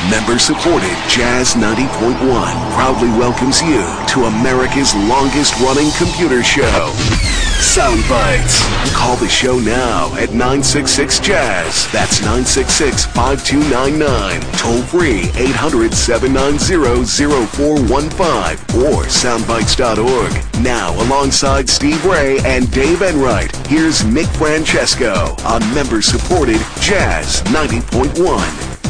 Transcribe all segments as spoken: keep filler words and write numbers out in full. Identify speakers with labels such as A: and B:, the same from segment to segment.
A: Member-supported Jazz ninety point one proudly welcomes you to America's longest-running computer show, Soundbites. Call the show now at nine six six Jazz. That's nine six six, five two nine nine. Toll free eight hundred, seven nine zero, zero four one five or soundbites dot org. Now, alongside Steve Ray and Dave Enright, here's Nick Francesco on member-supported Jazz ninety point one.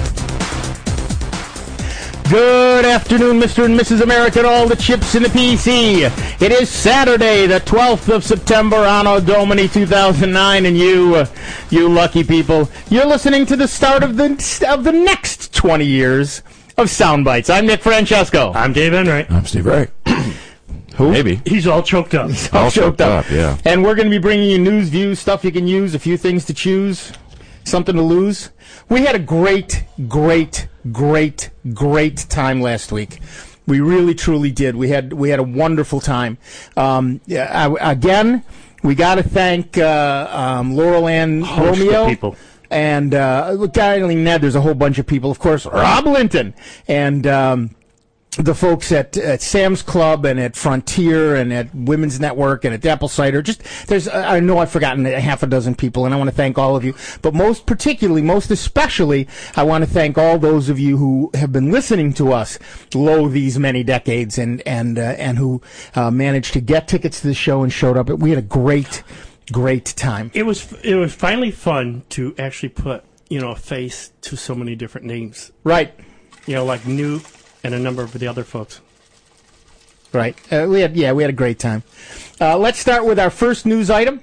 B: Good afternoon, Mister and Missus America, and all the chips in the P C. It is Saturday, the twelfth of September, Anno Domini two thousand nine, and you, uh, you lucky people, you're listening to the start of the of the next twenty years of Soundbites. I'm Nick Francesco.
C: I'm Dave Enright.
D: I'm Steve Ray.
B: Who?
D: Maybe.
C: He's all choked up.
B: He's all,
D: all
B: choked,
D: choked
B: up.
D: up, yeah.
B: And we're going to be bringing you news, views, stuff you can use, a few things to choose, something to lose. We had a great, great, great, great time last week. We really, truly did. We had we had a wonderful time. Um, yeah, I, again, we got to thank uh, um, Laurel Ann
C: Host of
B: Romeo.
C: people.
B: And uh, look, I mean, Ned, there's a whole bunch of people. Of course, Rob Linton and um, the folks at, at Sam's Club and at Frontier and at Women's Network and at Apple Cider. Just there's, I know I've forgotten a half a dozen people, and I want to thank all of you. But most particularly, most especially, I want to thank all those of you who have been listening to us lo these many decades and and uh, and who uh, managed to get tickets to the show and showed up. We had a great, great time.
C: It was it was finally fun to actually put, you know, a face to so many different names.
B: Right.
C: You know, like Newt and a number of the other folks.
B: Right. Uh, we had, yeah, we had a great time. Uh, let's start with our first news item.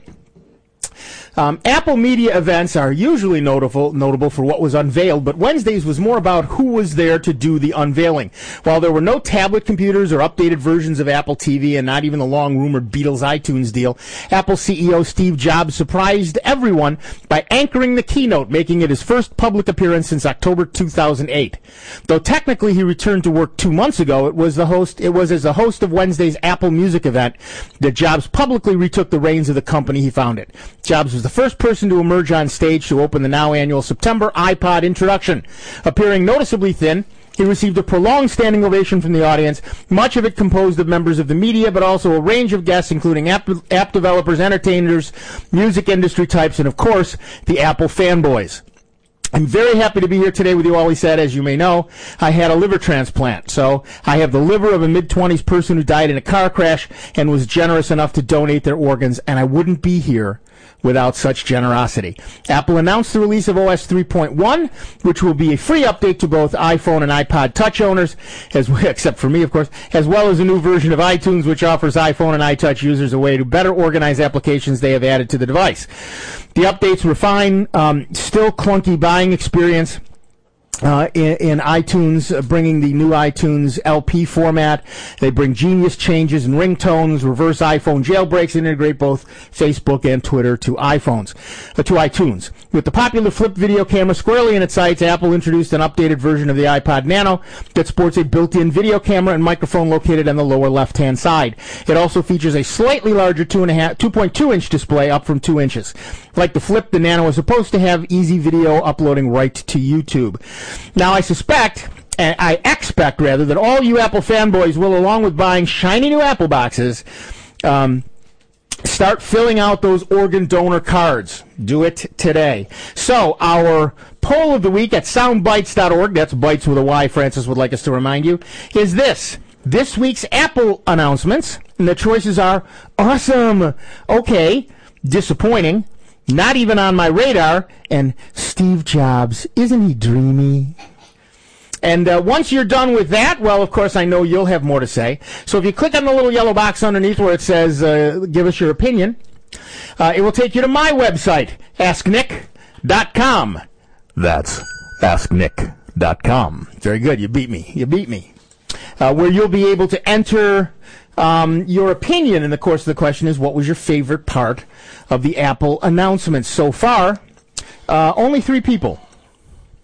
B: Um, Apple Media events are usually notable, notable for what was unveiled, but Wednesday's was more about who was there to do the unveiling. While there were no tablet computers or updated versions of Apple T V and not even the long-rumored Beatles iTunes deal, Apple C E O Steve Jobs surprised everyone by anchoring the keynote, making it his first public appearance since October two thousand eight. Though technically he returned to work two months ago, it was the host. It was as the host of Wednesday's Apple Music event that Jobs publicly retook the reins of the company he founded. Jobs was the first person to emerge on stage to open the now annual September iPod introduction. Appearing noticeably thin, he received a prolonged standing ovation from the audience, much of it composed of members of the media, but also a range of guests, including app, app developers, entertainers, music industry types, and, of course, the Apple fanboys. I'm very happy to be here today with you all, he said. As you may know, I had a liver transplant. So I have the liver of a mid-twenties person who died in a car crash and was generous enough to donate their organs, and I wouldn't be here without such generosity. Apple announced the release of O S three point one, which will be a free update to both iPhone and iPod Touch owners, as except for me, of course, as well as a new version of iTunes, which offers iPhone and iTouch users a way to better organize applications they have added to the device. The updates refine um, still clunky buying experience Uh, in, in iTunes, uh, bringing the new iTunes L P format. They bring genius changes in ringtones, reverse iPhone jailbreaks, and integrate both Facebook and Twitter to iPhones, uh, to iTunes. With the popular flip video camera squarely in its sights, Apple introduced an updated version of the iPod Nano that sports a built-in video camera and microphone located on the lower left-hand side. It also features a slightly larger two and a half, two point two inch display, up from two inches. Like the Flip, the Nano is supposed to have easy video uploading right to YouTube. Now, I suspect, and I expect rather, that all you Apple fanboys will, along with buying shiny new Apple boxes, um, start filling out those organ donor cards. Do it today. So, our poll of the week at soundbites dot org, that's bites with a Y, Francis would like us to remind you, is this. This week's Apple announcements, and the choices are awesome, okay, disappointing, not even on my radar, and Steve Jobs, isn't he dreamy? And uh, once you're done with that, well, of course, I know you'll have more to say. So if you click on the little yellow box underneath where it says, uh, give us your opinion, uh, it will take you to my website, ask nick dot com. That's ask nick dot com. Very good. You beat me. You beat me. Uh, where you'll be able to enter um, your opinion. And, of course, the question is, what was your favorite part of the Apple announcements? So far, uh, only three people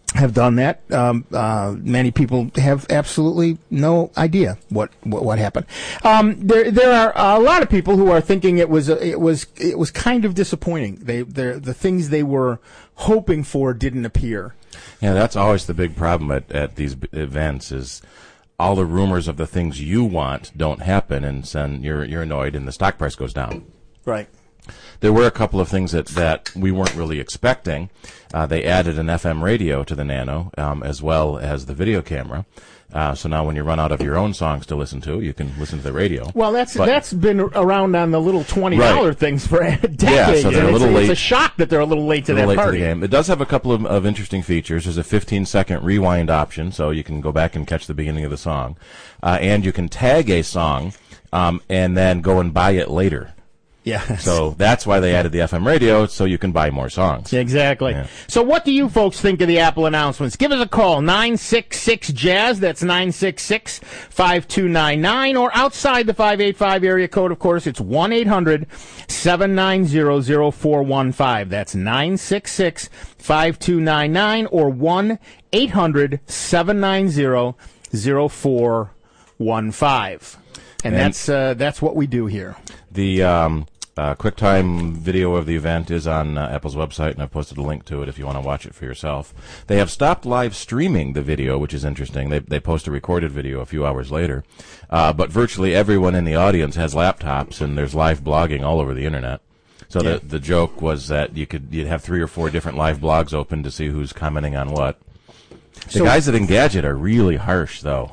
B: have done that. Um, uh, many people have absolutely no idea what what, what happened. Um, there there are a lot of people who are thinking it was it was it was kind of disappointing. They the things they were hoping for didn't appear.
D: Yeah, that's always the big problem at, at these b- events is all the rumors of the things you want don't happen, and then you're you're annoyed, and the stock price goes down.
B: Right.
D: There were a couple of things that, that we weren't really expecting. Uh, they added an F M radio to the Nano, um, as well as the video camera. Uh, so now when you run out of your own songs to listen to, you can listen to the radio.
B: Well, that's
D: but,
B: that's been around on the little twenty dollar
D: right.
B: things for decades.
D: Yeah, so they're
B: and
D: a little
B: it's,
D: late.
B: It's a shock that they're a little late to
D: a little
B: that
D: late
B: party.
D: To the game. It does have a couple of, of interesting features. There's a fifteen second rewind option, so you can go back and catch the beginning of the song. Uh, and you can tag a song um, and then go and buy it later.
B: Yeah.
D: So that's why they added the F M radio, so you can buy more songs.
B: Exactly. Yeah. So what do you folks think of the Apple announcements? Give us a call, nine six six jazz, that's nine six six, five two nine nine, or outside the five eight five area code, of course, it's one eight hundred, seven nine zero, zero four one five. That's nine six six, five two nine nine, or one eight hundred, seven nine zero, zero four one five. And, and that's uh, that's what we do here.
D: The um, uh, QuickTime video of the event is on uh, Apple's website, and I've posted a link to it if you want to watch it for yourself. They have stopped live streaming the video, which is interesting. They they post a recorded video a few hours later. Uh, but virtually everyone in the audience has laptops, and there's live blogging all over the internet. So yeah. the the joke was that you could you'd have three or four different live blogs open to see who's commenting on what. The so, guys at Engadget are really harsh, though.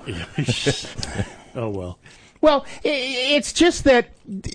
C: Oh, well.
B: Well, it's just that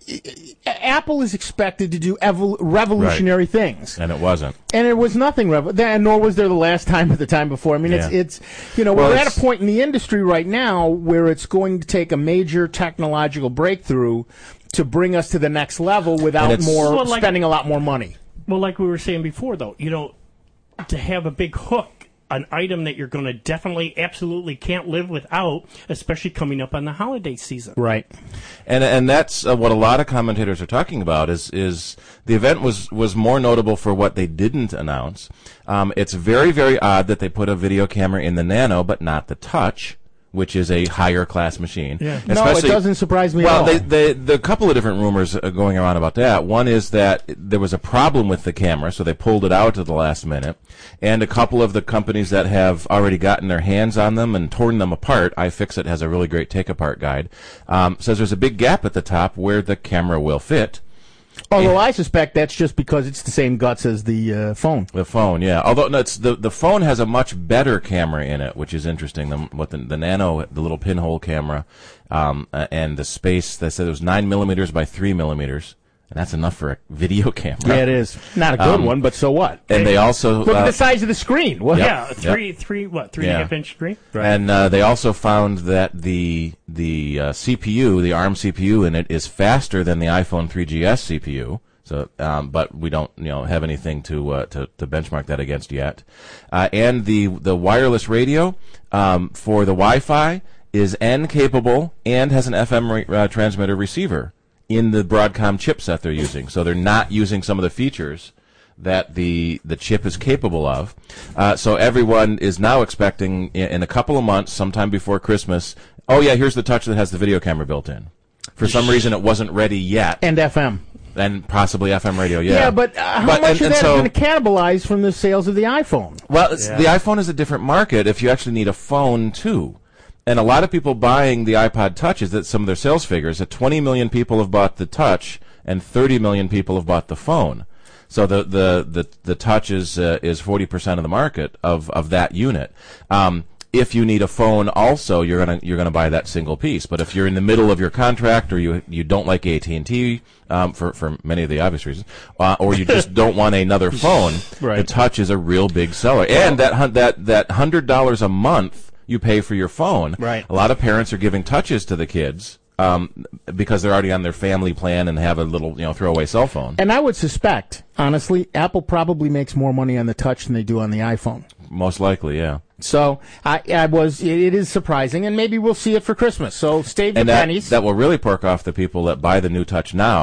B: Apple is expected to do evol- revolutionary
D: right.
B: things,
D: and it wasn't.
B: And it was nothing revolutionary, nor was there the last time or the time before. I mean, yeah. it's it's you know well, we're at a point in the industry right now where it's going to take a major technological breakthrough to bring us to the next level without more well, like, spending a lot more money.
C: Well, like we were saying before, though, you know, to have a big hook. An item that you're going to definitely, absolutely can't live without, especially coming up on the holiday season.
B: Right.
D: And and that's uh, what a lot of commentators are talking about is is the event was, was more notable for what they didn't announce. Um, it's very, very odd that they put a video camera in the Nano, but not the Touch, which is a higher class machine.
B: Yeah. No, it doesn't surprise me
D: well,
B: at all.
D: Well, they, they, the couple of different rumors are going around about that. One is that there was a problem with the camera, so they pulled it out at the last minute. And a couple of the companies that have already gotten their hands on them and torn them apart, iFixit has a really great take-apart guide, um, says there's a big gap at the top where the camera will fit.
B: Although I suspect that's just because it's the same guts as the uh, phone.
D: The phone, yeah. Although no, it's the the phone has a much better camera in it, which is interesting. The what the, the Nano, the little pinhole camera, um, uh, and the space. They said it was nine millimeters by three millimeters, and that's enough for a video camera.
B: Yeah, it is. Not a good um, one, but so what?
D: And they also
B: look
D: uh,
B: at the size of the screen. What?
D: Yep,
C: yeah, three,
D: yep.
C: three, what, three
D: yeah.
C: and a half inch screen.
D: Right. And uh, they also found that the the uh, C P U, the ARM C P U in it, is faster than the iPhone three G S C P U. So, um, but we don't, you know, have anything to uh, to, to benchmark that against yet. Uh, and the the wireless radio um, for the Wi-Fi is N capable and has an F M re- uh, transmitter receiver in the Broadcom chipset they're using. So they're not using some of the features that the the chip is capable of. Uh, so everyone is now expecting in, in a couple of months, sometime before Christmas. Oh yeah, here's the Touch that has the video camera built in. For some reason, it wasn't ready yet.
B: And F M.
D: And possibly F M radio, yeah.
B: Yeah, but uh, how
D: but,
B: much
D: and,
B: of
D: and
B: that
D: so,
B: is going to cannibalize from the sales of the iPhone?
D: Well, it's,
C: yeah.
D: the iPhone is a different market if you actually need a phone, too. And a lot of people buying the iPod Touch is that some of their sales figures, that twenty million people have bought the Touch and thirty million people have bought the phone. So the the, the, the Touch is uh, is forty percent of the market of, of that unit. Um, If you need a phone, also you're gonna you're gonna buy that single piece. But if you're in the middle of your contract, or you you don't like A T and T um, for for many of the obvious reasons, uh, or you just don't want another phone,
B: right.
D: the Touch is a real big seller. And that hun- that that hundred dollars a month you pay for your phone.
B: Right.
D: A lot of parents are giving Touches to the kids. Um, because they're already on their family plan and have a little, you know, throwaway cell phone.
B: And I would suspect, honestly, Apple probably makes more money on the Touch than they do on the iPhone.
D: Most likely, yeah.
B: So I, I was. It, it is surprising, and maybe we'll see it for Christmas. So save your
D: and that,
B: pennies.
D: That will really perk off the people that buy the new Touch now,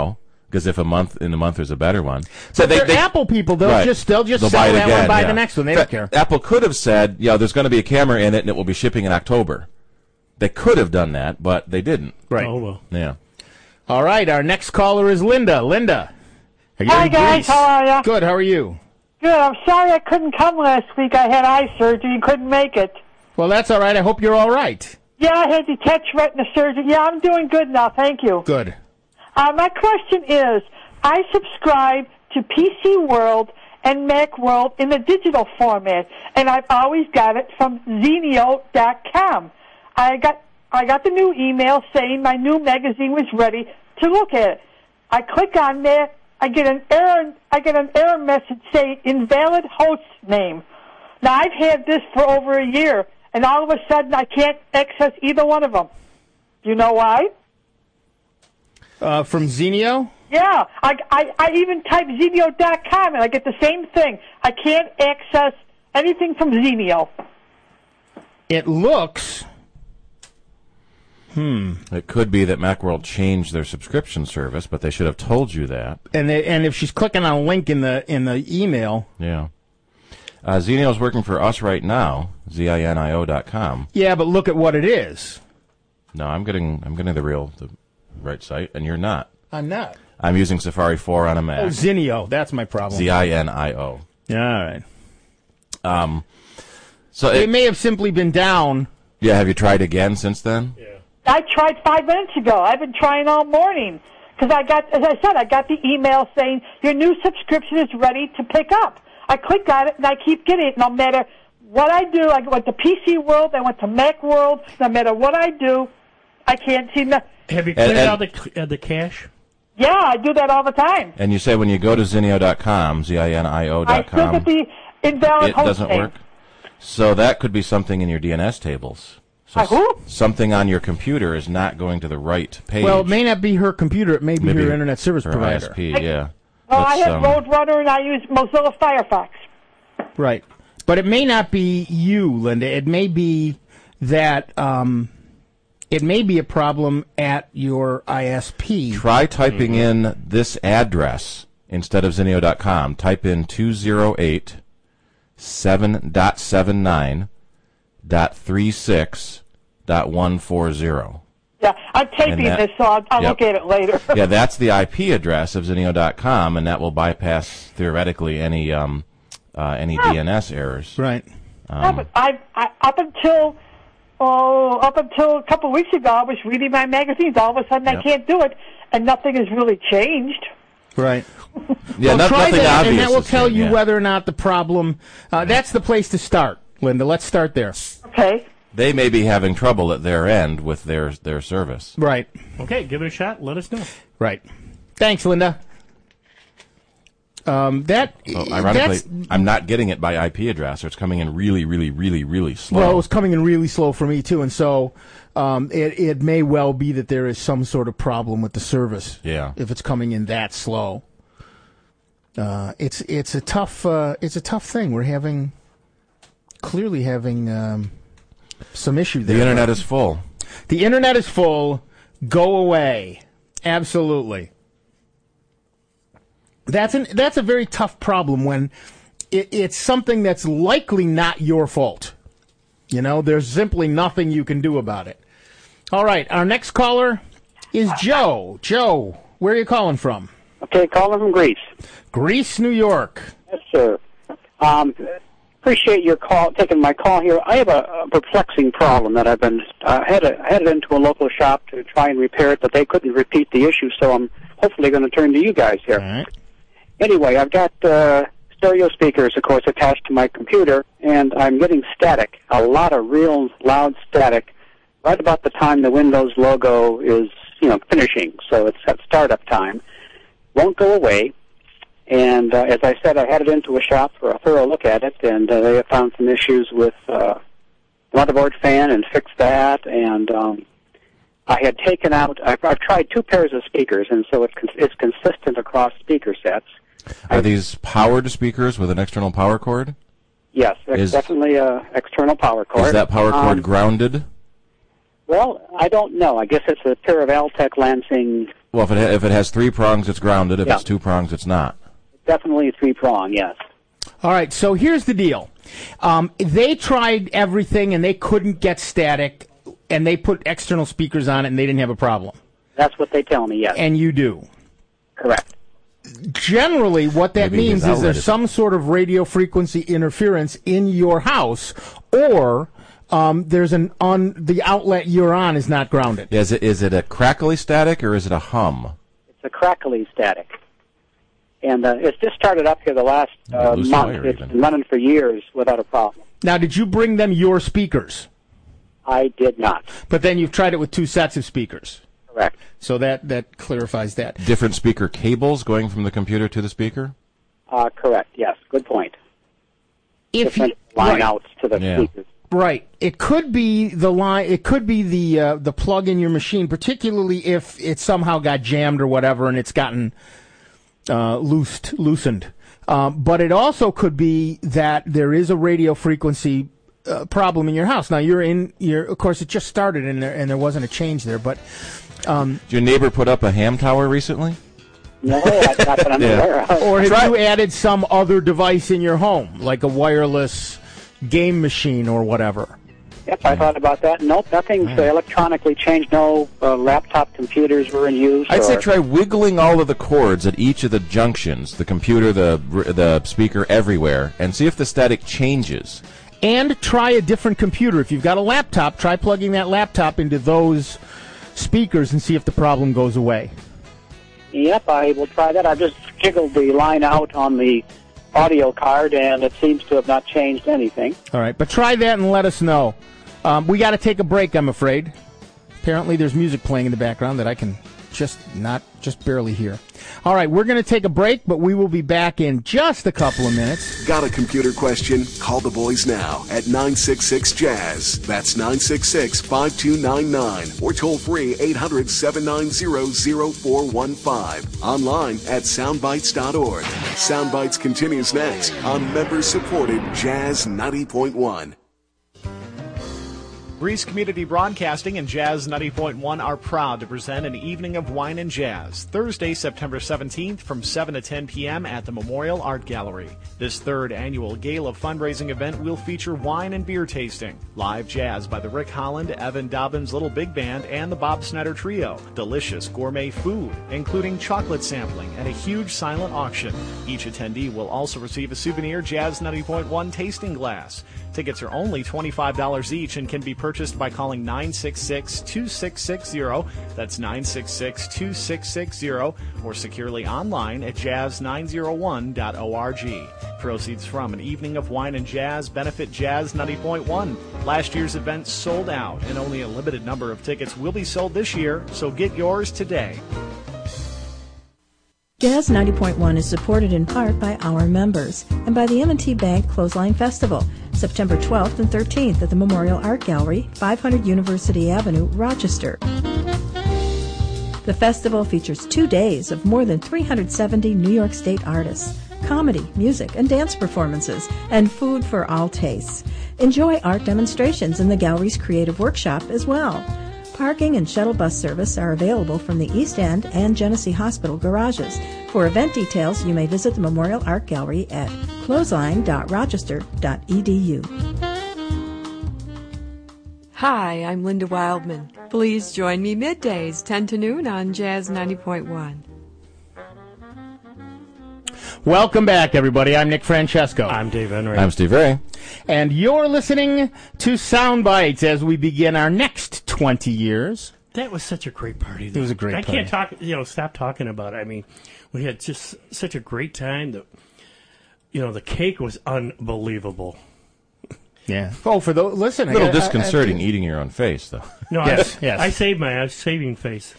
D: Because if a month in a month there's a better one, so
B: but
D: they,
B: they're
D: they,
B: Apple people. They'll
D: right.
B: just they'll just
D: They'll
B: sell
D: buy it
B: that
D: again,
B: one, buy
D: yeah.
B: the next one. They
D: But
B: don't care.
D: Apple could have said, "Yeah, there's going to be a camera in it, and it will be shipping in October." They could have done that, but they didn't.
B: Right.
C: Oh, well.
D: Yeah.
B: All right. Our next caller is Linda. Linda. Are you
E: Hi,
B: in
E: guys.
B: Greece?
E: How are ya?
B: Good. How are you?
E: Good. I'm sorry I couldn't come last week. I had eye surgery and couldn't make it.
B: Well, that's all right. I hope you're all right.
E: Yeah, I had detached retina surgery. Yeah, I'm doing good now. Thank you.
B: Good.
E: Uh, my question is, I subscribe to P C World and Macworld in the digital format, and I've always got it from Zenio dot com. I got I got the new email saying my new magazine was ready to look at it. I click on there. I get an error. I get an error message saying invalid host name. Now I've had this for over a year, and all of a sudden I can't access either one of them. Do you know why?
B: Uh, from Zenio?
E: Yeah, I, I, I even type Zenio dot com and I get the same thing. I can't access anything from Zenio.
B: It looks. Hmm.
D: It could be that Macworld changed their subscription service, but they should have told you that.
B: And they, and if she's clicking on a link in the in the email.
D: Yeah. Uh, Zenio's working for us right now, zinio dot com.
B: Yeah, but look at what it is.
D: No, I'm getting I'm getting the real the right site, and you're not.
B: I'm not.
D: I'm using Safari four on a Mac.
B: Oh, Zinio. That's my problem.
D: Z I N I O.
B: All right.
D: Um, so
B: It
D: it,
B: may have simply been down.
D: yeah, have you tried again since then? Yeah.
E: I tried five minutes ago. I've been trying all morning because I got, as I said, I got the email saying your new subscription is ready to pick up. I click on it and I keep getting it. No matter what I do, I went to P C World, I went to Mac World. No matter what I do, I can't see nothing.
C: Have you
D: And-
C: cleared
D: and-
C: out the, uh, the cache?
E: Yeah, I do that all the time.
D: And you say when you go to zinio dot com, Z I N I O
E: I
D: dot
E: still
D: com,
E: get the invalid
D: it
E: host
D: doesn't
E: name.
D: work. So that could be something in your D N S tables. So
E: Uh, who?
D: something on your computer is not going to the right page.
B: Well, it may not be her computer. It may be
D: Maybe
B: her internet service
D: her
B: provider.
D: I S P,
E: I-
D: yeah.
E: Well, I
D: Let's,
E: have
D: um,
E: Roadrunner and I use Mozilla Firefox.
B: Right. But it may not be you, Linda. It may be that um, it may be a problem at your I S P.
D: Try typing in this address instead of zinio dot com. Type in two oh eight seven dot seven nine dot three six dot one four zero.
E: Yeah, I'm taping
D: that-
E: this, so I'll, I'll
D: yep.
E: look at it later.
D: Yeah, that's the I P address of zinio dot com, and that will bypass theoretically any um, uh, any D N S errors.
B: Right.
E: Yeah, but I, I, up until oh, up until a couple of weeks ago, I was reading my magazines. All of a sudden, I
D: Yep.
E: can't do it, and nothing has really changed.
B: Right.
D: Yeah,
B: Well,
D: no-
B: try
D: nothing
B: that,
D: obvious.
B: and that will
D: is
B: tell
D: here,
B: you
D: yeah.
B: whether or not the problem. Uh, that's the place to start, Linda. Let's start there.
E: Okay.
D: They may be having trouble at their end with their their service.
B: Right.
C: Okay, give it a shot. Let us know.
B: Right. Thanks, Linda. Um, that
D: So ironically,
B: that's,
D: I'm not getting it by I P address, or it's coming in really, really, really, really slow.
B: well, it was coming in really slow for me too, and so um, it it may well be that there is some sort of problem with the service.
D: Yeah.
B: If it's coming in that slow, uh, it's it's a tough uh, it's a tough thing. We're having clearly having um, some issue there.
D: the internet is full.
B: The internet is full. Go away. Absolutely. That's an that's a very tough problem when it, it's something that's likely not your fault. You know, there's simply nothing you can do about it. All right, our next caller is Joe. Joe, where are you calling from?
F: Okay, calling from Greece.
B: Greece, New York.
F: Yes, sir. Um, appreciate your call, taking my call here. I have a, a perplexing problem that I've been uh, had a, headed into a local shop to try and repair it, but they couldn't repeat the issue, so I'm hopefully going to turn to you guys here.
B: All right.
F: Anyway, I've got uh, stereo speakers, of course, attached to my computer, and I'm getting static, a lot of real loud static, right about the time the Windows logo is, you know, finishing. So it's at startup time. Won't go away. And uh, as I said, I had it into a shop for a thorough look at it, and uh, they have found some issues with uh, the motherboard fan and fixed that. And um, I had taken out, I've, I've tried two pairs of speakers, and so it cons- it's consistent across speaker sets.
D: Are these powered speakers with an external power cord?
F: Yes, it's
D: Is-
F: definitely a external power cord.
D: Is that power cord
F: Um,
D: grounded?
F: Well, I don't know. I guess it's a pair of Altec Lansing.
D: Well, if it ha- if it has three prongs, it's grounded. If
F: Yeah.
D: it's two prongs, it's not.
F: Definitely a three-prong, yes.
B: All right, so here's the deal. Um, they tried everything, and they couldn't get static, and they put external speakers on it, and they didn't have a problem.
F: That's what they tell me, yes.
B: And you do.
F: Correct.
B: Generally, what that
D: Maybe
B: means
D: his
B: is
D: outlet
B: there's
D: is-
B: some sort of radio frequency interference in your house, or um, there's an on the outlet you're on is not grounded.
D: Is it is it a crackly static or is it a hum?
F: It's a crackly static. And uh, it's just started up here the last uh,
D: Loose
F: month.
D: wire
F: It's
D: even.
F: been running for years without a problem.
B: Now, did you bring them your speakers?
F: I did not.
B: But then you've tried it with two sets of speakers.
F: Correct.
B: So that, that clarifies that.
D: Different speaker cables going from the computer to the speaker?
F: Uh, correct, yes. Good point.
B: If
F: Different
B: you,
F: line
B: right,
F: outs to the
D: Yeah.
F: speakers.
B: right. It could be the line. It could be the uh, the plug in your machine, particularly if it somehow got jammed or whatever, and it's gotten uh, loosed, loosened. Um, but it also could be that there is a radio frequency uh, problem in your house. Now you're in. You're, of course, it just started, and there and there wasn't a change there, but. Um,
D: Did your neighbor put up a ham tower recently?
F: No, that's not that I'm
D: Yeah.
F: aware of.
B: Or have you added some other device in your home, like a wireless game machine or whatever?
F: Yep, I thought about that. Nope, nothing's uh, electronically changed. No uh, laptop computers were in use.
D: I'd
F: or,
D: say try wiggling all of the cords at each of the junctions, the computer, the the speaker, everywhere, and see if the static changes.
B: And try a different computer. If you've got a laptop, try plugging that laptop into those speakers and see if the problem goes away.
F: Yep, I will try that. I've just jiggled the line out on the audio card, and it seems to have not changed anything.
B: All right, but try that and let us know. Um, we got to take a break, I'm afraid. Apparently there's music playing in the background that I can just not, just barely hear. All right, we're going to take a break, but we will be back in just a couple of minutes.
A: Got a computer question? Call the boys now at nine six six jazz. That's nine six six, five two nine nine. Or toll free eight hundred, seven nine zero, zero four one five. Online at soundbites dot org. Soundbites continues next on member-supported Jazz ninety point one.
G: Breeze Community Broadcasting and Jazz ninety point one are proud to present an evening of wine and jazz, Thursday, September seventeenth from seven to ten p.m. at the Memorial Art Gallery. This third annual gala fundraising event will feature wine and beer tasting, live jazz by the Rick Holland, Evan Dobbins Little Big Band, and the Bob Snyder Trio, delicious gourmet food, including chocolate sampling and a huge silent auction. Each attendee will also receive a souvenir Jazz ninety point one tasting glass. Tickets are only twenty-five dollars each and can be purchased by calling nine six six, two six six zero, that's nine six six, two six six zero, or securely online at jazz nine oh one dot org. Proceeds from an evening of wine and jazz benefit Jazz ninety point one. Last year's event sold out, and only a limited number of tickets will be sold this year, so get yours today.
H: Jazz ninety point one is supported in part by our members and by the M and T Bank Clothesline Festival, September twelfth and thirteenth at the Memorial Art Gallery, five hundred University Avenue, Rochester. The festival features two days of more than three hundred seventy New York State artists, comedy, music, and dance performances, and food for all tastes. Enjoy art demonstrations in the gallery's creative workshop as well. Parking and shuttle bus service are available from the East End and Genesee Hospital garages. For event details, you may visit the Memorial Art Gallery at clothesline dot rochester dot e d u.
I: Hi, I'm Linda Wildman. Please join me middays, ten to noon on Jazz ninety point one.
B: Welcome back, everybody. I'm Nick Francesco.
C: I'm Dave Henry.
D: I'm Steve Ray.
B: And you're listening to Soundbites as we begin our next twenty years.
C: That was such a great party. Though.
B: It was a great
C: I
B: party.
C: can't talk, you know, stop talking about it. I mean, we had just such a great time. The, you know, the cake was unbelievable.
B: Yeah. Oh, for those, listen.
D: A little
B: I, I-
D: disconcerting
B: I-
D: eating your own face, though.
C: No,
B: Yes,
C: I,
B: yes.
C: I saved my I was saving face.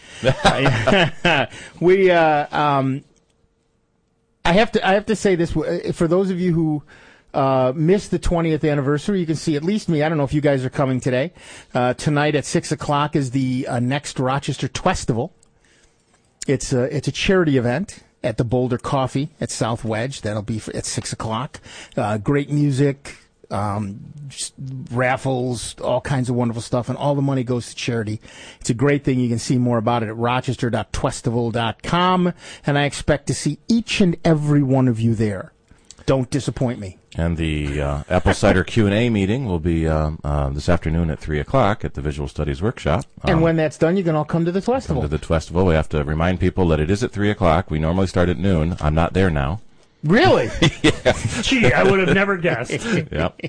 B: we, uh, um, I have to, I have to say this uh, for those of you who uh, missed the twentieth anniversary. You can see at least me. I don't know if you guys are coming today. Uh, tonight at six o'clock is the uh, next Rochester Twestival. It's a, it's a charity event at the Boulder Coffee at South Wedge. That'll be for, at six o'clock. Uh, great music. um, just raffles, all kinds of wonderful stuff, and all the money goes to charity. It's a great thing. You can see more about it at rochester dot twestival dot com, and I expect to see each and every one of you there. Don't disappoint me.
D: And the uh, Apple Cider Q and A meeting will be um, uh, this afternoon at three o'clock at the Visual Studies Workshop. Um,
B: and when that's done, you can all come to the Twestival.
D: Come to the Twestival. We have to remind people that it is at three o'clock. We normally start at noon. I'm not there now.
B: Really?
D: Yeah.
C: Gee, I would have never guessed.
D: Yep.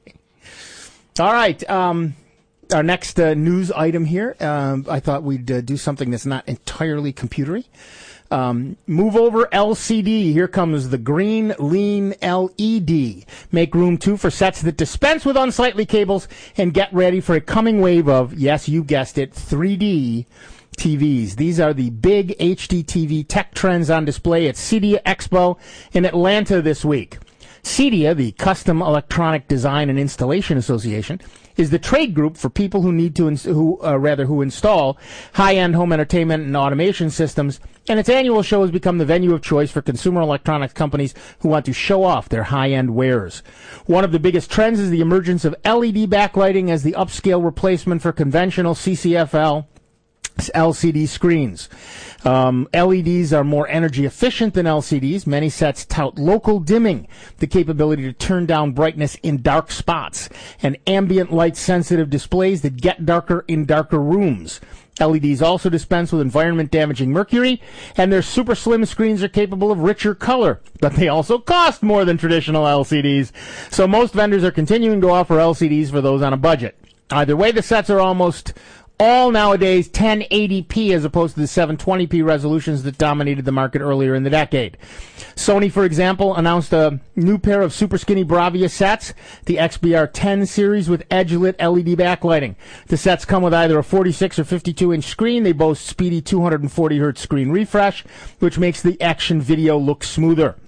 B: All right. Um, our next uh, news item here, um, I thought we'd uh, do something that's not entirely computery. Um, move over L C D. Here comes the Green Lean L E D. Make room, too, for sets that dispense with unsightly cables, and get ready for a coming wave of, yes, you guessed it, three D T Vs. These are the big H D T V tech trends on display at CEDIA Expo in Atlanta this week. CEDIA, the Custom Electronic Design and Installation Association, is the trade group for people who need to, ins- who uh, rather, who install high-end home entertainment and automation systems, and its annual show has become the venue of choice for consumer electronics companies who want to show off their high-end wares. One of the biggest trends is the emergence of L E D backlighting as the upscale replacement for conventional C C F L L C D screens. Um, L E Ds are more energy efficient than L C Ds. Many sets tout local dimming, the capability to turn down brightness in dark spots, and ambient light sensitive displays that get darker in darker rooms. L E Ds also dispense with environment-damaging mercury, and their super slim screens are capable of richer color, but they also cost more than traditional L C Ds. So most vendors are continuing to offer L C Ds for those on a budget. Either way, the sets are almost all nowadays ten eighty p as opposed to the seven twenty p resolutions that dominated the market earlier in the decade. Sony, for example, announced a new pair of super skinny Bravia sets, the X B R ten series with edge-lit L E D backlighting. The sets come with either a forty-six or fifty-two inch screen. They boast speedy two hundred forty hertz screen refresh, which makes the action video look smoother.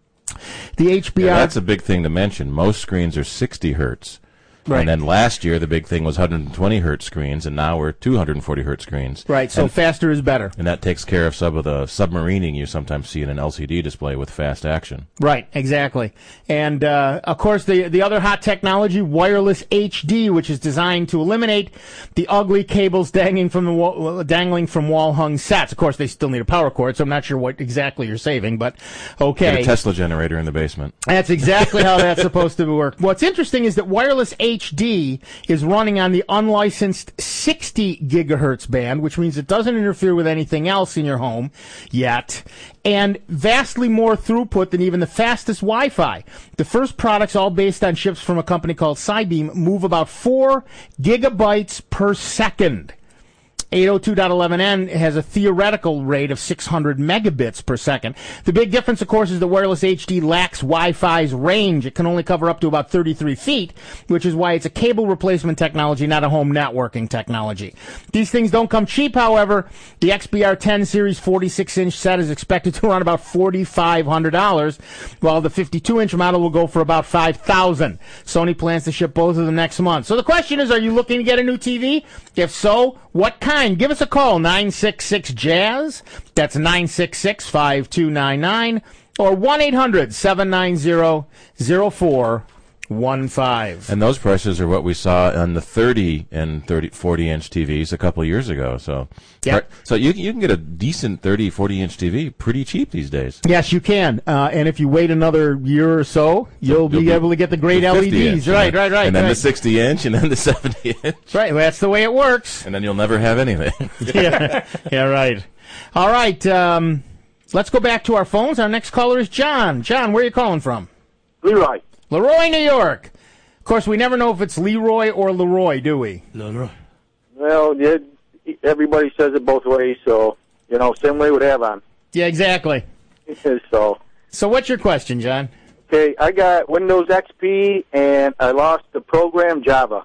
B: The H B R...
D: Yeah, that's a big thing to mention. Most screens are sixty hertz. Right. And then last year, the big thing was one hundred twenty hertz screens, and now we're two hundred forty hertz screens.
B: Right, so
D: and,
B: faster is better.
D: And that takes care of some of the submarining you sometimes see in an L C D display with fast action.
B: Right, exactly. And, uh, of course, the the other hot technology, wireless H D, which is designed to eliminate the ugly cables dangling from the wall, dangling from wall-hung sets. Of course, they still need a power cord, so I'm not sure what exactly you're saving, but okay.
D: Get a Tesla generator in the basement.
B: That's exactly how that's supposed to work. What's interesting is that wireless H D is running on the unlicensed sixty gigahertz band, which means it doesn't interfere with anything else in your home yet, and vastly more throughput than even the fastest Wi-Fi. The first products, all based on chips from a company called Cybeam, move about four gigabytes per second. eight oh two dot eleven n has a theoretical rate of six hundred megabits per second. The big difference, of course, is that wireless H D lacks Wi-Fi's range. It can only cover up to about thirty-three feet, which is why it's a cable replacement technology, not a home networking technology. These things don't come cheap, however. The X B R ten series forty-six inch set is expected to run about four thousand five hundred dollars, while the fifty-two inch model will go for about five thousand dollars. Sony plans to ship both of them next month. So the question is, are you looking to get a new T V? If so, what kind? Give us a call, nine six six jazz. That's nine six six, five two nine nine, or one eight hundred, seven nine zero, zero four one five.
D: And those prices are what we saw on the thirty and thirty, forty inch T Vs a couple of years ago. So,
B: yep.
D: so you you can get a decent thirty, forty inch T V pretty cheap these days.
B: Yes, you can. Uh, and if you wait another year or so, you'll, you'll be, be able to get the great L E Ds. Right, right, right.
D: And then
B: right.
D: the sixty inch, and then the seventy inch.
B: Right, well, that's the way it works.
D: And then you'll never have anything.
B: yeah, yeah, right. All right, um, let's go back to our phones. Our next caller is John. John, where are you calling from?
J: Leroy.
B: Leroy, New York. Of course, we never know if it's Leroy or Leroy, do we?
C: Leroy.
J: Well, it, everybody says it both ways, so, you know, same way with Avon.
B: Yeah, exactly.
J: so,
B: so what's your question, John?
J: Okay, I got Windows X P, and I lost the program Java.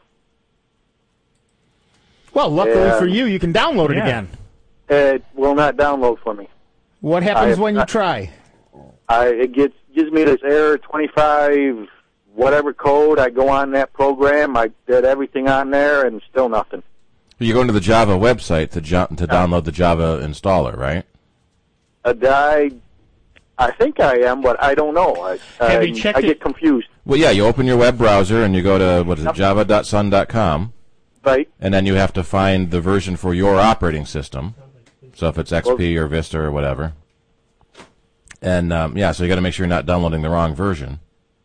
B: Well, luckily
J: and,
B: for you, you can download it
C: yeah.
B: again.
J: It will not download for me.
B: What happens
J: I,
B: when you
J: I,
B: try?
J: I it gets gives me this error twenty-five whatever code. I go on that program. I did everything on there, and still nothing.
D: You go into the Java website to jo- to download the Java installer, right?
J: Uh, I I think I am, but I don't know. I,
C: Have
J: I,
C: you checked
J: I
C: it?
J: get confused.
D: Well, yeah, you open your web browser and you go to, what is it, java dot sun dot com.
J: Right.
D: And then you have to find the version for your operating system. So if it's X P or Vista or whatever. And, um, yeah, so you got to make sure you're not downloading the wrong version.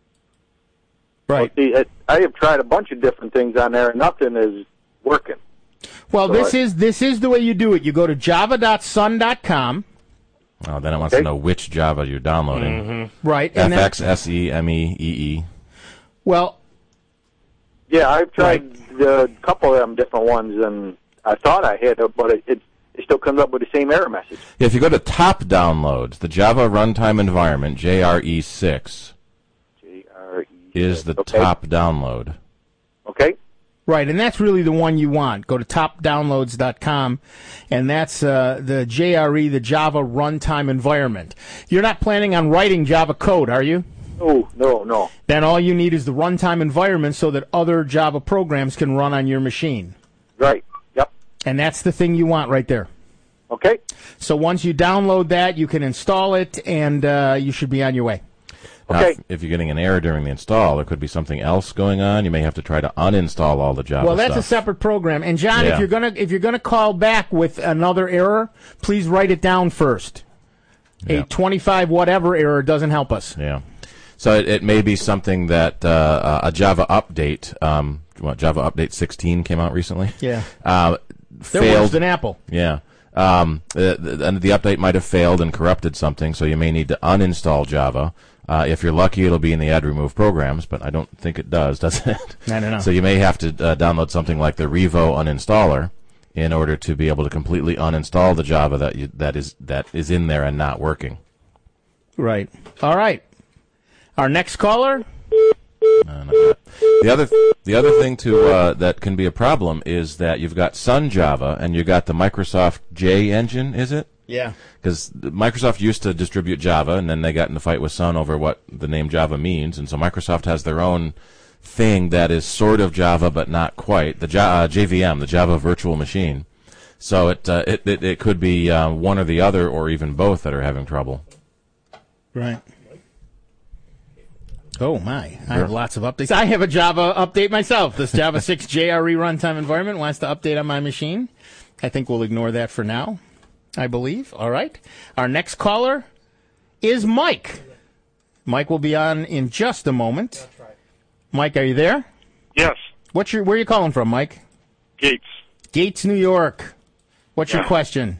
B: Right.
J: Well, see, I, I have tried a bunch of different things on there, and nothing is working.
B: Well,
J: So
B: this
J: I-
B: is this is the way you do it. You go to java dot sun dot com.
D: Oh, then it wants
J: Okay.
D: to know which Java you're downloading.
B: Right.
D: F
B: And then,
D: X, S E, M E, E E.
B: well,
J: Yeah, I've tried a couple of them different ones, and I thought I had it, but it, it, it still comes up with the same error message.
D: Yeah, if you go to top downloads, the Java runtime environment, J R E six,
J: J R E
D: is the
J: Okay.
D: top download.
J: Okay.
B: right, and that's really the one you want. Go to top downloads dot com, and that's uh, the J R E, the Java Runtime Environment. You're not planning on writing Java code, are you?
J: No, no, no.
B: Then all you need is the runtime environment so that other Java programs can run on your machine.
J: Right. Yep.
B: And that's the thing you want right there.
J: Okay.
B: So once you download that, you can install it, and uh, you should be on your way.
D: Now,
J: Okay.
D: if, if you're getting an error during the install, there could be something else going on. You may have to try to uninstall all the Java
B: Well, that's
D: stuff.
B: a separate program. And John,
D: Yeah.
B: if you're gonna if you're gonna call back with another error, please write it down first.
D: Yeah.
B: A twenty-five whatever error doesn't help us.
D: Yeah. So it, it may be something that uh, a Java update, um, what, Java Update sixteen came out recently?
B: Yeah.
D: Uh,
B: They're
D: failed.
B: worse than Apple.
D: Yeah. Um, the, the, and the update might have failed and corrupted something, so you may need to uninstall Java. Uh, if you're lucky, it'll be in the add remove programs, but I don't think it does, does it?
B: I don't know.
D: So you may have to uh, download something like the Revo uninstaller in order to be able to completely uninstall the Java that you, that is that is in there and not working.
B: Right. All right. Our next caller.
D: Uh, not yet. The other the other thing to uh, that can be a problem is that you've got Sun Java and you got the Microsoft J engine, is it?
B: Yeah.
D: Because Microsoft used to distribute Java, and then they got in a fight with Sun over what the name Java means, and so Microsoft has their own thing that is sort of Java but not quite, the uh, J V M, the Java Virtual Machine. So it uh, it, it it could be uh, one or the other, or even both, that are having trouble.
B: Right. Oh my! I have lots of updates. I have a Java update myself. This Java six J R E runtime environment wants to update on my machine. I think we'll ignore that for now. I believe. All right. Our next caller is Mike. Mike will be on in just a moment. That's right. Mike, are you there?
K: Yes.
B: What's your? Where are you calling from, Mike?
K: Gates.
B: Gates, New York. What's your
K: Yeah.
B: question?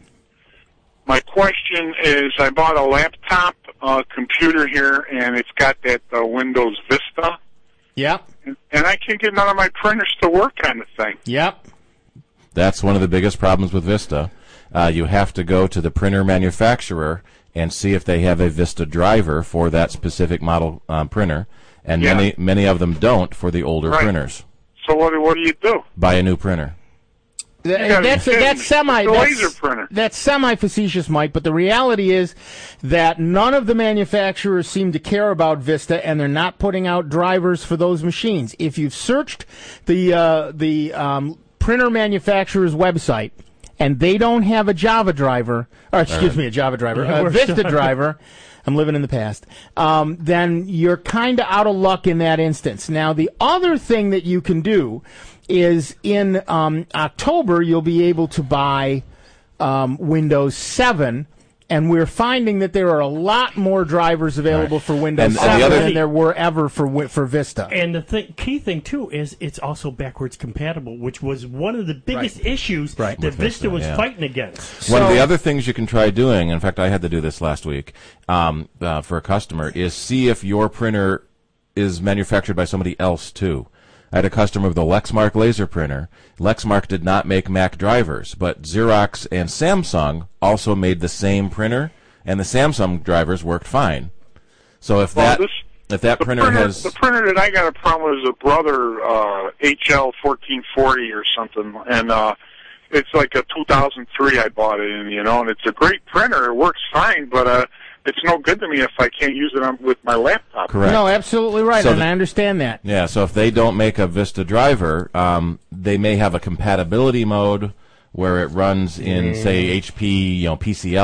K: My question is, I bought a laptop uh, computer here, and it's got that uh, Windows Vista,
B: Yep.
K: and I can't get none of my printers to work on the thing.
B: Yep.
D: That's one of the biggest problems with Vista. Uh, you have to go to the printer manufacturer and see if they have a Vista driver for that specific model um, printer, and
K: Yeah.
D: many many of them don't for the older
K: Right.
D: printers.
K: So what, what do you do?
D: Buy a new printer.
B: Th-
K: You gotta
B: That's
K: be kidding
B: that's
K: me.
B: semi.
K: The
B: That's,
K: laser printer.
B: that's semi facetious, Mike. But the reality is that none of the manufacturers seem to care about Vista, and they're not putting out drivers for those machines. If you've searched the uh, the um, printer manufacturer's website and they don't have a Java driver, or excuse me, a Java driver,
C: Yeah,
B: a
C: we're
B: Vista
C: still-
B: driver. I'm living in the past. Um, then you're kind of out of luck in that instance. Now, the other thing that you can do is in um, October you'll be able to buy um, Windows seven, and we're finding that there are a lot more drivers available for Windows
D: And- and the
B: seven
D: other-
B: than there were ever for Wi- for Vista.
C: And the th- key thing, too, is it's also backwards compatible, which was one of the biggest
B: Right.
C: issues
B: Right.
C: that
D: With
C: Vista
D: Vista,
C: was
D: yeah.
C: fighting against.
D: One of
B: So-
D: the other things you can try doing, in fact, I had to do this last week um, uh, for a customer, is see if your printer is manufactured by somebody else, too. I had a customer with a Lexmark laser printer. Lexmark did not make Mac drivers, but Xerox and Samsung also made the same printer, and the Samsung drivers worked fine. So if
K: Well,
D: that
K: this-
D: if that
K: The
D: printer,
K: printer,
D: has
K: the printer that I got a problem with is a Brother uh, H L fourteen forty or something, and uh, it's like a two thousand three I bought it in, you know, and it's a great printer. It works fine, but uh, it's no good to me if I can't use it on, with my laptop.
D: correct.
B: No, absolutely right,
D: So
B: and
D: the-
B: I understand that.
D: Yeah, so if they don't make a Vista driver, um, they may have a compatibility mode where it runs in, say, H P, you know, P C L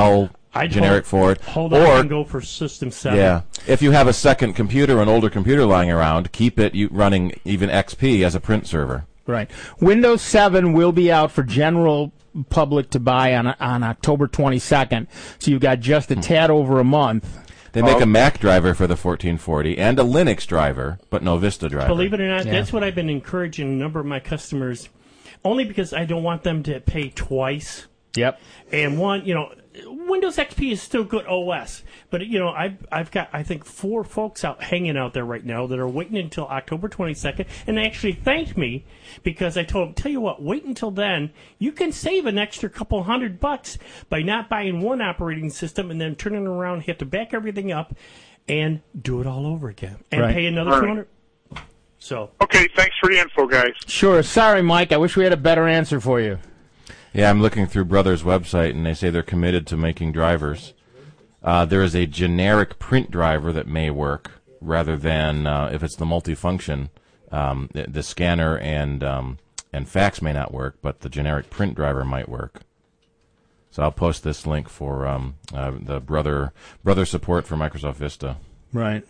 C: I'd
D: generic
C: hold,
D: for it.
C: Hold
D: or,
C: on and go for System seven.
D: Yeah. If you have a second computer, an older computer lying around, keep it you, running even X P as a print server.
B: Right. Windows seven will be out for general public to buy on on October twenty-second. So you've got just a tad over a month.
D: They make oh. a Mac driver for the fourteen forty and a Linux driver, but no Vista driver.
C: Believe it or not,
B: yeah.
C: that's what I've been encouraging a number of my customers, only because I don't want them to pay twice.
B: Yep.
C: And one, you know, Windows X P is still good O S, but you know, I've I've got I think four folks out hanging out there right now that are waiting until October twenty-second, and they actually thanked me because I told them, tell you what, wait until then. You can save an extra couple hundred bucks by not buying one operating system and then turning around, have to back everything up, and do it all over again, and
B: right.
C: pay another
K: right.
C: two hundred. So
K: okay, thanks for the info, guys.
B: Sure. Sorry, Mike. I wish we had a better answer for you.
D: Yeah, I'm looking through Brother's website, and they say they're committed to making drivers. Uh, there is a generic print driver that may work, rather than uh, if it's the multifunction. Um, the, the scanner and um, and fax may not work, but the generic print driver might work. So I'll post this link for um, uh, the Brother Brother support for Microsoft Vista.
B: Right.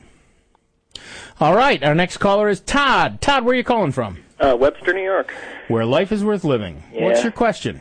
B: All right. Our next caller is Todd. Todd, where are you calling from?
L: Uh, Webster, New York.
B: Where life is worth living.
L: Yeah.
B: What's your question?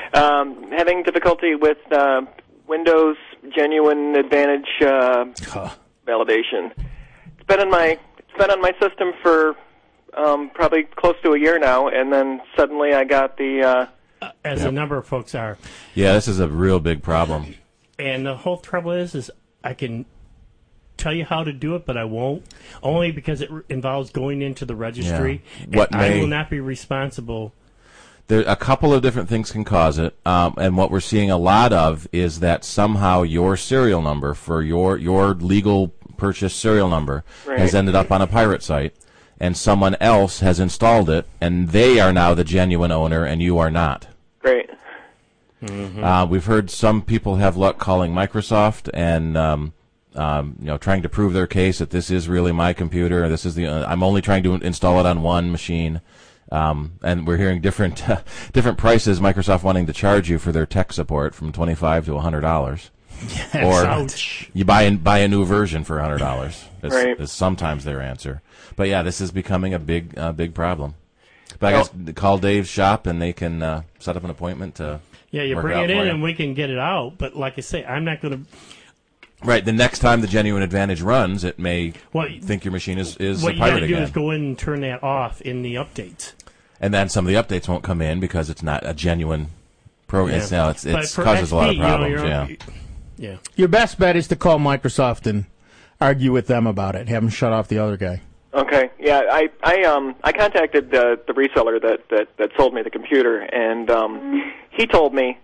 L: Um, having difficulty with uh, Windows Genuine Advantage uh,
B: huh.
L: validation. It's been on my it's been on my system for um, probably close to a year now, and then suddenly I got the. Uh,
C: uh, as
D: yep.
C: a number of folks are.
D: Yeah, this is a real big problem.
C: And the whole trouble is, is I can tell you how to do it, but I won't, only because it re- involves going into the registry.
D: Yeah. What
C: and
D: may,
C: I will not be responsible.
D: There, a couple of different things can cause it, um, and what we're seeing a lot of is that somehow your serial number for your your legal purchase serial number
L: right.
D: has ended up on a pirate site, and someone else has installed it, and they are now the genuine owner, and you are not.
L: Great.
C: Mm-hmm.
D: Uh, we've heard some people have luck calling Microsoft and um, um, you know trying to prove their case that this is really my computer. This is the uh, I'm only trying to install it on one machine. Um, and we're hearing different uh, different prices. Microsoft wanting to charge you for their tech support from twenty-five to a hundred dollars,
B: yes,
D: or
C: ouch.
D: you buy in, buy a new version for a hundred dollars. Is,
L: right.
D: is sometimes their answer. But yeah, this is becoming a big uh, big problem. But I
L: well,
D: guess call Dave's shop and they can uh, set up an appointment to.
C: Yeah, you
D: work
C: bring
D: it,
C: it
D: out
C: in
D: for
C: and
D: you.
C: we can get it out. But like I say, I'm not going to.
D: Right. The next time the Genuine Advantage runs, it may
C: Well,
D: think your machine is is
C: what
D: a
C: you got
D: pirate
C: to do
D: again.
C: is go in and turn that off in the updates.
D: And then some of the updates won't come in because it's not a genuine program.
C: Yeah.
D: It's, no, it's,
C: But
D: it's
C: for
D: causes a lot of
C: X P, you know,
D: problems.
C: you're-
D: yeah.
C: Yeah.
B: Your best bet is to call Microsoft and argue with them about it. Have them shut off the other guy.
L: Okay. Yeah, I I um I contacted the the reseller that that, that sold me the computer, and um, he told me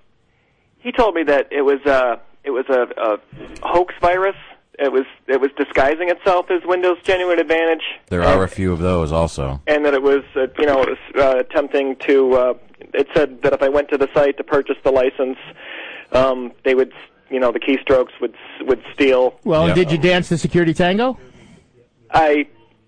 L: he told me that it was uh it was a, a hoax virus. It was it was disguising itself as Windows Genuine Advantage.
D: There
L: and,
D: are a few of those also.
L: and that it was uh, you know it was uh, attempting to. Uh, it said that if I went to the site to purchase the license, um, they would you know the keystrokes would would steal.
B: Well,
D: Yeah.
B: did you dance the security tango?
L: I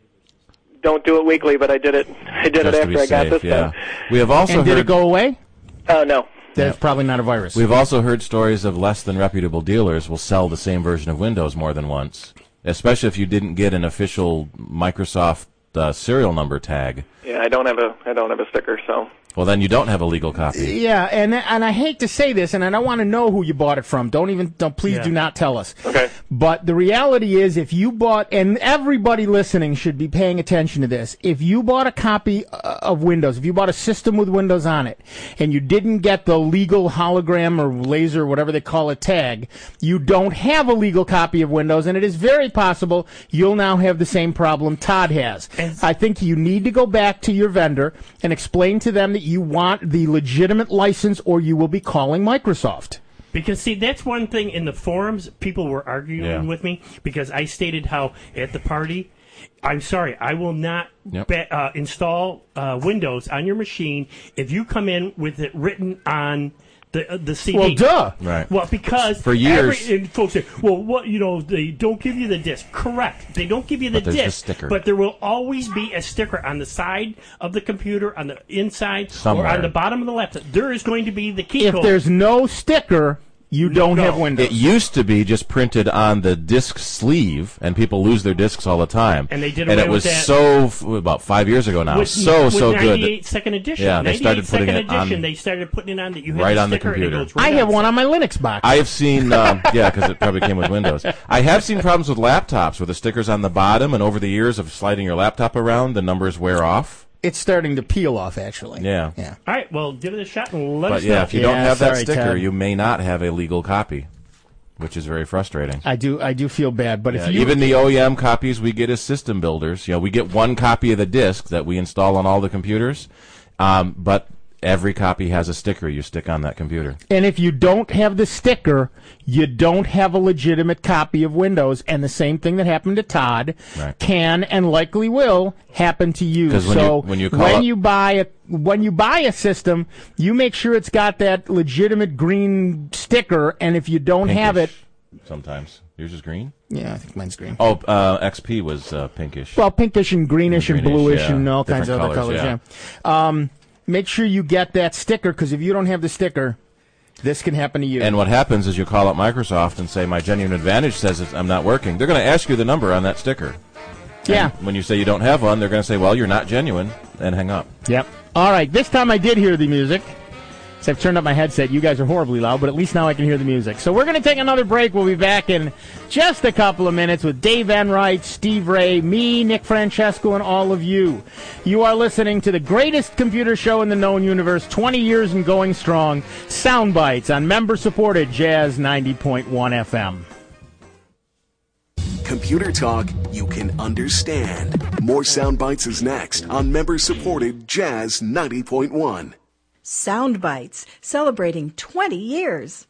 L: don't do it weekly, but I did it. I did
D: Just
L: it
D: to
L: after
D: be
L: I got
D: safe,
L: this
D: yeah.
L: done.
D: We have also
B: And did
D: heard,
B: it go away?
L: Oh no.
B: Then it's probably not a virus.
D: We've also heard stories of less than reputable dealers will sell the same version of Windows more than once, especially if you didn't get an official Microsoft uh, serial number tag.
L: Yeah, I don't have a I don't have a sticker, so.
D: Well, then you don't have a legal copy.
B: Yeah, and and I hate to say this, and I don't want to know who you bought it from. Don't even, don't please
C: Yeah.
B: do not tell us.
L: Okay.
B: But the reality is, if you bought, and everybody listening should be paying attention to this, if you bought a copy uh, of Windows, if you bought a system with Windows on it, and you didn't get the legal hologram or laser, whatever they call it, tag, you don't have a legal copy of Windows, and it is very possible you'll now have the same problem Todd has.
C: And-
B: I think you need to go back to your vendor and explain to them that you want the legitimate license, or you will be calling Microsoft.
C: Because, see, that's one thing in the forums, people were arguing
D: Yeah.
C: with me because I stated how at the party, I'm sorry, I will not
D: Yep.
C: ba- uh, install uh, Windows on your machine if you come in with it written on the uh, the C D.
B: Well, duh.
D: Right.
C: Well, because
D: For years-
C: every, and folks say, well, what you know, they don't give you the disc. Correct, they don't give you the
D: But there's the
C: disc,
D: sticker.
C: but there will always be a sticker on the side of the computer, on the inside,
D: Somewhere.
C: or on the bottom of the laptop. There is going to be the key
B: If
C: code.
B: there's no sticker, you don't
C: No.
B: have Windows.
D: It used to be just printed on the disc sleeve, and people lose their discs all the time.
C: And they did
D: and
C: away
D: it was
C: with that.
D: so f- about five years ago now.
C: With,
D: so
C: with
D: so good.
C: ninety-eight second edition.
D: Yeah, they started putting
C: ninety-eight second
D: it on
C: edition, they started putting it on that you had
D: right
C: the
D: on the
C: sticker and it
D: computer.
C: goes right
B: I have
C: on.
B: one on my Linux box.
D: I have seen, um, yeah, because it probably came with Windows. I have seen problems with laptops where the sticker's on the bottom, and over the years of sliding your laptop around, the numbers wear off.
B: It's starting to peel off, actually.
D: Yeah.
B: Yeah.
C: All right, well, give it a shot and let
D: But
C: us
D: yeah,
C: know.
D: if you don't
B: Yeah,
D: have that
B: sorry,
D: sticker,
B: Ted.
D: you may not have a legal copy, which is very frustrating.
B: I do I do feel bad, but
D: Yeah,
B: if you
D: even the O E M copies we get as system builders, you know, we get one copy of the disc that we install on all the computers, um, but every copy has a sticker you stick on that computer.
B: and if you don't have the sticker, you don't have a legitimate copy of Windows, and the same thing that happened to Todd
D: Right.
B: can and likely will happen to you.
D: 'Cause when
B: so
D: you- when you call
B: when
D: up-
B: you buy a when you buy a system, you make sure it's got that legitimate green sticker, and if you don't have it,
D: Pinkish sometimes. Yours is green?
B: yeah, I think mine's green.
D: Oh, uh, X P was uh, pinkish.
B: Well, pinkish and greenish and,
D: Greenish,
B: bluish
D: yeah.
B: and all kinds of
D: Different
B: other colors.
D: colors,
B: Yeah. Um, make sure you get that sticker, because if you don't have the sticker, this can happen to you.
D: And what happens is you call up Microsoft and say, my Genuine Advantage says it's, I'm not working. They're going to ask you the number on that sticker.
B: yeah.
D: And when you say you don't have one, they're going to say, well, you're not genuine, and hang up.
B: Yep. All right. This time I did hear the music. So I've turned up my headset. You guys are horribly loud, but at least now I can hear the music. So we're going to take another break. We'll be back in just a couple of minutes with Dave Enright, Steve Ray, me, Nick Francesco, and all of you. You are listening to the greatest computer show in the known universe, twenty years and going strong, Soundbites on member-supported Jazz ninety point one F M.
A: Computer talk you can understand. More Sound Bites is next on member-supported Jazz ninety point one.
H: Sound Bites, celebrating twenty years.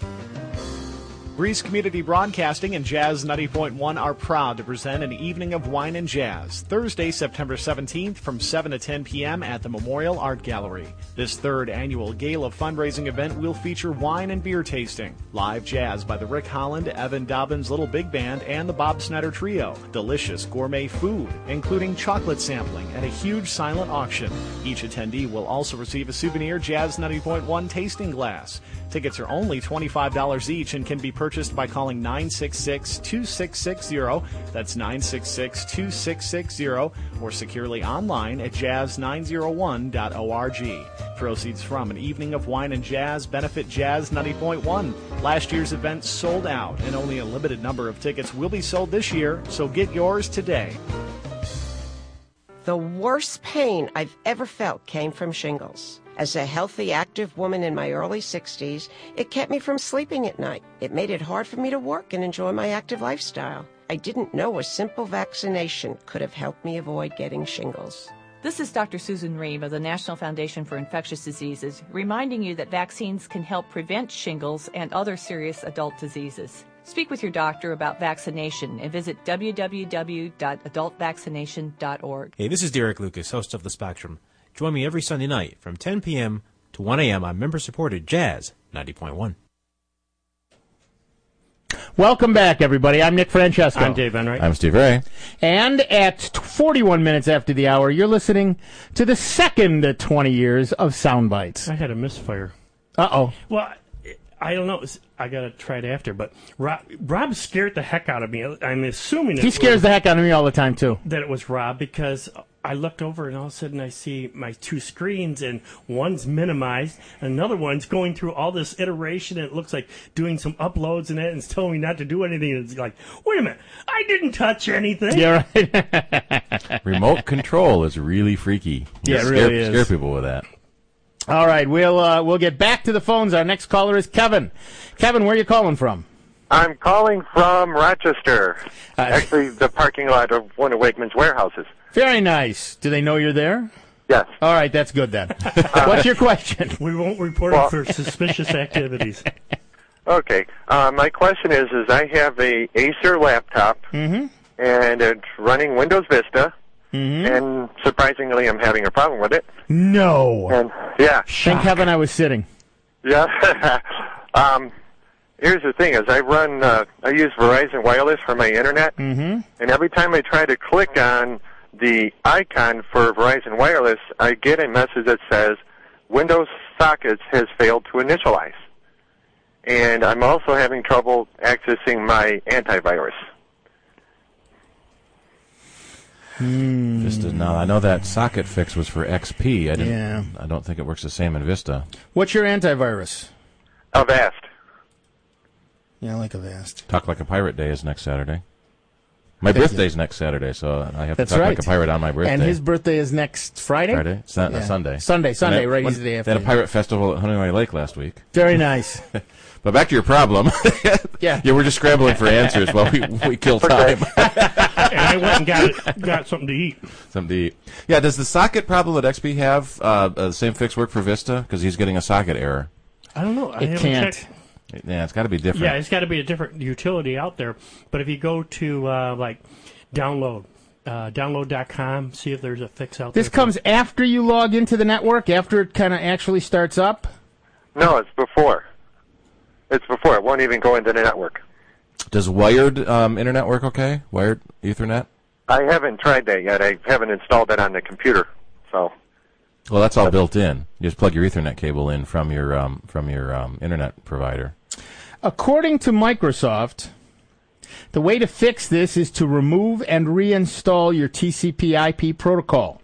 G: Breeze Community Broadcasting and Jazz ninety point one are proud to present an evening of wine and jazz, Thursday, September seventeenth from seven to ten p.m. at the Memorial Art Gallery. This third annual gala fundraising event will feature wine and beer tasting, live jazz by the Rick Holland, Evan Dobbins Little Big Band, and the Bob Snyder Trio, delicious gourmet food, including chocolate sampling, and a huge silent auction. Each attendee will also receive a souvenir Jazz ninety point one tasting glass. Tickets are only twenty-five dollars each and can be purchased by calling nine six six, two six six zero, that's nine six six, two six six zero, or securely online at jazz nine oh one dot org. Proceeds from an evening of wine and jazz benefit Jazz ninety point one. Last year's event sold out, and only a limited number of tickets will be sold this year, so get yours today.
M: The worst pain I've ever felt came from shingles. As a healthy, active woman in my early sixties, it kept me from sleeping at night. It made it hard for me to work and enjoy my active lifestyle. I didn't know a simple vaccination could have helped me avoid getting shingles.
N: This is Doctor Susan Ream of the National Foundation for Infectious Diseases, reminding you that vaccines can help prevent shingles and other serious adult diseases. Speak with your doctor about vaccination and visit w w w dot adult vaccination dot org.
O: Hey, this is Derek Lucas, host of The Spectrum. Join me every Sunday night from ten p.m. to one a.m. on member-supported Jazz ninety point one.
B: Welcome back, everybody. I'm Nick Francesco.
C: I'm Dave Enright.
D: I'm Steve Ray.
B: And at forty-one minutes after the hour, you're listening to the second twenty years of Soundbites.
C: I had a misfire.
B: Uh-oh.
C: Well, I don't know. I got to try it after. But Rob, Rob scared the heck out of me. I'm assuming it
B: He scares
C: was,
B: the heck out of me all the time, too.
C: that it was Rob, because I looked over and all of a sudden I see my two screens, and one's minimized, and another one's going through all this iteration, and it looks like doing some uploads and that, and it's telling me not to do anything. And it's like, wait a minute, I didn't touch anything.
B: Yeah, right.
D: Remote control is really freaky.
B: Yeah, it
D: scare,
B: really is.
D: Scare people with that.
B: All right, we'll uh, we'll get back to the phones. Our next caller is Kevin. Kevin, where are you calling from?
P: I'm calling from Rochester,
B: Uh,
P: actually the parking lot of one of Wakeman's warehouses.
B: Very nice. Do they know you're there?
P: Yes.
B: All right, that's good then. What's your question?
C: We won't report
P: Well-
C: it for suspicious activities.
P: Okay. Uh, my question is, is I have a Acer laptop,
B: Mm-hmm.
P: and it's running Windows Vista,
B: Mm-hmm.
P: and surprisingly, I'm having a problem with it.
B: No.
P: And yeah,
B: Thank heaven I was sitting.
P: yeah. um, here's the thing: is I run, uh, I use Verizon Wireless for my internet,
B: Mm-hmm.
P: and every time I try to click on the icon for Verizon Wireless, I get a message that says Windows Sockets has failed to initialize. and I'm also having trouble accessing my antivirus.
B: Hmm.
D: Vista. No, I know that socket fix was for X P. I didn't.
B: Yeah.
D: I don't think it works the same in Vista.
B: What's your antivirus?
P: Avast.
B: Yeah, I like Avast.
D: Talk Like a Pirate Day is next Saturday. My
B: Thank
D: birthday's
B: you.
D: next Saturday, so I have
B: That's
D: to talk
B: right.
D: like a pirate on my birthday.
B: And his birthday is next Friday?
D: Friday? Sun-
B: Yeah.
D: Sunday.
B: Sunday, Sunday,
D: And
B: right,
D: that-
B: he's
D: when-
B: the day
D: They had a
B: after.
D: pirate festival at Honeywell Lake last week.
B: Very nice.
D: But back to your problem.
B: Yeah.
D: Yeah, we're just scrambling for answers while we, we kill time.
C: And I went and got, got something to eat.
D: Something to eat. Yeah, does the socket problem that X P have, uh, uh, the same fix work for Vista? Because he's getting a socket error.
C: I don't know. I
B: It
C: haven't
B: can't.
C: checked.
D: Yeah, it's got to be different.
C: Yeah, it's got to be a different utility out there. But if you go to, uh, like, download, uh, download dot com, see if there's a fix out
B: This
C: there.
B: comes after you log into the network, after it kind of actually starts up?
P: No, it's before. It's before. It won't even go into the network.
D: Does wired um, internet work okay? Wired Ethernet?
P: I haven't tried that yet. I haven't installed it on the computer. So,
D: Well, that's all built in. You just plug your Ethernet cable in from your um, from your um, internet provider.
B: According to Microsoft, the way to fix this is to remove and reinstall your T C P I P protocol.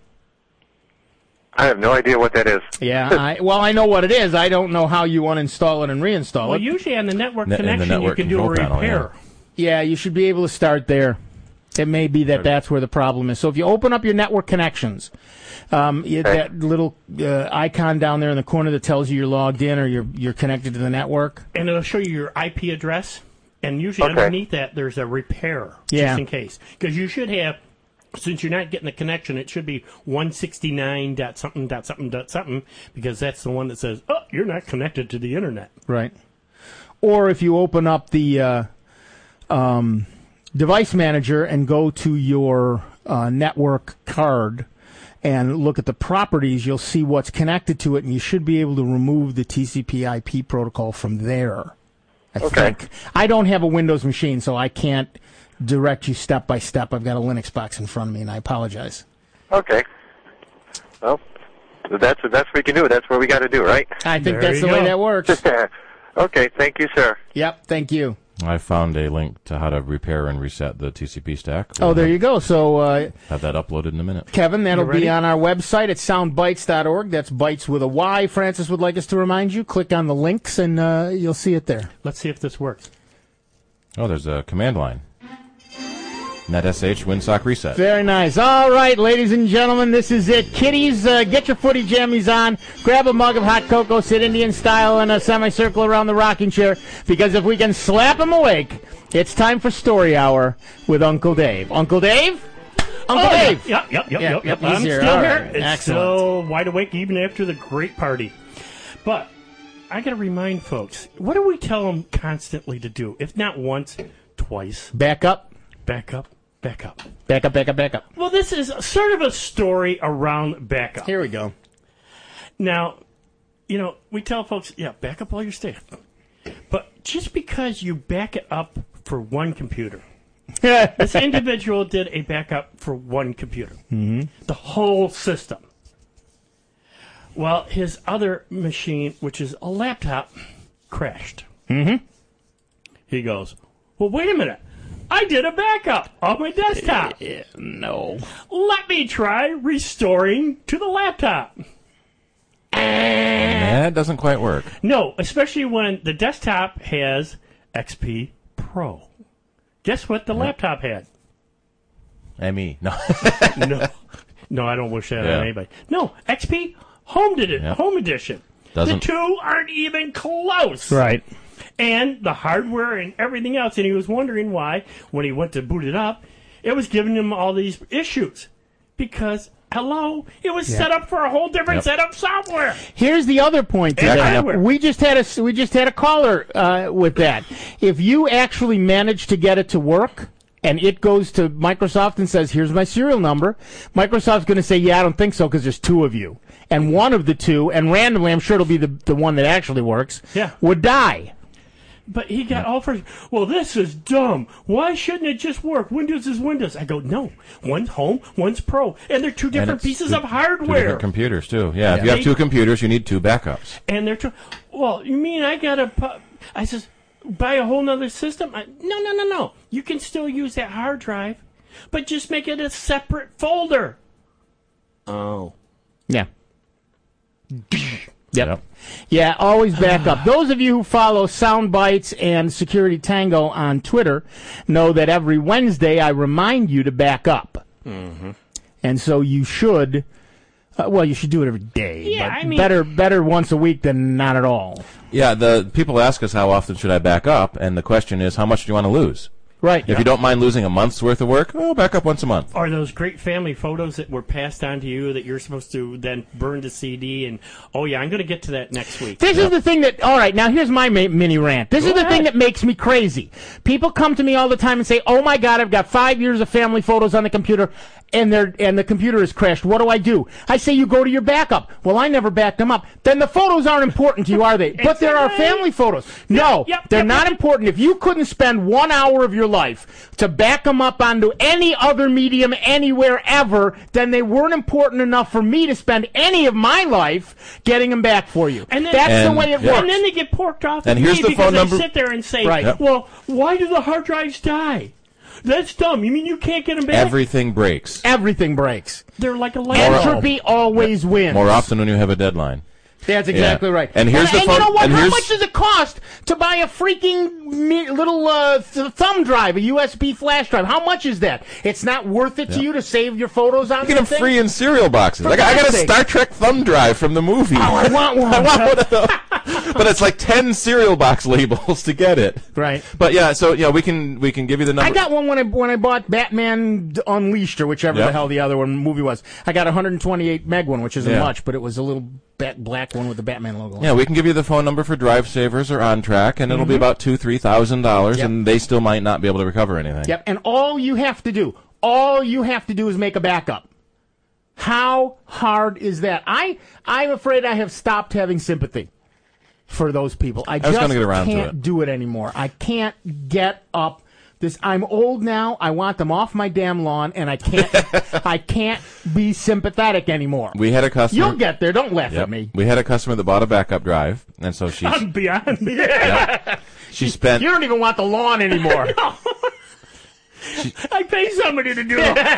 P: I have no idea what that is.
B: Yeah, I, well, I know what it is. I don't know how you uninstall it and reinstall
C: Well,
B: it.
C: usually on the network
D: Ne- in the
C: connection,
D: network
C: you can do a
D: control panel,
C: repair.
B: Yeah, you should be able to start there. It may be that that's where the problem is. So if you open up your network connections, um, you,
P: Okay.
B: that little uh, icon down there in the corner that tells you you're logged in or you're you're connected to the network.
C: And it'll show you your I P address. And usually
P: Okay.
C: underneath that, there's a repair,
B: Yeah.
C: just in case. Because you should have, since you're not getting the connection, it should be one sixty-nine dot something dot something dot something, because that's the one that says, oh, you're not connected to the internet.
B: Right. Or if you open up the uh, um, device manager and go to your uh, network card and look at the properties, you'll see what's connected to it, and you should be able to remove the T C P I P protocol from there. I
P: Okay.
B: think. I don't have a Windows machine, so I can't direct you step by step. I've got a Linux box in front of me, and I apologize.
P: Okay. Well, that's the best we can do. That's what we got to do, right?
B: I think
C: There
B: that's
C: you
B: the way
C: go.
B: that works.
P: Okay. Thank you, sir.
B: Yep, thank you.
D: I found a link to how to repair and reset the T C P stack.
B: Oh, there you go. So, uh,
D: Have that uploaded in a minute.
B: Kevin, that'll
C: You ready?
B: be on our website at soundbites dot org. That's bites with a Y. Francis would like us to remind you. Click on the links, and uh, you'll see it there.
C: Let's see if this works.
D: Oh, there's a command line. NetSH WinSock reset.
B: Very nice. All right, ladies and gentlemen, this is it. Kiddies, uh, get your footy jammies on. Grab a mug of hot cocoa, sit Indian style in a semicircle around the rocking chair, because if we can slap them awake, it's time for Story Hour with Uncle Dave. Uncle Dave? Uncle
C: Oh, yeah.
B: Dave!
C: Yep, yep, yep,
B: Yeah,
C: yep, yep.
B: he's
C: I'm
B: here.
C: still
B: All
C: here.
B: right.
C: It's
B: Excellent.
C: still wide awake even after the great party. But I got to remind folks, what do we tell them constantly to do? If not once, twice.
B: Back up.
C: Back up, back up.
B: Back up, back up, back up.
C: Well, this is sort of a story around backup.
B: Here we go.
C: Now, you know, we tell folks, yeah, back up all your stuff. But just because you back it up for one computer, this individual did a backup for one computer,
B: Mm-hmm.
C: the whole system. Well, his other machine, which is a laptop, crashed.
B: Mm-hmm.
C: He goes, well, wait a minute. I did a backup on my desktop.
B: Yeah, no.
C: Let me try restoring to the laptop.
D: That doesn't quite work.
C: No, especially when the desktop has X P Pro. Guess what the laptop had?
D: M E. No.
C: no, no, I don't wish that
D: Yeah.
C: on anybody. No, X P Home did it.
D: Yep.
C: Home Edition.
D: Doesn't-
C: The two aren't even close.
B: Right.
C: And the hardware and everything else. And he was wondering why, when he went to boot it up, it was giving him all these issues. Because, hello, it was
B: Yeah.
C: set up for a whole different
D: Yep.
C: set of software.
B: Here's the other point to
C: And
B: that.
C: hardware.
B: We just had a we just had a caller uh, with that. If you actually manage to get it to work, and it goes to Microsoft and says, "Here's my serial number," Microsoft's going to say, "Yeah, I don't think so," because there's two of you, and one of the two, and randomly, I'm sure it'll be the the one that actually works,
C: Yeah.
B: would die.
C: But he got all for, well, this is dumb. Why shouldn't it just work? Windows is Windows. I go, no. One's home, one's pro. And they're two
D: And
C: different
D: it's
C: pieces
D: two-
C: of
D: Two
C: hardware.
D: different computers, too. Yeah, if
C: Yeah.
D: you have
C: They-
D: two computers, you need two backups.
C: And they're, tr- well, you mean I got to pu- I says, buy a whole nother system? I, no, no, no, no. You can still use that hard drive, but just make it a separate folder. Oh.
B: Yeah. Yep. Yeah, always back up. Those of you who follow Soundbites and Security Tango on Twitter know that every Wednesday I remind you to back up.
C: Mm-hmm.
B: And so you should, uh, well, you should do it every day.
C: Yeah,
B: but
C: I mean-
B: better, better once a week than not at all.
D: Yeah, the people ask us how often should I back up, and the question is how much do you want to lose?
B: Right.
D: If you don't mind losing a month's worth of work, oh, back up once a month.
C: Or those great family photos that were passed on to you that you're supposed to then burn to C D and, oh, yeah, I'm going to get to that next week.
B: This is the thing that, all right, now here's my ma- mini rant. This
C: Go
B: is the
C: ahead.
B: thing that makes me crazy. People come to me all the time and say, oh my God, I've got five years of family photos on the computer and they're, and the computer has crashed. What do I do? I say, you go to your backup. Well, I never backed them up. Then the photos aren't important to you, are they? But there are family photos. No,
C: yep,
B: they're
C: yep,
B: not
C: yep.
B: important. If you couldn't spend one hour of your life to back them up onto any other medium anywhere ever, then they weren't important enough for me to spend any of my life getting them back for you.
C: And then,
B: That's
D: And-
B: the way it
D: yeah.
B: works.
C: And then they get porked off
D: And
C: at
D: here's
C: me
D: the
C: because
D: phone
C: they
D: number-
C: sit there and say,
B: Right. Yep.
C: well, why do the hard drives die? That's dumb. You mean you can't get them back?
D: Everything breaks.
B: Everything breaks.
C: They're like a lamp.
B: Entropy always wins.
D: More often when you have a deadline.
B: That's exactly
D: Yeah.
B: right.
D: And here's the
B: and
D: phone-
B: you know what?
D: and
B: How
D: here's-
B: much does it cost to buy a freaking me- little uh, th- thumb drive, a U S B flash drive? How much is that? It's not worth it to
D: Yeah.
B: you to save your photos on
D: You get them
B: that thing?
D: free in cereal boxes.
B: For
D: Like, I got
B: God's
D: a
B: sake.
D: Star Trek thumb drive from the movie.
B: Oh, I want one.
D: I want one of those. But it's like ten cereal box labels to get it.
B: Right.
D: But yeah, so yeah, we can we can give you the number.
B: I got one when I when I bought Batman Unleashed or whichever
D: Yep.
B: the hell the other one movie was. I got a one hundred twenty-eight meg one, which isn't
D: Yeah.
B: much, but it was a little bat- black one with the Batman logo. on it.
D: Yeah, we can give you the phone number for Drive Savers or OnTrack, and it'll be
B: Mhm.
D: about two, three thousand dollars,
B: Yep.
D: and they still might not be able to recover anything.
B: Yep, and all you have to do, all you have to do is make a backup. How hard is that? I, I'm afraid I have stopped having sympathy for those people. I,
D: I was
B: just
D: gonna get around to
B: can't
D: it.
B: do it anymore. I can't get up this. I'm old now. I want them off my damn lawn, and I can't. I can't be sympathetic anymore.
D: We had a customer.
B: You'll get there. Don't laugh
D: Yep.
B: at me.
D: We had a customer that bought a backup drive, and so she
C: I'm beyond.
D: she spent
B: You don't even want the lawn anymore.
C: I pay somebody to do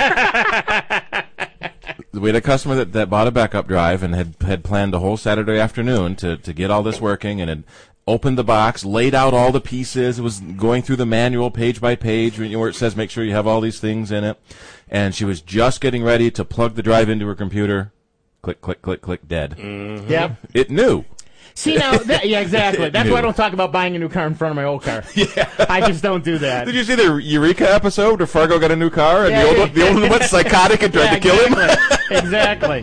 C: it.
D: we had a customer that, that bought a backup drive and had had planned a whole Saturday afternoon to, to get all this working, and had opened the box, laid out all the pieces, was going through the manual page by page you know, where it says make sure you have all these things in it, and she was just getting ready to plug the drive into her computer. Click, click, click, click, dead.
B: Yep.
D: It knew.
B: See now, that, yeah, exactly. That's
D: New.
B: why I don't talk about buying a new car in front of my old car. Yeah, I just don't do that.
D: Did you see the Eureka episode where Fargo got a new car and
B: Yeah,
D: the old
B: yeah.
D: one, the old one went psychotic and tried
B: Yeah,
D: to kill him?
B: exactly.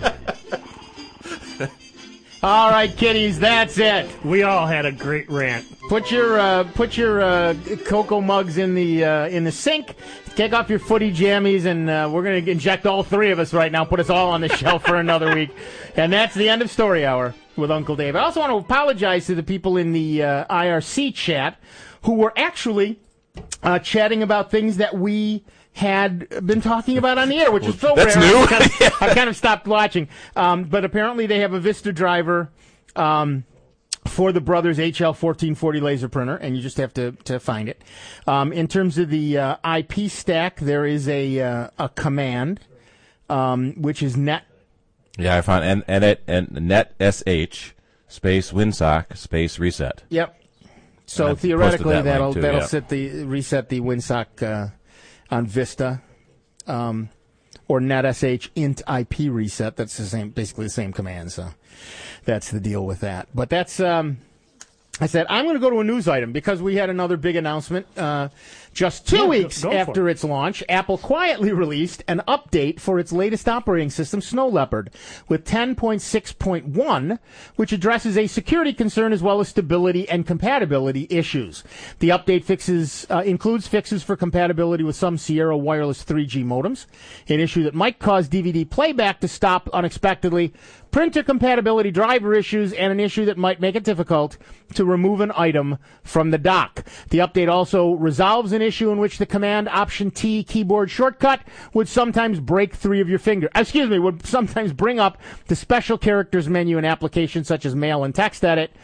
B: Exactly. All right, kiddies, that's it.
C: We all had a great rant.
B: Put your uh, put your uh, cocoa mugs in the uh, in the sink. Take off your footy jammies, and uh, we're going to inject all three of us right now. Put us all on the shelf for another week, and that's the end of Story Hour with Uncle Dave. I also want to apologize to the people in the uh, I R C chat who were actually uh, chatting about things that we had been talking about on the air, which is so
D: That's
B: rare.
D: new?
B: I kind, of, I kind of stopped watching. Um, but apparently they have a Vista driver um, for the Brothers H L fourteen forty laser printer, and you just have to, to find it. Um, in terms of the uh, I P stack, there is a uh, a command, um, which is net.
D: Yeah, I found and and it and net sh space winsock space reset.
B: Yep. So
D: And I
B: theoretically,
D: posted that
B: that'll
D: link too,
B: that'll
D: yeah.
B: set the reset the WinSock uh, on Vista, um, or netsh int I P reset. That's the same, basically the same command. So that's the deal with that. But that's. Um, I said I'm going to go to a news item because we had another big announcement. Uh, just two
C: Yeah, go-
B: weeks
C: go for
B: after
C: it.
B: its launch, Apple quietly released an update for its latest operating system, Snow Leopard, with ten point six point one, which addresses a security concern as well as stability and compatibility issues. The update fixes uh, includes fixes for compatibility with some Sierra wireless three G modems, an issue that might cause D V D playback to stop unexpectedly, printer compatibility driver issues, and an issue that might make it difficult to remove an item from the dock. The update also resolves an issue in which the Command Option T keyboard shortcut would sometimes break three of your fingers. Excuse me, would sometimes bring up the special characters menu in applications such as mail and text edit.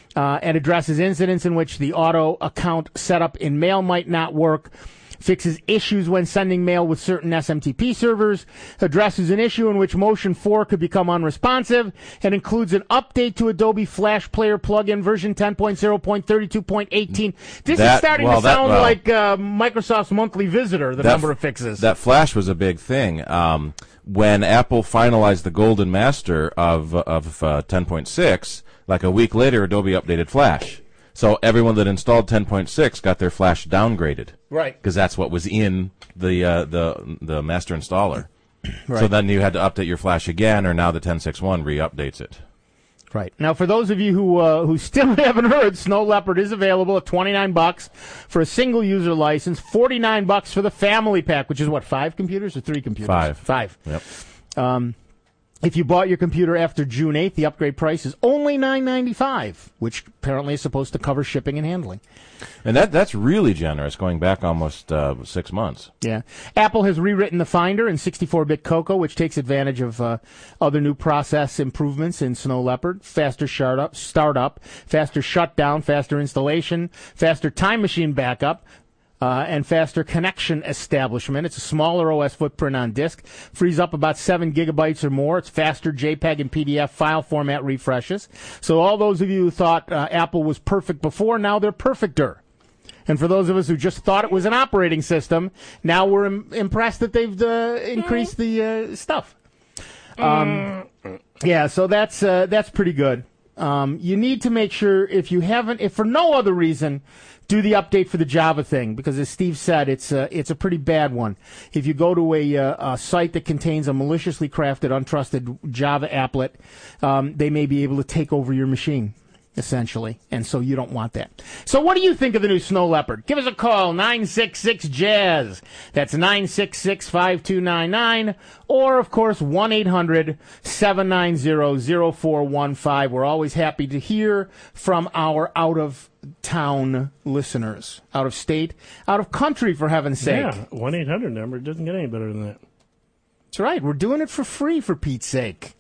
B: uh, and addresses incidents in which the auto account setup in mail might not work. Fixes issues when sending mail with certain S M T P servers, addresses an issue in which Motion four could become unresponsive, and includes an update to Adobe Flash Player plugin version ten point oh point thirty-two point eighteen. This
D: That-
B: is starting
D: well,
B: to
D: that-
B: sound
D: well,
B: like uh, Microsoft's monthly visitor, the
D: That
B: number
D: f-
B: of fixes.
D: That Flash was a big thing. Um, when Apple finalized the golden master of of uh, ten point six, like a week later, Adobe updated Flash. So everyone that installed ten point six got their Flash downgraded.
B: Right.
D: Because that's what was in the uh, the the master installer.
B: Right.
D: So then you had to update your Flash again, or now the ten point six one re-updates it.
B: Right. Now, for those of you who uh, who still haven't heard, Snow Leopard is available at twenty-nine bucks for a single user license, forty-nine bucks for the family pack, which is what, five computers or three computers?
D: Five.
B: Five.
D: Yep.
B: Um, if you bought your computer after June eighth, the upgrade price is only nine ninety-five, which apparently is supposed to cover shipping and handling.
D: And that that's really generous, going back almost uh, six months.
B: Yeah. Apple has rewritten the Finder in sixty-four bit Cocoa, which takes advantage of uh, other new process improvements in Snow Leopard. Faster startup, startup, faster shutdown, faster installation, faster time machine backup, uh, and faster connection establishment. It's a smaller O S footprint on disk, frees up about seven gigabytes or more. It's faster JPEG and P D F file format refreshes. So all those of you who thought uh, Apple was perfect before, now they're perfecter. And for those of us who just thought it was an operating system, now we're im- impressed that they've uh, increased the uh, stuff. Um, yeah, so that's uh, that's pretty good. Um, you need to make sure, if you haven't, if for no other reason, do the update for the Java thing, because as Steve said, it's a, it's a pretty bad one. If you go to a, a site that contains a maliciously crafted, untrusted Java applet, um, they may be able to take over your machine, essentially, and so you don't want that. So what do you think of the new Snow Leopard? Give us a call, nine six six jazz. That's nine six six, five two nine nine, or, of course, one eight hundred, seven nine zero, zero four one five. We're always happy to hear from our out-of-town listeners, out-of-state, out-of-country, for heaven's sake.
C: Yeah, one eight hundred number doesn't get any better than that.
B: That's right. We're doing it for free, for Pete's sake.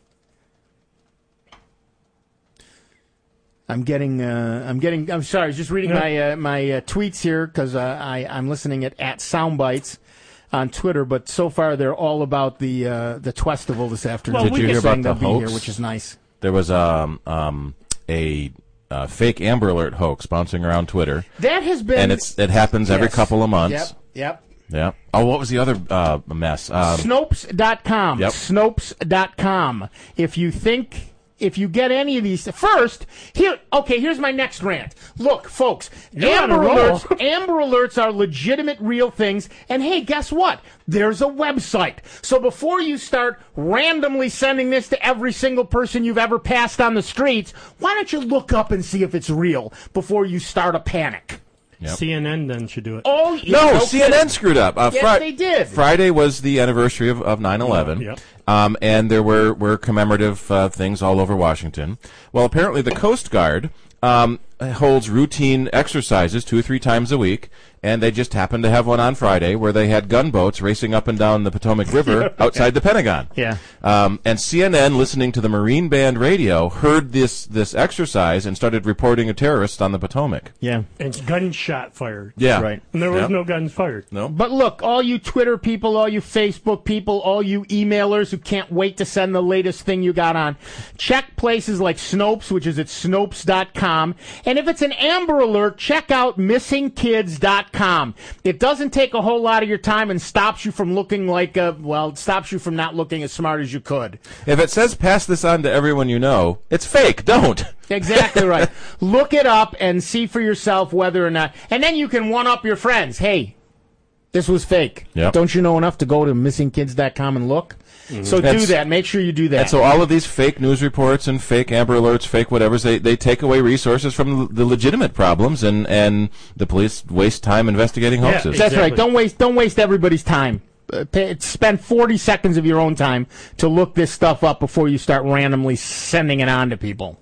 B: I'm getting, uh, I'm getting, I'm sorry, I was just reading
C: Yeah.
B: my uh, my uh, tweets here because uh, I I'm listening at at Soundbites on Twitter, but so far they're all about the uh, the Twestival this afternoon.
D: Did you hear about the
B: They'll be
D: hoax?
B: here, which is nice.
D: There was um, um, a uh, fake Amber Alert hoax bouncing around Twitter.
B: That has been,
D: and it's it happens every
B: Yes.
D: couple of months.
B: Yep, yep.
D: Yeah. Oh, what was the other uh, mess? Um,
B: Snopes dot com.
D: Yep.
B: Snopes dot com. If you think, if you get any of these, first, here, okay, here's my next rant. Look, folks,
C: You're on
B: Amber
C: a roll.
B: Alerts, Amber Alerts are legitimate, real things, and hey, guess what? There's a website. So before you start randomly sending this to every single person you've ever passed on the streets, why don't you look up and see if it's real before you start a panic?
D: Yep.
C: C N N then should do it.
B: Oh,
D: No,
B: yeah,
D: C N N screwed up. Uh,
B: Yes,
D: Fri-
B: they did.
D: Friday was the anniversary of, of nine eleven,
C: Yep.
D: um, and there were, were commemorative uh, things all over Washington. Well, apparently the Coast Guard um, holds routine exercises two or three times a week, and they just happened to have one on Friday where they had gunboats racing up and down the Potomac River outside the Pentagon.
B: Yeah.
D: Um, and C N N, listening to the Marine Band radio, heard this this exercise and started reporting a terrorist on the Potomac.
B: Yeah.
C: And gunshot fired.
D: Yeah.
B: Right.
C: And there was
D: Yep.
C: no guns fired.
D: No.
B: But look, all you Twitter people, all you Facebook people, all you emailers who can't wait to send the latest thing you got on, check places like Snopes, which is at snopes dot com. And if it's an Amber Alert, check out missing kids dot com. It doesn't take a whole lot of your time and stops you from looking like a, well, it stops you from not looking as smart as you could.
D: If it says pass this on to everyone you know, it's fake. Don't.
B: Exactly right. Look it up and see for yourself whether or not, and then you can one-up your friends. Hey, this was fake.
D: Yep.
B: Don't you know enough to go to missing kids dot com and look?
C: Mm-hmm.
B: So
D: That's-
B: do that. Make sure you do that.
D: And so all of these fake news reports and fake Amber Alerts, fake whatevers, they, they take away resources from the legitimate problems, and, and the police waste time investigating
C: Yeah,
D: hoaxes.
B: That's
C: Exactly.
B: right. Don't waste don't waste everybody's time. Uh, pay, spend forty seconds of your own time to look this stuff up before you start randomly sending it on to people.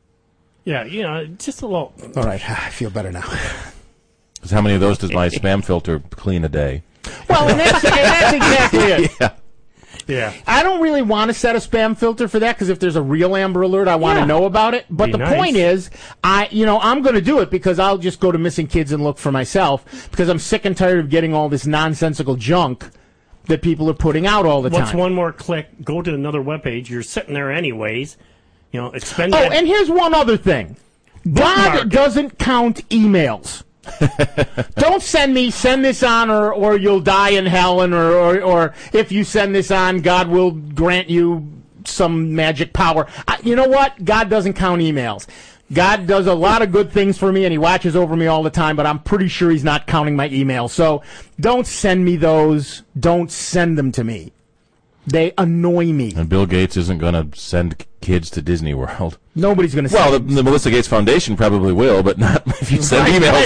C: Yeah, you know, just a little.
B: All right, I feel better now.
D: 'Cause how many of those does my spam filter clean a day?
B: Well, and that's, and that's exactly it.
D: Yeah.
C: Yeah.
B: I don't really want to set a spam filter for that because if there's a real Amber Alert, I want to
C: Yeah.
B: know about it. But
C: Be
B: the
C: nice.
B: point is, I, you know, I'm going to do it because I'll just go to Missing Kids and look for myself because I'm sick and tired of getting all this nonsensical junk that people are putting out all the
C: What's
B: time.
C: one more click? Go to another webpage. You're sitting there anyways. You know, expend
B: Oh,
C: that.
B: and here's one other thing. God
C: Bookmark it.
B: doesn't count emails. Don't send me, send this on or, or you'll die in hell, and, or, or, or if you send this on, God will grant you some magic power. I, you know what? God doesn't count emails. God does a lot of good things for me, and he watches over me all the time, but I'm pretty sure he's not counting my emails. So don't send me those. Don't send them to me. They annoy me.
D: And Bill Gates isn't going to send kids to Disney World.
B: Nobody's going to
D: Well,
B: send
D: the, the Melissa Gates Foundation probably will, but not if you send
B: Right,
D: emails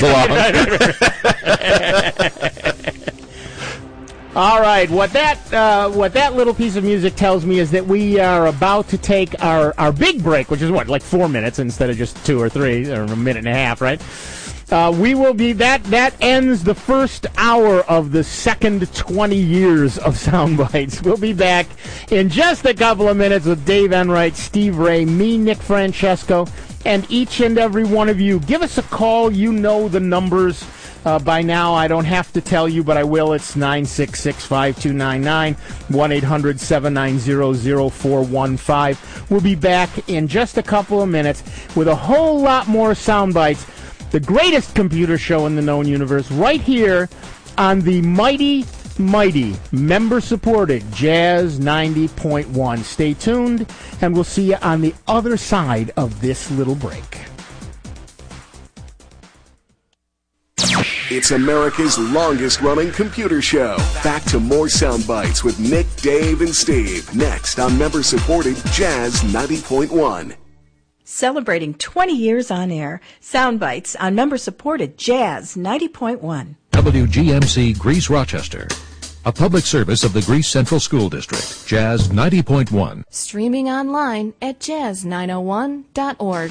B: right,
D: along.
B: All right, what that uh, what that little piece of music tells me is that we are about to take our, our big break, which is what, like four minutes instead of just two or three, or a minute and a half, right? Uh, we will be that that ends the first hour of the second twenty years of Soundbites. We'll be back in just a couple of minutes with Dave Enright, Steve Ray, me, Nick Francesco, and each and every one of you. Give us a call. You know the numbers. Uh, by now, I don't have to tell you, but I will. It's nine six six, five two nine nine, one eight hundred, seven nine zero, zero four one five. We'll be back in just a couple of minutes with a whole lot more Soundbites, the greatest computer show in the known universe, right here on the mighty, mighty, member-supported Jazz ninety point one. Stay tuned, and we'll see you on the other side of this little break.
A: It's America's longest-running computer show. Back to more sound bites with Nick, Dave, and Steve. Next on member-supported Jazz ninety point one.
H: Celebrating twenty years on air, Soundbites on member-supported Jazz ninety point one.
Q: W G M C Greece Rochester, a public service of the Greece Central School District, Jazz ninety point one.
R: Streaming online at jazz nine oh one dot org.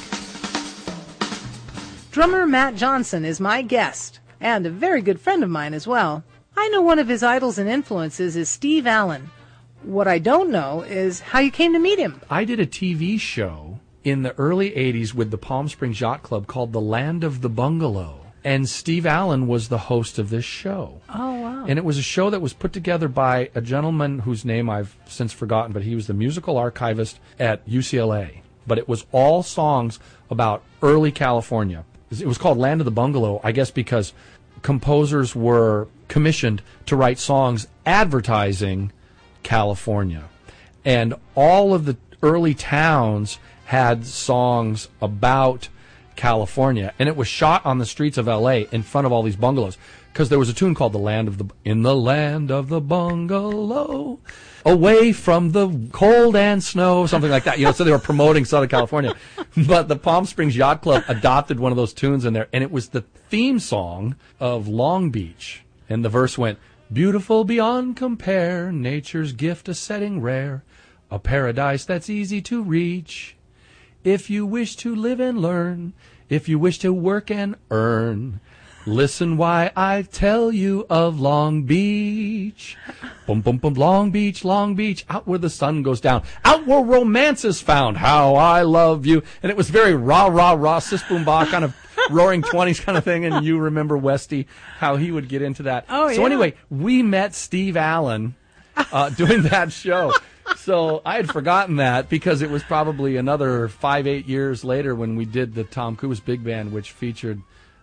S: Drummer Matt Johnson is my guest, and a very good friend of mine as well. I know one of his idols and influences is Steve Allen. What I don't know is how you came to meet him.
T: I did a T V show in the early eighties with the Palm Springs Yacht Club called The Land of the Bungalow. And Steve Allen was the host of this show.
S: Oh, wow.
T: And it was a show that was put together by a gentleman whose name I've since forgotten, but he was the musical archivist at U C L A. But it was all songs about early California. It was called Land of the Bungalow, I guess because composers were commissioned to write songs advertising California. And all of the early towns had songs about California, and it was shot on the streets of L A in front of all these bungalows, because there was a tune called "The Land of the In the Land of the Bungalow, away from the cold and snow," something like that. You know, so they were promoting Southern California. But the Palm Springs Yacht Club adopted one of those tunes in there, and it was the theme song of Long Beach. And the verse went, "Beautiful beyond compare, nature's gift a setting rare, a paradise that's easy to reach. If you wish to live and learn, if you wish to work and earn, listen why I tell you of Long Beach. Boom, boom, boom, Long Beach, Long Beach, out where the sun goes down, out where romance is found, how I love you." And it was very rah, rah, rah, sis boom bah kind of roaring twenties kind of thing. And you remember Westy, how he would get into that.
S: Oh,
T: so
S: yeah.
T: anyway, we met Steve Allen uh, doing that show. So I had forgotten that because it was probably another five, eight years later when we did the Tom Cruise Big Band, which featured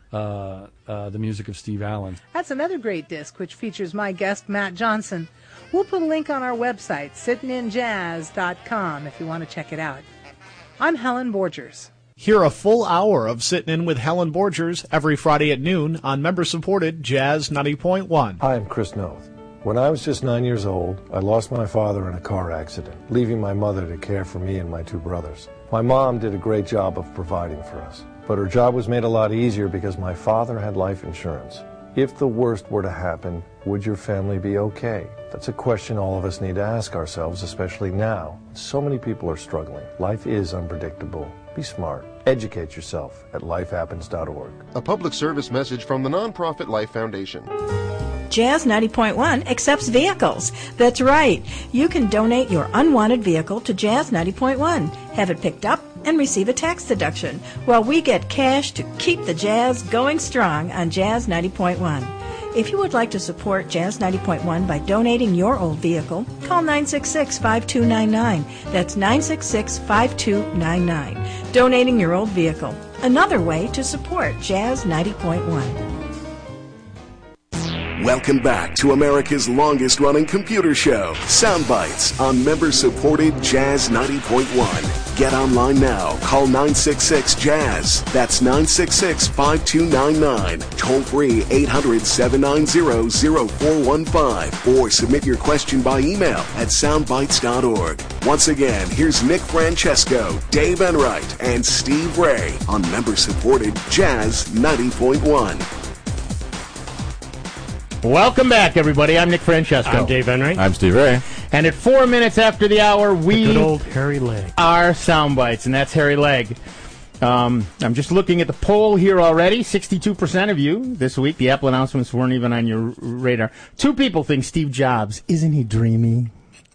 T: uh, uh, the music of Steve Allen.
S: That's another great disc, which features my guest, Matt Johnson. We'll put a link on our website, sittin in jazz dot com, if you want to check it out. I'm Helen Borgers.
G: Hear a full hour of Sittin' In with Helen Borgers every Friday at noon on member-supported Jazz ninety point one.
U: Hi, I'm Chris Noth. When I was just nine years old, I lost my father in a car accident, leaving my mother to care for me and my two brothers. My mom did a great job of providing for us, but her job was made a lot easier because my father had life insurance. If the worst were to happen, would your family be okay? That's a question all of us need to ask ourselves, especially now. So many people are struggling. Life is unpredictable. Be smart. Educate yourself at life happens dot org.
V: A public service message from the nonprofit Life Foundation.
H: Jazz ninety point one accepts vehicles. That's right. You can donate your unwanted vehicle to Jazz ninety point one, have it picked up, and receive a tax deduction, while we get cash to keep the Jazz going strong on Jazz ninety point one. If you would like to support Jazz ninety point one by donating your old vehicle, call nine six six, five two nine nine. That's nine six six, five two nine nine. Donating your old vehicle. Another way to support Jazz ninety point one.
A: Welcome back to America's longest-running computer show, Soundbites, on member-supported Jazz ninety point one. Get online now. Call nine six six, Jazz. That's nine six six, five two nine nine. Toll free eight hundred, seven nine zero, zero four one five. Or submit your question by email at soundbites dot org. Once again, here's Nick Francesco, Dave Enright, and Steve Ray on member-supported Jazz ninety point one.
B: Welcome back, everybody. I'm Nick Francesco.
C: I'm Dave Enright.
D: I'm Steve Ray.
B: And at four minutes after the hour, we
C: the good old Harry Legg.
B: are Soundbites, and that's Harry Legg. Um, I'm just looking at the poll here already. sixty-two percent of you this week. The Apple announcements weren't even on your radar. Two people think Steve Jobs. Isn't he dreamy?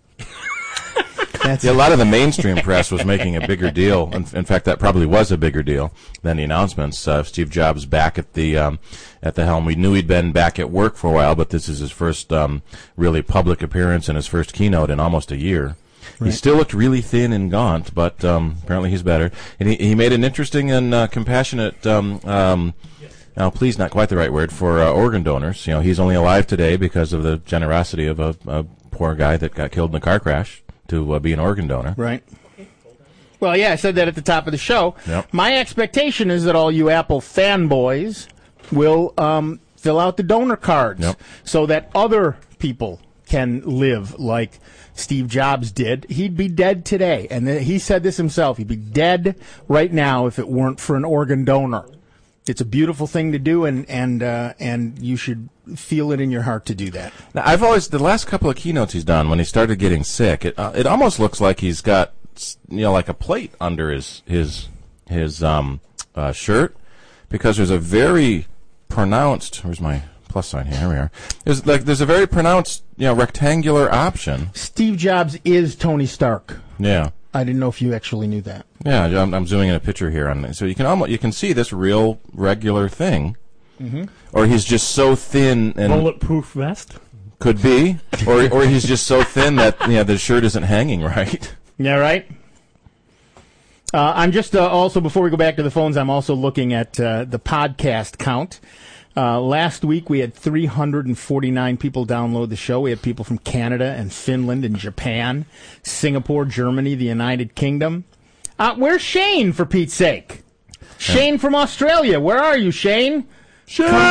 D: That's yeah, a lot of the mainstream press was making a bigger deal. In, in fact, that probably was a bigger deal than the announcements. Uh, Steve Jobs back at the um, at the helm. We knew he'd been back at work for a while, but this is his first um, really public appearance and his first keynote in almost a year. Right. He still looked really thin and gaunt, but um, apparently he's better. And he, he made an interesting and uh, compassionate. Um, um, Now, please, not quite the right word for uh, organ donors. You know, he's only alive today because of the generosity of a, a poor guy that got killed in a car crash to uh, be an organ donor.
B: Right. Well, yeah, I said that at the top of the show.
D: Yep.
B: My expectation is that all you Apple fanboys will um, fill out the donor cards
D: Yep.
B: so that other people can live like Steve Jobs did. He'd be dead today. And th- he said this himself. He'd be dead right now if it weren't for an organ donor. It's a beautiful thing to do, and and uh, and you should feel it in your heart to do that.
D: Now, I've always the last couple of keynotes he's done when he started getting sick, it uh, it almost looks like he's got you know like a plate under his his his um uh, shirt, because there's a very pronounced. Where's my plus sign here? Here we are. There's like there's a very pronounced you know rectangular option.
B: Steve Jobs is Tony Stark.
D: Yeah.
B: I didn't know if you actually knew that.
D: Yeah, I'm, I'm zooming in a picture here, on so you can almost you can see this real regular thing,
B: mm-hmm.
D: or he's just so thin and
C: bulletproof vest.
D: Could be, or or he's just so thin that yeah the shirt isn't hanging right.
B: Yeah, right. Uh, I'm just uh, also before we go back to the phones, I'm also looking at uh, the podcast count. Uh, last week we had three hundred forty-nine people download the show. We had people from Canada and Finland and Japan, Singapore, Germany, the United Kingdom. Uh, where's Shane, for Pete's sake? Shane yeah. from Australia. Where are you, Shane?
D: Shane! Come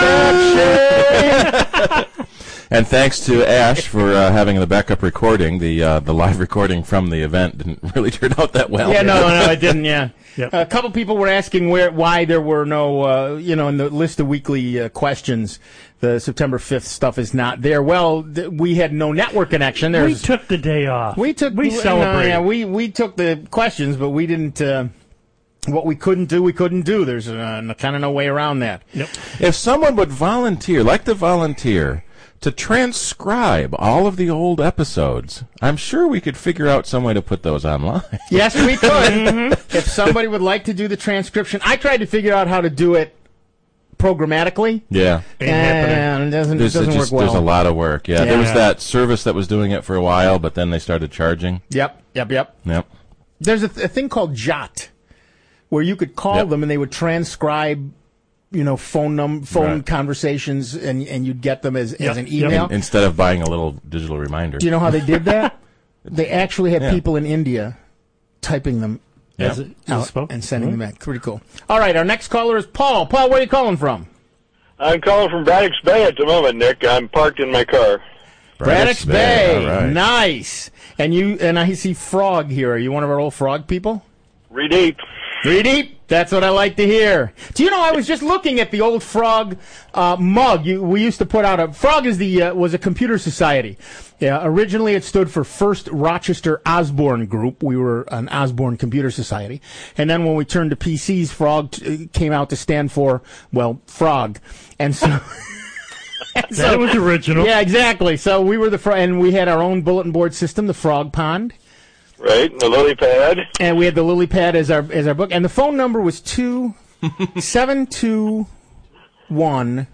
D: back, Shane! And thanks to Ash for uh, having the backup recording. The uh, the live recording from the event didn't really turn out that well.
B: Yeah, no, no, it didn't. Yeah,
C: yep.
B: A couple people were asking where, why there were no, uh, you know, in the list of weekly uh, questions, the September fifth stuff is not there. Well, th- we had no network connection. There's,
C: we took the day off.
B: We took.
C: We
B: uh,
C: celebrated.
B: Yeah, we we took the questions, but we didn't. Uh, What we couldn't do, we couldn't do. There's uh, kind of no way around that.
C: Yep.
D: If someone would volunteer, like to volunteer, to transcribe all of the old episodes, I'm sure we could figure out some way to put those online.
B: Yes, we could. Mm-hmm. If somebody would like to do the transcription, I tried to figure out how to do it programmatically.
D: Yeah.
B: And it doesn't,
D: there's,
B: it doesn't
D: it just,
B: work well.
D: There's a lot of work. Yeah,
B: yeah.
D: There was that service that was doing it for a while, but then they started charging.
B: Yep, yep, yep.
D: Yep.
B: There's a, th- a thing called Jot, where you could call
D: yep.
B: them and they would transcribe, you know, phone num- phone
D: right.
B: conversations, and, and you'd get them as,
C: yep.
B: as an email.
D: In, instead of buying a little digital reminder.
B: Do you know how they did that? They actually had
D: yeah.
B: people in India typing them
D: yep.
B: as
C: it,
B: out
C: spoke?
B: and sending
C: mm-hmm.
B: them back. Pretty cool. All right, our next caller is Paul. Paul, where are you calling from?
E: I'm calling from Braddock's Bay at the moment, Nick. I'm parked in my car.
B: Braddock's, Braddock's Bay.
D: Bay. All right.
B: Nice. And you and I see Frog here. Are you one of our old Frog people?
E: Redeep.
B: Redeep. That's what I like to hear. Do you know, I was just looking at the old Frog uh, mug. You, we used to put out a... Frog is the uh, was a computer society. Yeah, originally it stood for First Rochester Osborne Group. We were an Osborne Computer Society. And then when we turned to P Cs, Frog t- came out to stand for, well, Frog. And so...
C: That was original.
B: Yeah, exactly. So we were the fr- and we had our own bulletin board system, the Frog Pond.
E: Right, the lily pad.
B: And we had the lily pad as our as our book, and the phone number was two seven two one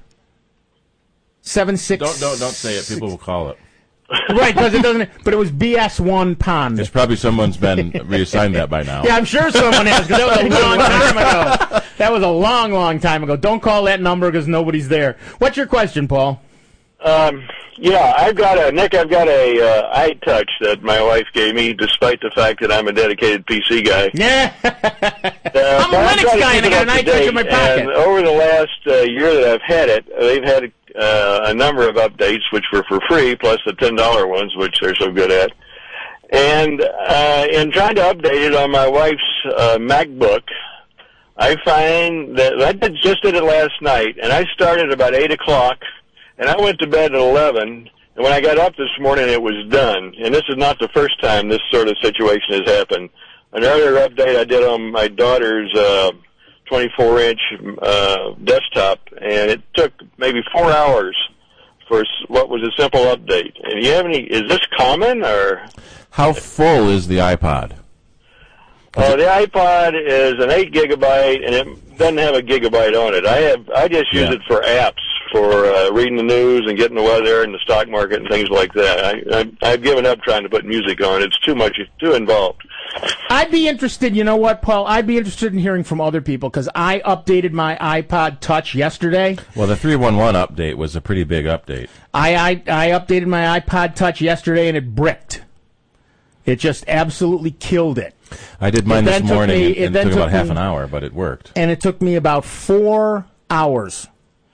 B: seven six.
D: Don't don't don't say it. People will call it.
B: Right, because it doesn't. But it was B S one Pond.
D: It's probably someone's been reassigned that by now.
B: Yeah, I'm sure someone has, because that was a long time ago. That was a long, long time ago. Don't call that number because nobody's there. What's your question, Paul?
E: Um, yeah, I've got a Nick. I've got a uh, iTouch that my wife gave me, despite the fact that I'm a dedicated P C guy.
B: Yeah,
E: uh,
B: I'm a Linux guy, and I got an iTouch in my pocket.
E: And over the last uh, year that I've had it, they've had uh, a number of updates, which were for free, plus the ten dollar ones, which they're so good at. And uh, in trying to update it on my wife's uh, MacBook, I find that I did, just did it last night, and I started about eight o'clock. And I went to bed at eleven, and when I got up this morning, it was done. And this is not the first time this sort of situation has happened. Another update I did on my daughter's uh, twenty-four inch uh, desktop, and it took maybe four hours for what was a simple update. And do you have any? Is this common, or
D: how full is the iPod?
E: Oh, the iPod is an eight gigabyte, and it doesn't have a gigabyte on it. I have I just use
D: Yeah.
E: it for apps, for uh, reading the news and getting the weather and the stock market and things like that. I, I, I've given up trying to put music on. It's too much. It's too involved.
B: I'd be interested, you know what, Paul? I'd be interested in hearing from other people, because I updated my iPod Touch yesterday.
D: Well, the three one one update was a pretty big update.
B: I, I, I updated my iPod Touch yesterday, and it bricked. It just absolutely killed it.
D: I did mine
B: It
D: this
B: then took
D: morning.
B: me-
D: and
B: it
D: it
B: then
D: took
B: took
D: about half
B: me-
D: an hour, but it worked.
B: And it took me about four hours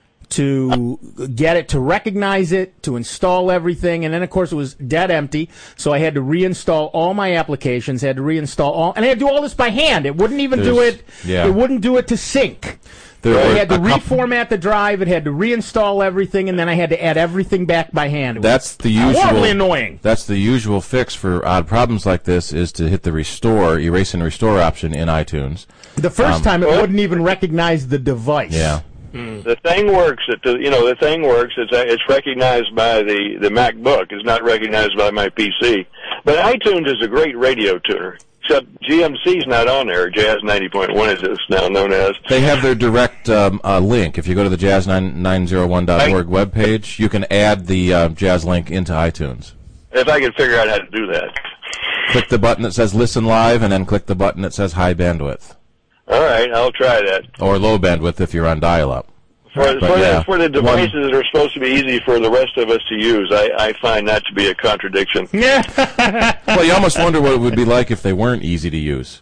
B: to get it to recognize it, to install everything, and then of course it was dead empty, so I had to reinstall all my applications, had to reinstall all, and I had to do all this by hand. It wouldn't even do
D: There's-
B: it,
D: yeah.
B: it wouldn't do it to sync.
D: There
B: So I
D: were
B: had to
D: a couple-
B: reformat the drive, it had to reinstall everything, and then I had to add everything back by hand. It
D: That's
B: was
D: the usual.
B: horribly annoying.
D: That's the usual fix for odd problems like this is to hit the restore, erase and restore option in iTunes.
B: The first
D: Um,
B: time it wouldn't even recognize the device.
D: Yeah.
E: The thing works. It, you know, the thing works. It's it's recognized by the the MacBook. It's not recognized by my P C. But iTunes is a great radio tuner. Except G M C's not on there. Jazz ninety point one is it's now known as.
D: They have their direct um, uh, link. If you go to the jazz nine oh one dot org webpage, you can add the uh, Jazz link into iTunes.
E: If I could figure out how to do that.
D: Click the button that says Listen Live, and then click the button that says High Bandwidth.
E: All right, I'll try that.
D: Or low bandwidth if you're on dial-up.
E: For,
D: But
E: for,
D: yeah,
E: the, for the
D: one-
E: devices that are supposed to be easy for the rest of us to use, I, I find that to be a contradiction.
D: Well, you almost wonder what it would be like if they weren't easy to use.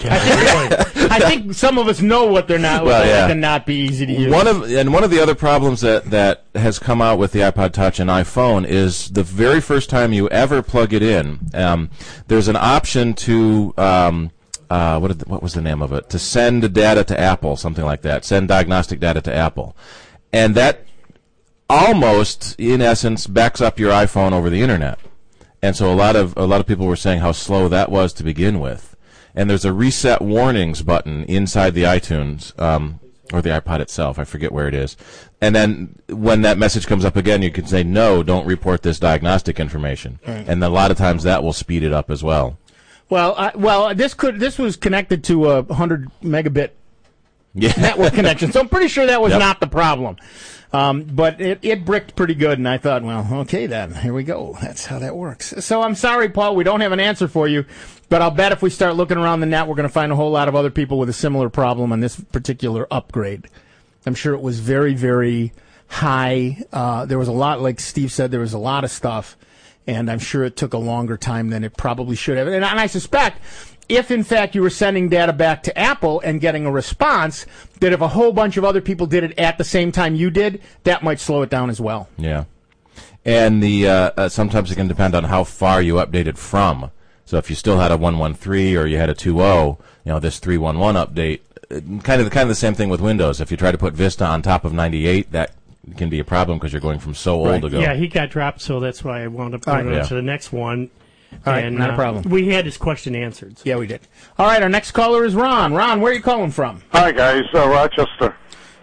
B: I think some of us know what they're not,
D: Well,
B: what
D: yeah.
B: they cannot be easy to use.
D: One of and one of the other problems that, that has come out with the iPod Touch and iPhone is the very first time you ever plug it in, um, there's an option to um, uh, what did the, what was the name of it? To send data to Apple, something like that. Send diagnostic data to Apple, and that almost, in essence, backs up your iPhone over the internet. And so a lot of a lot of people were saying how slow that was to begin with. And there's a reset warnings button inside the iTunes, um, or the iPod itself. I forget where it is. And then when that message comes up again, you can say, no, don't report this diagnostic information.
B: Right.
D: And a lot of times that will speed it up as well.
B: Well, I, well, this could this was connected to a hundred megabit
D: Yeah.
B: network connection, so I'm pretty sure that was
D: Yep.
B: not the problem. Um, but it, it bricked pretty good, and I thought, well, okay then, here we go. That's how that works. So I'm sorry, Paul, we don't have an answer for you, but I'll bet if we start looking around the net, we're going to find a whole lot of other people with a similar problem on this particular upgrade. I'm sure it was very, very high. Uh, there was a lot, like Steve said, there was a lot of stuff, and I'm sure it took a longer time than it probably should have. And, and I suspect if, in fact, you were sending data back to Apple and getting a response, that if a whole bunch of other people did it at the same time you did, that might slow it down as well.
D: Yeah. And the uh, uh, sometimes it can depend on how far you updated from. So if you still had a one one three or you had a two point oh, you know, this three one one update, uh, kind of the, kind of the same thing with Windows. If you try to put Vista on top of ninety-eight, that can be a problem because you're going from so old ago.
C: Yeah, he got dropped, so that's why I wound up going
B: All right.
C: on
D: Yeah.
C: to the next one.
B: All right,
C: and,
B: not a
C: uh,
B: problem.
C: We had his question answered.
B: Yeah, we did. All right, our next caller is Ron. Ron, where are you calling from?
F: Hi, guys. Uh, Rochester.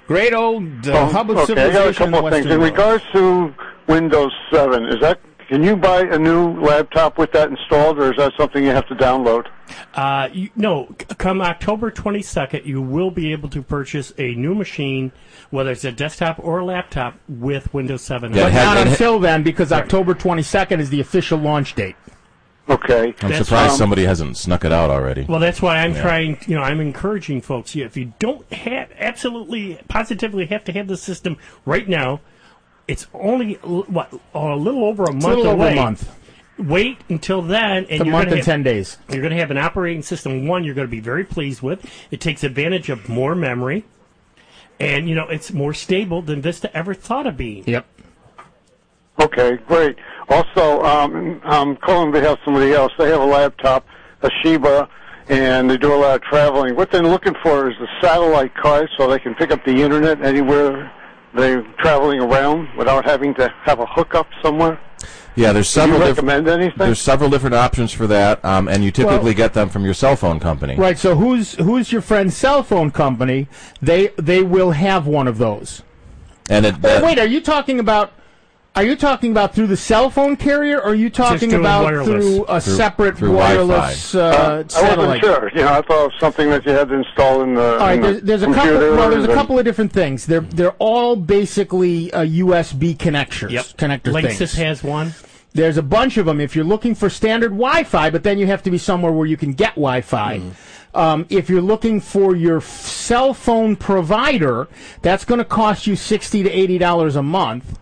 B: Great old uh,
F: Oh,
B: hub of
F: okay, I got a
B: civilization in the
F: couple of things.
B: Western
F: In
B: world.
F: regards to Windows seven, is that can you buy a new laptop with that installed, or is that something you have to download?
C: Uh, you, no, c- come October twenty-second, you will be able to purchase a new machine, whether it's a desktop or a laptop, with Windows seven.
B: But not until then, because October twenty-second is the official launch date.
F: Okay.
D: I'm
C: That's
D: surprised
C: um,
D: somebody hasn't snuck it out already.
C: Well, that's why I'm
D: Yeah.
C: trying, you know, I'm encouraging folks, yeah, if you don't have, absolutely, positively have to have the system right now, it's only, l- what, a little over a
B: It's
C: month
B: a little over
C: away.
B: a month.
C: Wait until then, and
B: It's a
C: you're
B: month
C: gonna
B: and
C: have,
B: ten days.
C: You're going to have an operating system, one, you're going to be very pleased with. It takes advantage of more memory, and, you know, it's more stable than Vista ever thought of being.
B: Yep.
F: Okay, great. Also, um, I'm calling on behalf of somebody else. They have a laptop, a Shiba, and they do a lot of traveling. What they're looking for is a satellite card so they can pick up the internet anywhere they're traveling around without having to have a hookup somewhere.
D: Yeah, there's
F: Do you
D: several. diff-
F: recommend anything?
D: There's several different options for that, um, and you typically
B: Well-
D: get them from your cell phone company.
B: Right. So who's who's your friend's cell phone company? They they will have one of those.
D: And it,
B: Wait,
D: that-
B: wait, are you talking about? Are you talking about through the cell phone carrier, or are you talking
F: doing
B: about
F: wireless.
B: through a
F: Through-
B: separate
F: through
B: wireless
F: Uh,
B: uh,
F: I wasn't
B: satellite?
F: sure. You know, I thought it was something that you had to install in the,
B: All right,
F: in the
B: there's, there's a couple.
F: computer.
B: Well, there's a
F: and-
B: couple of different things. They're they're all basically uh, U S B connectors.
C: Yep.
B: Connector
C: Linksys
B: things.
C: has one.
B: There's a bunch of them if you're looking for standard Wi-Fi, but then you have to be somewhere where you can get Wi-Fi. Um, if you're looking for your f- cell phone provider, that's going to cost you sixty to eighty dollars a month.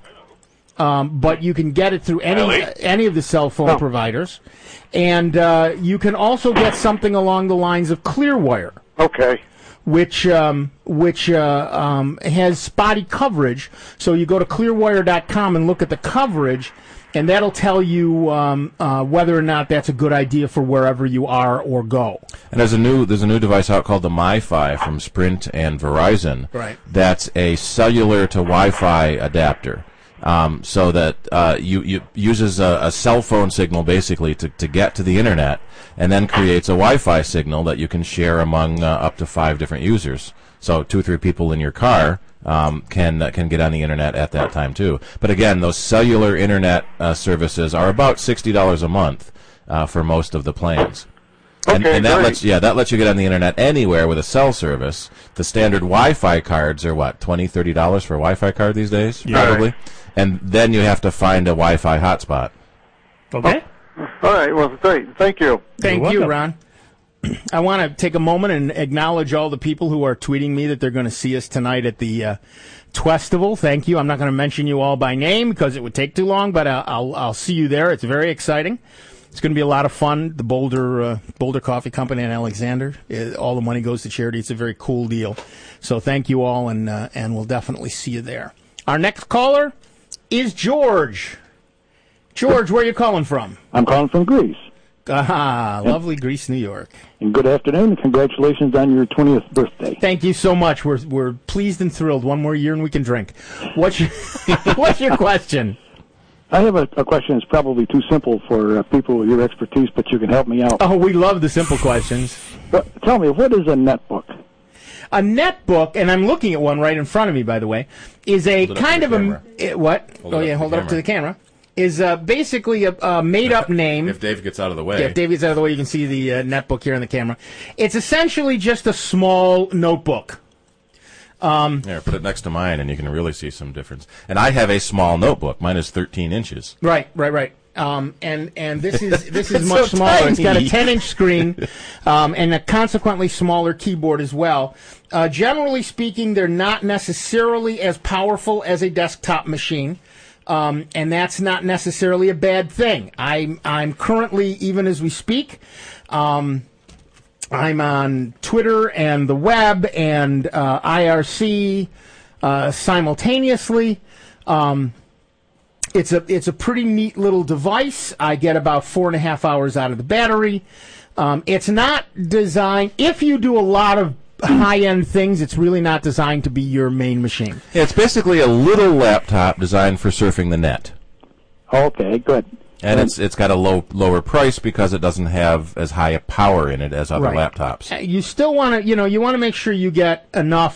B: Um, but you can get it through any
F: Really?
B: any of the cell phone
F: Oh.
B: providers, and uh, you can also get something along the lines of Clearwire.
F: Okay.
B: Which um, which uh, um, has spotty coverage. So you go to clearwire dot com and look at the coverage, and that'll tell you um, uh, whether or not that's a good idea for wherever you are or go.
D: And there's a new there's a new device out called the MiFi from Sprint and Verizon.
B: Right.
D: That's a cellular to Wi-Fi adapter. Um, so that uh, you, you uses a, a cell phone signal basically to, to get to the internet, and then creates a Wi-Fi signal that you can share among uh, up to five different users. So two or three people in your car um, can uh, can get on the internet at that time too. But again, those cellular internet uh, services are about sixty dollars a month uh, for most of the plans. And,
F: Okay,
D: and that
F: great.
D: lets yeah that lets you get on the internet anywhere with a cell service. The standard Wi-Fi cards are what twenty, thirty dollars for a Wi-Fi card these days,
F: Yeah.
D: probably. And then you have to find a Wi-Fi hotspot.
C: Okay.
F: All right. Well, great. Thank you.
B: Thank you, Ron. I want to take a moment and acknowledge all the people who are tweeting me that they're going to see us tonight at the uh, Twestival. Thank you. I'm not going to mention you all by name because it would take too long, but uh, I'll I'll see you there. It's very exciting. It's going to be a lot of fun. The Boulder uh, Boulder Coffee Company in Alexander. Uh, all the money goes to charity. It's a very cool deal. So thank you all, and uh, and we'll definitely see you there. Our next caller is George. George, where are you calling from?
V: I'm calling from Greece.
B: Ah, lovely Greece, New York.
V: And good afternoon, and congratulations on your twentieth birthday.
B: Thank you so much. We're we're pleased and thrilled. One more year and we can drink. What's your What's your question?
V: I have a, a question that's probably too simple for uh, people with your expertise, but you can help me out.
B: Oh, we love the simple questions.
V: But tell me, what is a netbook?
B: A netbook, and I'm looking at one right in front of me, by the way, is a
D: Hold it up
B: kind
D: to
B: of
D: the
B: a
D: camera.
B: eh, what?
D: Hold
B: oh
D: it
B: yeah,
D: up to
B: hold
D: the
B: it up to the camera. Is uh, basically a, a made-up name.
D: If Dave gets out of the way.
B: Yeah, if Dave gets out of the way, you can see the uh, netbook here on the camera. It's essentially just a small notebook. Um,
D: Here, put it next to mine, and you can really see some difference. And I have a small notebook. Mine is thirteen inches.
B: Right, right, right. Um, and and this is this is
D: It's
B: much
D: so
B: smaller. It's got a
D: tiny.
B: ten-inch screen um, and a consequently smaller keyboard as well. Uh, generally speaking, they're not necessarily as powerful as a desktop machine, um, and that's not necessarily a bad thing. I'm I'm currently, even as we speak, um, I'm on Twitter and the web and uh, I R C uh, simultaneously. Um, It's a it's a pretty neat little device. I get about four and a half hours out of the battery. Um, it's not designed. If you do a lot of high end things, it's really not designed to be your main machine.
D: Yeah, it's basically a little laptop designed for surfing the net.
V: Okay, good.
D: And it's it's got a low lower price because it doesn't have as high a power in it as other
B: Right.
D: laptops.
B: Uh, You still want to you know you want to make sure you get enough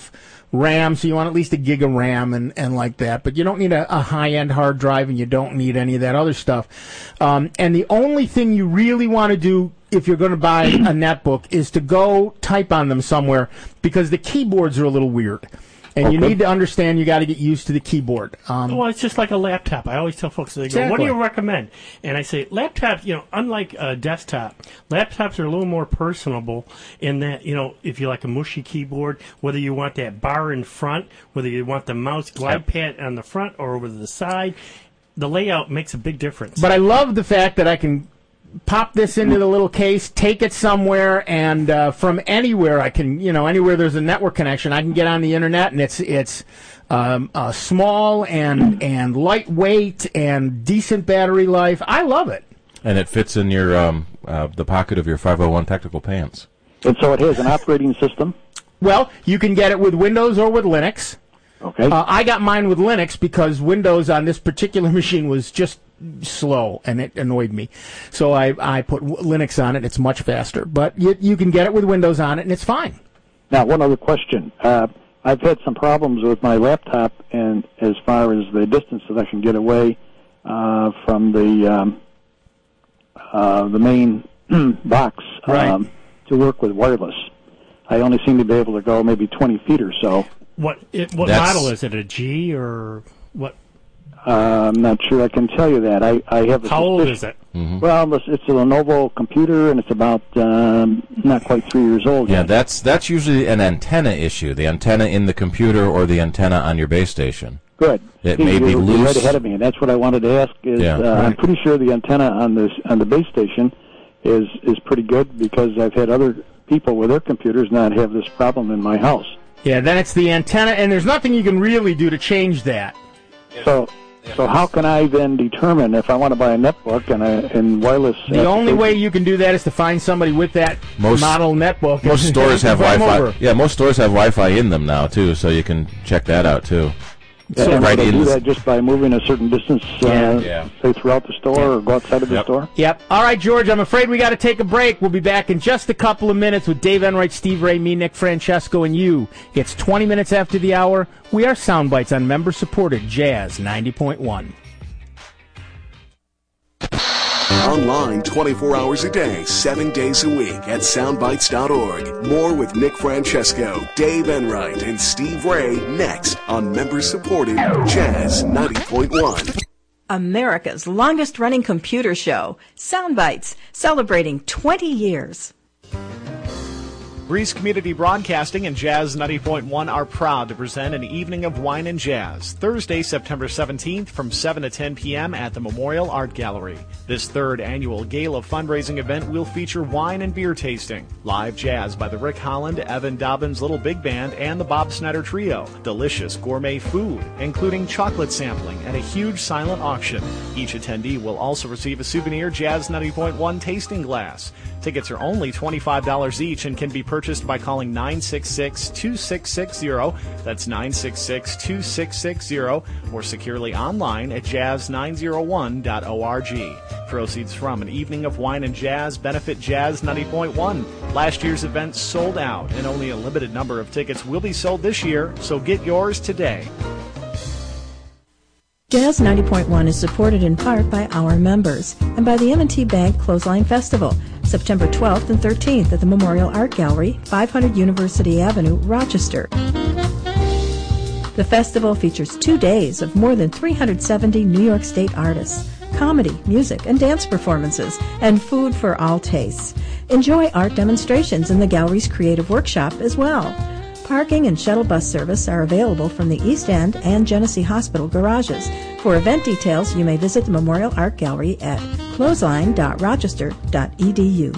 B: RAM, so you want at least a gig of RAM and, and like that. But you don't need a, a high-end hard drive, and you don't need any of that other stuff. Um, and the only thing you really want to do if you're going to buy a netbook is to go type on them somewhere, because the keyboards are a little weird. And okay. you need to understand you got to get used to the keyboard. Um,
C: well, it's just like a laptop. I always tell folks, they go, exactly. what do you recommend? And I say, laptops, you know, unlike a desktop, laptops are a little more personable in that, you know, if you like a mushy keyboard, whether you want that bar in front, whether you want the mouse glide pad on the front or over the side, the layout makes a big difference.
B: But I love the fact that I can pop this into the little case, take it somewhere, and uh, from anywhere I can, you know, anywhere there's a network connection, I can get on the internet, and it's it's um, uh, small and and lightweight and decent battery life. I love it.
D: And it fits in your um, uh, the pocket of your five oh one tactical pants.
V: And so it has an operating system?
B: Well, you can get it with Windows or with Linux.
V: Okay.
B: Uh, I got mine with Linux because Windows on this particular machine was just slow, and it annoyed me. So I, I put Linux on it. It's much faster. But you, you can get it with Windows on it, and it's fine.
V: Now, one other question. Uh, I've had some problems with my laptop, and as far as the distance that I can get away uh, from the um, uh, the main box
B: right.
V: um, to work with wireless. I only seem to be able to go maybe twenty feet or so.
C: What it, what
D: That's,
C: model is it? A G or what?
V: Uh, I'm not sure I can tell you that. I, I have a
C: How old
V: suspicion.
C: is it?
D: Mm-hmm.
V: Well, it's, it's a Lenovo computer, and it's about um, not quite three years old
D: Yeah,
V: yet.
D: that's that's usually an antenna issue. The antenna in the computer or the antenna on your base station.
V: Good.
D: It
V: See,
D: may be
V: you're,
D: loose.
V: You're right ahead of me, and that's what I wanted to ask. Is
D: Yeah,
V: uh,
D: right.
V: I'm pretty sure the antenna on this on the base station is is pretty good, because I've had other people with their computers not have this problem in my house.
B: Yeah, then it's the antenna, and there's nothing you can really do to change that.
V: So, so how can I then determine if I want to buy a netbook and a and wireless?
B: The only way you can do that is to find somebody with that
D: Most-
B: model netbook.
D: Most
B: and
D: stores have
B: invite 'em
D: Wi-Fi.
B: over.
D: Yeah, most stores have Wi-Fi in them now too, so you can check that out too.
V: So
D: right
V: right I
D: in
V: do
D: the-
V: that just by moving a certain distance, uh,
B: Yeah.
D: Yeah.
V: say throughout the store or go outside of the
D: Yep.
V: store?
B: Yep. All right, George, I'm afraid we got to take a break. We'll be back in just a couple of minutes with Dave Enright, Steve Ray, me, Nick Francesco, and you. It's twenty minutes after the hour. We are Soundbites on member-supported Jazz ninety point one.
A: Online twenty-four hours a day, seven days a week at soundbites dot org. More with Nick Francesco, Dave Enright, and Steve Ray next on member-supported Jazz ninety point one.
H: America's longest-running computer show, Soundbites, celebrating twenty years.
G: Grease Community Broadcasting and Jazz ninety point one are proud to present an evening of wine and jazz, Thursday, September seventeenth from seven to ten p.m. at the Memorial Art Gallery. This third annual gala fundraising event will feature wine and beer tasting, live jazz by the Rick Holland, Evan Dobbins Little Big Band, and the Bob Snyder Trio, delicious gourmet food, including chocolate sampling and a huge silent auction. Each attendee will also receive a souvenir Jazz ninety point one tasting glass. Tickets are only twenty-five dollars each and can be purchased by calling nine six six, two six six zero, that's nine six six, two six six zero, or securely online at jazz nine oh one dot org. Proceeds from an evening of wine and jazz benefit Jazz ninety point one. Last year's event sold out, and only a limited number of tickets will be sold this year, so get yours today.
H: Jazz ninety point one is supported in part by our members and by the M and T Bank Clothesline Festival, September twelfth and thirteenth at the Memorial Art Gallery, five hundred University Avenue, Rochester. The festival features two days of more than three hundred seventy New York State artists, comedy, music, and dance performances, and food for all tastes. Enjoy art demonstrations in the gallery's creative workshop as well. Parking and shuttle bus service are available from the East End and Genesee Hospital garages. For event details, you may visit the Memorial Art Gallery at clothesline dot rochester dot e d u.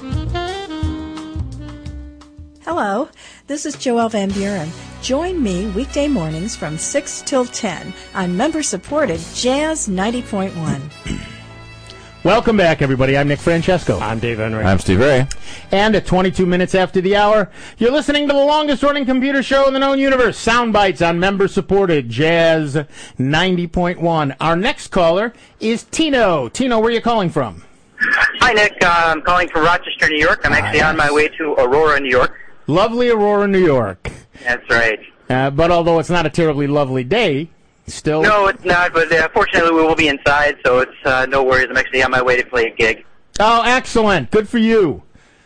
H: Hello, this is Joelle Van Buren. Join me weekday mornings from six till ten on member-supported Jazz ninety point one.
B: Welcome back, everybody. I'm Nick Francesco.
C: I'm Dave Enright.
D: I'm Steve Ray.
B: And at twenty-two minutes after the hour, you're listening to the longest-running computer show in the known universe, Soundbites on member-supported Jazz ninety point one. Our next caller is Tino. Tino, where are you calling from?
I: Hi, Nick. Uh, I'm calling from Rochester, New York. I'm actually on my way to Aurora, New York.
B: Lovely Aurora, New York.
I: That's right.
B: Uh, but although it's not a terribly lovely day, still.
I: No, it's not. But uh, fortunately, we will be inside, so it's uh, no worries. I'm actually on my way to play a gig.
B: Oh, excellent! Good for you.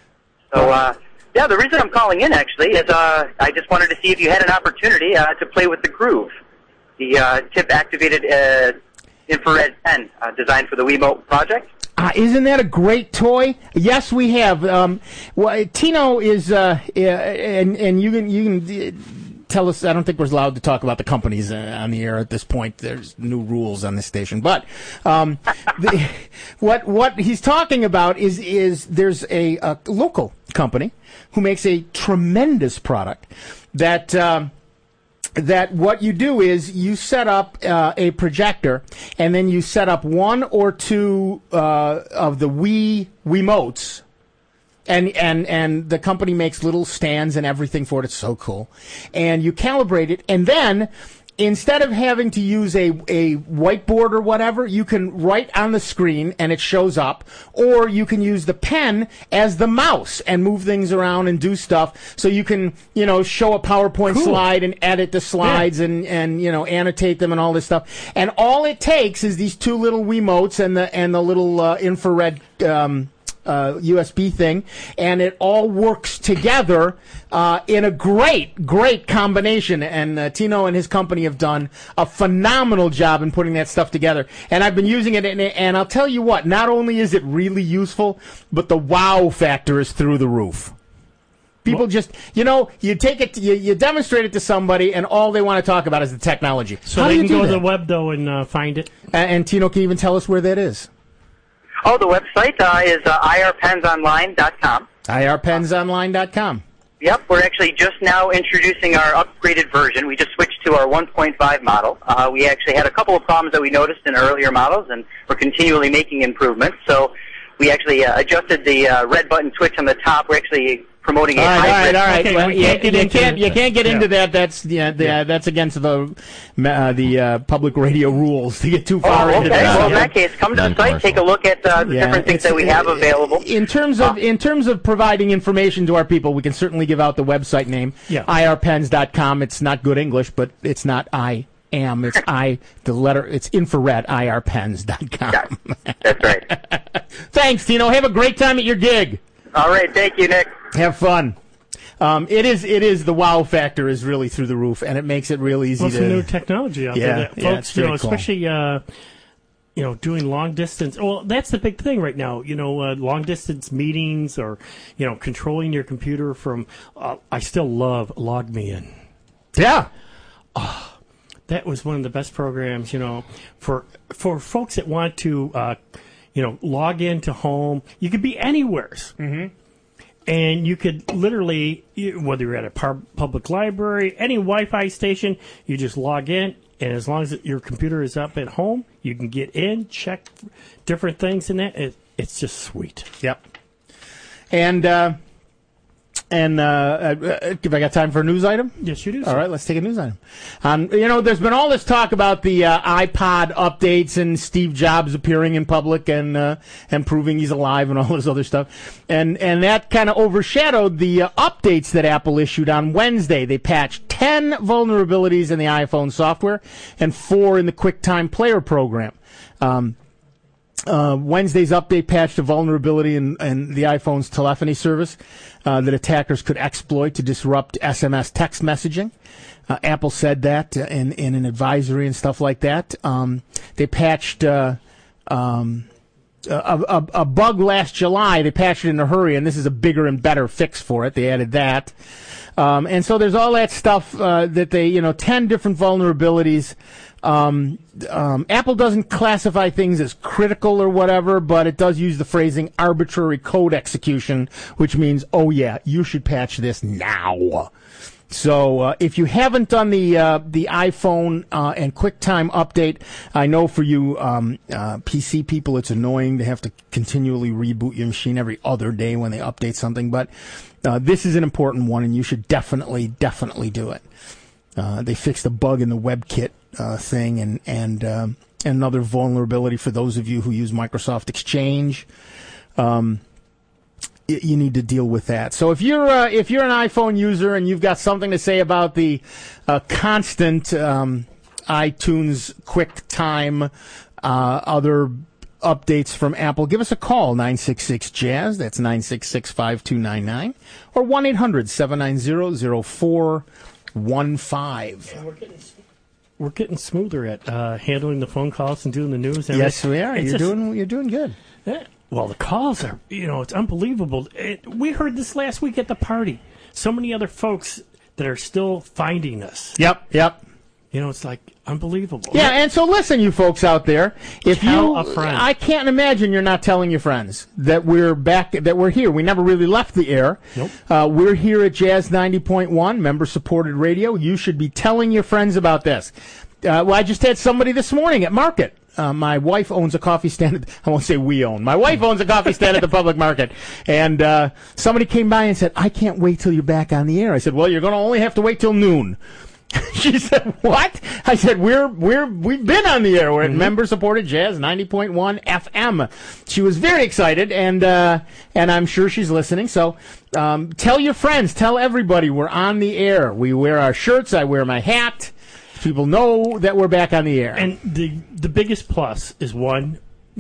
I: So, uh, yeah, the reason I'm calling in actually is uh, I just wanted to see if you had an opportunity uh, to play with the Groove, the uh, tip-activated uh, infrared pen uh, designed for the Wiimote project.
B: Uh, isn't that a great toy? Yes, we have. Um, well, Tino is, uh, uh, and and you can you can. Uh, Tell us. I don't think we're allowed to talk about the companies uh, on the air at this point. There's new rules on this station. But um, the, what what he's talking about is is there's a, a local company who makes a tremendous product that. Um, that what you do is you set up uh, a projector, and then you set up one or two uh, of the Wii Wiimotes. And, and, and the company makes little stands and everything for it. It's so cool. And you calibrate it. And then, instead of having to use a, a whiteboard or whatever, you can write on the screen and it shows up. Or you can use the pen as the mouse and move things around and do stuff. So you can, you know, show a PowerPoint
C: Cool.
B: slide and edit the slides
C: Yeah.
B: and, and, you know, annotate them and all this stuff. And all it takes is these two little Wiimotes and the, and the little uh, infrared, um, Uh, U S B thing, and it all works together uh, in a great, great combination. And uh, Tino and his company have done a phenomenal job in putting that stuff together. And I've been using it, and, and I'll tell you what, not only is it really useful, but the wow factor is through the roof. People just, you know, you take it, you, you demonstrate it to somebody, and all they want to talk about is the technology.
C: So
B: How
C: they
B: do
C: can
B: you do
C: go to
B: that?
C: the web, though, and uh, find it.
B: And, and Tino can even tell us where that is.
I: Oh, the website uh, is uh, I R pens online dot com.
B: I R pens online dot com.
I: Yep, we're actually just now introducing our upgraded version. We just switched to our one point five model. Uh, we actually had a couple of problems that we noticed in earlier models, and we're continually making improvements. So we actually uh, adjusted the uh, red button switch on the top. We're actually promoting a
B: All right, all
I: hybrid.
B: right, all right.
C: Okay,
B: well,
C: we
B: you,
C: can't get
B: you
C: into
B: can't, you
C: it.
B: can't get
C: Yeah.
B: into that. That's yeah, the,
C: Yeah.
B: that's against the uh, the uh, public radio rules to get too
I: Oh,
B: far
I: okay.
B: into that.
I: Well, in
B: Yeah.
I: that case, come to the site, take a look at uh, the
B: Yeah,
I: different things
B: it's-
I: that we have available.
B: In terms of in terms of providing information to our people, we can certainly give out the website name,
C: Yeah.
B: I R pens dot com. It's not good English, but it's not I am. It's I, the letter, it's infrared, I R pens dot com.
I: That's right.
B: Thanks, Tino. Have a great time at your gig.
I: All right, thank you, Nick.
B: Have fun. Um, it is. It is. The wow factor is really through the roof, and it makes it real easy
C: Well,
B: to.
C: some new technology out
B: Yeah,
C: there, that
B: yeah,
C: folks.
B: it's
C: You know,
B: very cool.
C: especially uh, you know, doing long distance. Well, that's the big thing right now. You know, uh, long distance meetings, or you know, controlling your computer from. Uh, I still love LogMeIn.
B: Yeah.
C: Oh, that was one of the best programs. You know, for for folks that want to, uh, you know, log into home. You could be anywheres.
B: Mm-hmm.
C: And you could literally, you- whether you're at a par- public library, any Wi-Fi station, you just log in, and as long as your computer is up at home, you can get in, check different things in that. It, it's just sweet.
B: Yep. And uh, and uh, uh, if I got time for a news item?
C: Yes, you do.
B: All right, let's take a news item. Um, you know, there's been all this talk about the uh, iPod updates and Steve Jobs appearing in public and uh, and proving he's alive and all this other stuff, and and that kind of overshadowed the uh, updates that Apple issued on Wednesday. They patched ten vulnerabilities in the iPhone software and four in the QuickTime Player program. Um, Uh, Wednesday's update patched a vulnerability in, in the iPhone's telephony service uh, that attackers could exploit to disrupt S M S text messaging. Uh, Apple said that in, in an advisory and stuff like that. Um, they patched uh, um, a, a, a bug last July. They patched it in a hurry, and this is a bigger and better fix for it. They added that. Um, and so there's all that stuff uh, that they, you know, ten different vulnerabilities. Um, um, Apple doesn't classify things as critical or whatever, but it does use the phrasing arbitrary code execution, which means, oh yeah, you should patch this now. So uh, if you haven't done the uh, the iPhone uh, and QuickTime update, I know for you um, uh, P C people, it's annoying to have to continually reboot your machine every other day when they update something, but uh, this is an important one, and you should definitely, definitely do it. Uh, they fixed a bug in the WebKit uh, thing, and and um, another vulnerability for those of you who use Microsoft Exchange. Um, y- you need to deal with that. So if you're uh, if you're an iPhone user and you've got something to say about the uh, constant um, iTunes QuickTime, uh, other updates from Apple, give us a call, nine six six jazz, that's nine six six, five two nine nine, or one eight hundred, seven nine zero, zero four one five.
C: And we're getting, we're getting smoother at uh, handling the phone calls and doing the news. And
B: Yes, we are.
C: It's
B: You're
C: just-
B: doing you're doing good.
C: Yeah. Well, the calls are, you know, it's unbelievable. It, we heard this last week at the party. So many other folks that are still finding us.
B: Yep, yep.
C: You know, it's like unbelievable.
B: Yeah, and so listen, you folks out there, if
C: Tell
B: you,
C: a friend.
B: I can't imagine you're not telling your friends that we're back, that we're here. We never really left the air.
C: Nope.
B: Uh, we're here at Jazz ninety point one, member-supported radio. You should be telling your friends about this. Uh, well, I just had somebody this morning at Market. Uh, my wife owns a coffee stand. At, I won't say we own. My wife owns a coffee stand at the public market. And uh, somebody came by and said, I can't wait till you're back on the air. I said, well, you're going to only have to wait till noon. She said, what? I said, we're, we're, we've been on the air. We're at
C: Mm-hmm.
B: member-supported Jazz ninety point one F M. She was very excited, and uh, and I'm sure she's listening. So um, tell your friends. Tell everybody we're on the air. We wear our shirts. I wear my hat. People know that we're back on the air.
C: And the the biggest plus is, one,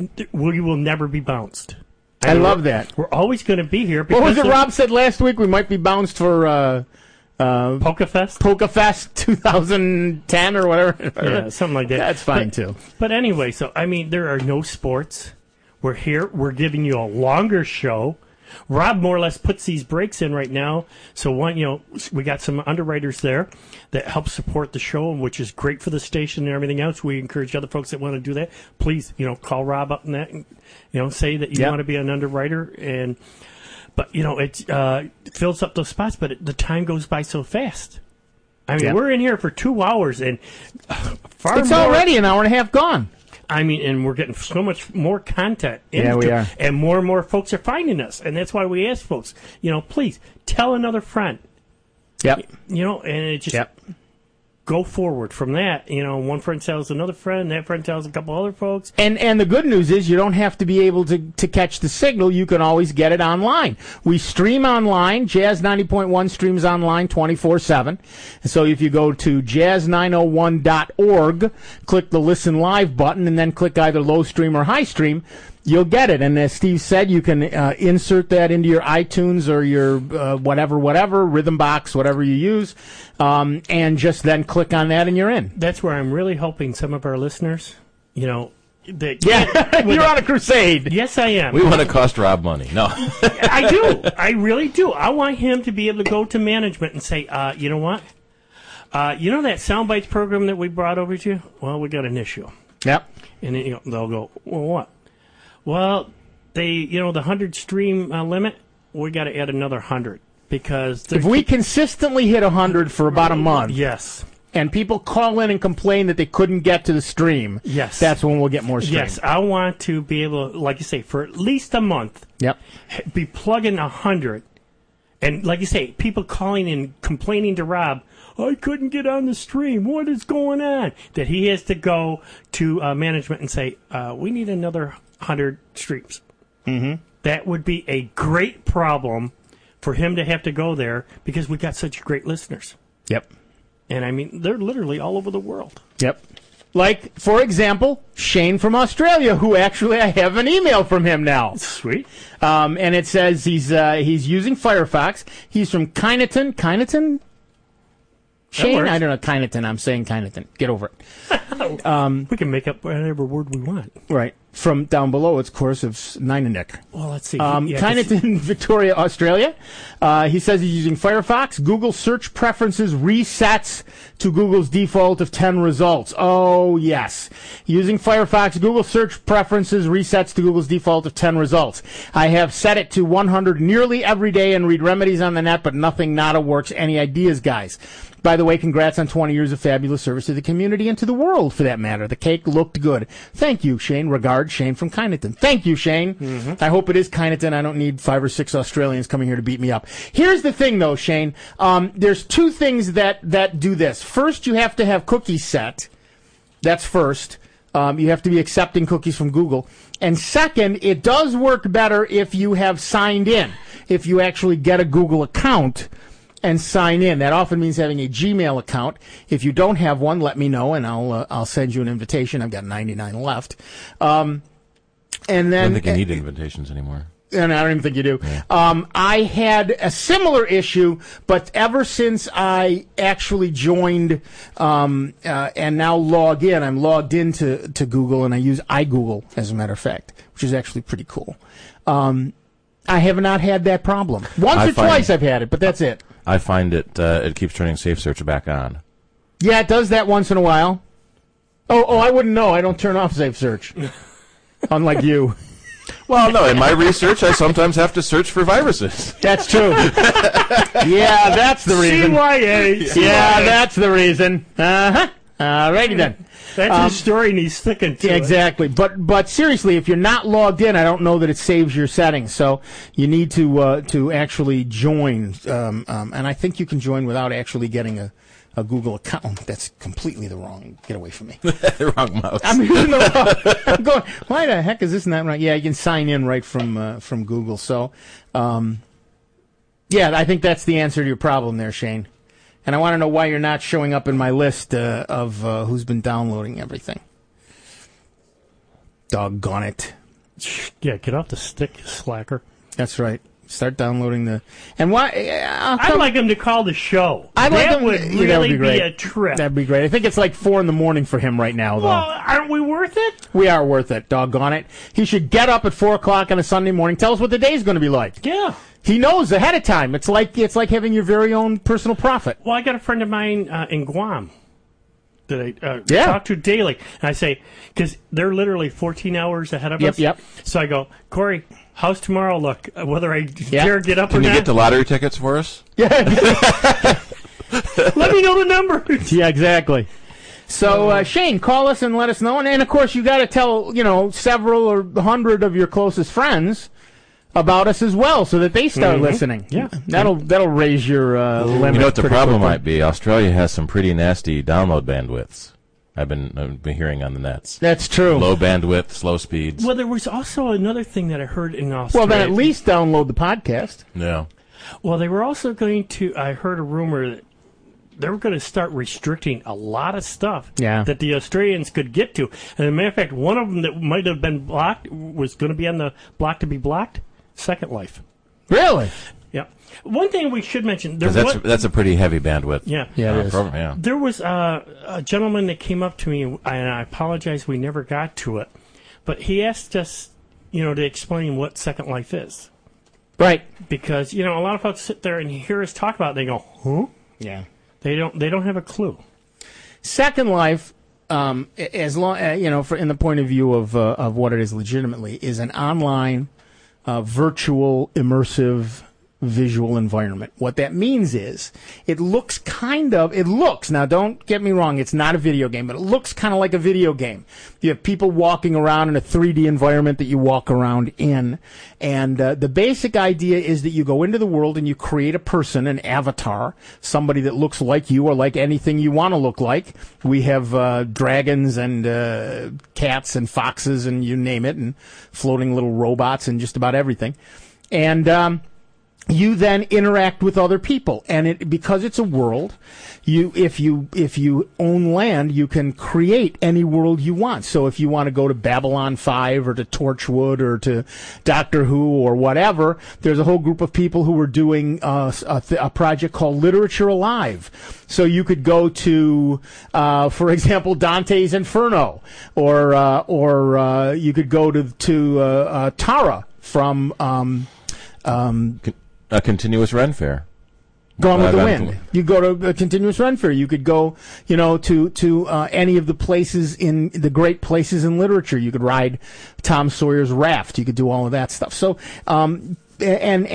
C: we will never be bounced.
B: I
C: mean,
B: love
C: we're-
B: that.
C: We're always going to be here.
B: What was
C: because
B: it
C: of-
B: Rob said last week? We might be bounced for uh, uh,
C: Polka Fest?
B: Polka Fest twenty ten or whatever.
C: Yeah, something like that.
B: That's fine,
C: But-
B: too.
C: But anyway, so, I mean, there are no sports. We're here. We're giving you a longer show. Rob more or less puts these breaks in right now. So, one, you know, we got some underwriters there that help support the show, which is great for the station and everything else. We encourage other folks that want to do that. Please, you know, call Rob up and that, and, you know, say that you
B: Yep.
C: want to be an underwriter. And, but, you know, it uh, fills up those spots, but it, the time goes by so fast. I mean,
B: Yep.
C: we're in here for two hours, and uh, far
B: It's
C: more,
B: already an hour and a half gone.
C: I mean, and we're getting so much more content.
B: Yeah, we
C: into-
B: are.
C: And more and more folks are finding us. And that's why we ask folks, you know, please tell another friend.
B: Yep.
C: You know, and it just
B: Yep.
C: go forward from that. You know, one friend tells another friend, that friend tells a couple other folks.
B: And and the good news is you don't have to be able to, to catch the signal. You can always get it online. We stream online. Jazz ninety point one streams online twenty-four seven. So if you go to jazz nine oh one dot org, click the Listen Live button, and then click either low stream or high stream, you'll get it. And as Steve said, you can uh, insert that into your iTunes or your uh, whatever, whatever, Rhythm Box, whatever you use, um, and just then click on that and you're in.
C: That's where I'm really hoping some of our listeners, you know, that
B: Yeah, you're on a crusade.
C: Yes, I am.
D: We want to cost Rob money. No.
C: I do. I really do. I want him to be able to go to management and say, uh, you know what? Uh, you know that Soundbites program that we brought over to you? Well, we got an issue.
B: Yep.
C: And then, you know, they'll go, well, what? Well, they, you know, the one hundred stream uh, limit, we got to add another one hundred because
B: If we consistently hit one hundred for about a month,
C: yes,
B: and people call in and complain that they couldn't get to the stream,
C: yes,
B: that's when we'll get more stream.
C: yes, I want to be able, to, like you say, for at least a month,
B: Yep.
C: be plugging one hundred. And like you say, people calling and complaining to Rob, I couldn't get on the stream. What is going on? That he has to go to uh, management and say, uh, we need another one hundred streams.
B: Mm-hmm.
C: That would be a great problem for him to have to go there because we got such great listeners.
B: Yep.
C: And I mean, they're literally all over the world.
B: Yep. Like, for example, Shane from Australia, who actually I have an email from him now.
C: Sweet.
B: Um, and it says he's uh, he's using Firefox. He's from Kyneton. Kyneton? Shane?
C: works.
B: I don't know. Kyneton. I'm saying Kyneton. Get over it. Um,
C: we can make up whatever word we want.
B: Right. From down below, it's course of Ninenik.
C: Well, let's see.
B: Um,
C: Yeah, 'cause-
B: Kyneton, Victoria, Australia. Uh, he says he's using Firefox. Google search preferences resets to Google's default of ten results. Oh, yes. Using Firefox, Google search preferences resets to Google's default of ten results. I have set it to one hundred nearly every day and read remedies on the net, but nothing nada works. Any ideas, guys? By the way, congrats on twenty years of fabulous service to the community and to the world, for that matter. The cake looked good. Thank you, Shane. Regards, Shane from Kyneton. Thank you, Shane.
C: Mm-hmm.
B: I hope it is Kyneton. I don't need five or six Australians coming here to beat me up. Here's the thing, though, Shane. Um, there's two things that, that do this. First, you have to have cookies set. That's first. Um, you have to be accepting cookies from Google. And second, it does work better if you have signed in. If you actually get a Google account and sign in. That often means having a Gmail account. If you don't have one, let me know, and I'll uh, I'll send you an invitation. I've got ninety-nine left. Um, and then
D: I don't think you need invitations anymore.
B: And I don't even think you do.
D: Yeah.
B: Um, I had a similar issue, but ever since I actually joined um, uh, and now log in, I'm logged into to Google, and I use iGoogle, as a matter of fact, which is actually pretty cool. Um, I have not had that problem. Once
D: I
B: or
D: find-
B: twice I've had it, but that's it.
D: I find it uh, it keeps turning Safe Search back on.
B: Yeah, it does that once in a while. Oh, oh, I wouldn't know. I don't turn off Safe Search. Unlike you.
D: Well, no, in my research, I sometimes have to search for viruses.
B: That's true. Yeah, that's the reason.
C: C Y A.
B: Yeah, that's the reason. Uh-huh. All righty then.
C: That's
B: Um,
C: his story, and he's sticking to
B: Yeah,
C: it.
B: exactly. But but seriously, if you're not logged in, I don't know that it saves your settings. So you need to uh, to actually join. Um, um, and I think you can join without actually getting a, a Google account. That's completely the wrong. Get away from me.
D: The wrong mouse.
B: I'm using the wrong. I'm going. Why the heck is this not right? Yeah, you can sign in right from uh, from Google. So, um, yeah, I think that's the answer to your problem there, Shane. And I want to know why you're not showing up in my list uh, of uh, who's been downloading everything. Doggone it.
C: Yeah, get off the stick, you slacker.
B: That's right. Start downloading the... And why... Uh,
C: I'd like him to call the show.
B: I'd like
C: that
B: him-
C: would
B: yeah,
C: really
B: that would be
C: be,
B: great.
C: a trip.
B: That'd be great. I think it's like four in the morning for him right now, though.
C: Well, aren't we worth it?
B: We are worth it, doggone it. He should get up at four o'clock on a Sunday morning, tell us what the day's going to be like.
C: Yeah.
B: He knows ahead of time. It's like it's like having your very own personal prophet.
C: Well, I got a friend of mine uh, in Guam that I uh,
B: Yeah.
C: talk to daily. And I say, because they're literally fourteen hours ahead of
B: Yep,
C: us.
B: yep.
C: So I go, Corey, how's tomorrow look? Uh, Whether I
B: Yeah.
C: dare get up
D: Can
C: or
D: you
C: not?
D: get the lottery tickets for us?
C: Let me know the number.
B: Yeah, exactly. So, uh, Shane, call us and let us know. And, and of course, you got to tell, you know, several or a hundred of your closest friends about us as well, so that they start
C: Mhm.
B: listening.
C: Yeah.
B: That'll that'll raise your uh, limit.
D: You know what the
B: pretty
D: problem
B: quickly.
D: might be? Australia has some pretty nasty download bandwidths. I've been I've been hearing on the nets.
B: That's true.
D: Low bandwidth, slow speeds.
C: Well, there was also another thing that I heard in
B: Well,
C: Australia.
B: then at least download the podcast.
D: Yeah.
C: Well, they were also going to, I heard a rumor that they were going to start restricting a lot of stuff
B: Yeah.
C: that the Australians could get to. And as a matter of fact, one of them that might have been blocked was going to be on the block to be blocked, Second Life.
B: Really?
C: Yeah. One thing we should mention, there
D: 'Cause that's
C: was,
D: that's a pretty heavy bandwidth.
C: Yeah.
B: Yeah, it
D: uh,
B: is.
D: program, yeah.
C: there was uh, a gentleman that came up to me, and I apologize we never got to it, but he asked us, you know, to explain what Second Life is.
B: Right.
C: Because, you know, a lot of folks sit there and hear us talk about it, they go, huh?
B: Yeah.
C: They don't, they don't have a clue.
B: Second Life, um, as long uh, you know, for in the point of view of uh, of what it is legitimately, is an online, uh, virtual, immersive, visual environment. What that means is, it looks kind of, it looks, now don't get me wrong, it's not a video game, but it looks kind of like a video game. You have people walking around in a three D environment that you walk around in, and uh, the basic idea is that you go into the world and you create a person, an avatar, somebody that looks like you or like anything you want to look like. We have uh, dragons and uh, cats and foxes and you name it, and floating little robots and just about everything. And um, you then interact with other people, and it because it's a world. You, if you if you own land, you can create any world you want. So if you want to go to Babylon five or to Torchwood or to Doctor Who or whatever, there's a whole group of people who are doing uh, a, th- a project called Literature Alive. So you could go to, uh, for example, Dante's Inferno, or uh, or uh, you could go to to uh, uh, Tara from. Um, um,
D: A continuous Ren Fair.
B: Gone with
D: Uh,
B: the
D: Van-
B: Wind. You go to a continuous Ren Fair. You could go, you know, to to uh, any of the places in the great places in literature. You could ride Tom Sawyer's raft. You could do all of that stuff. So, um, and and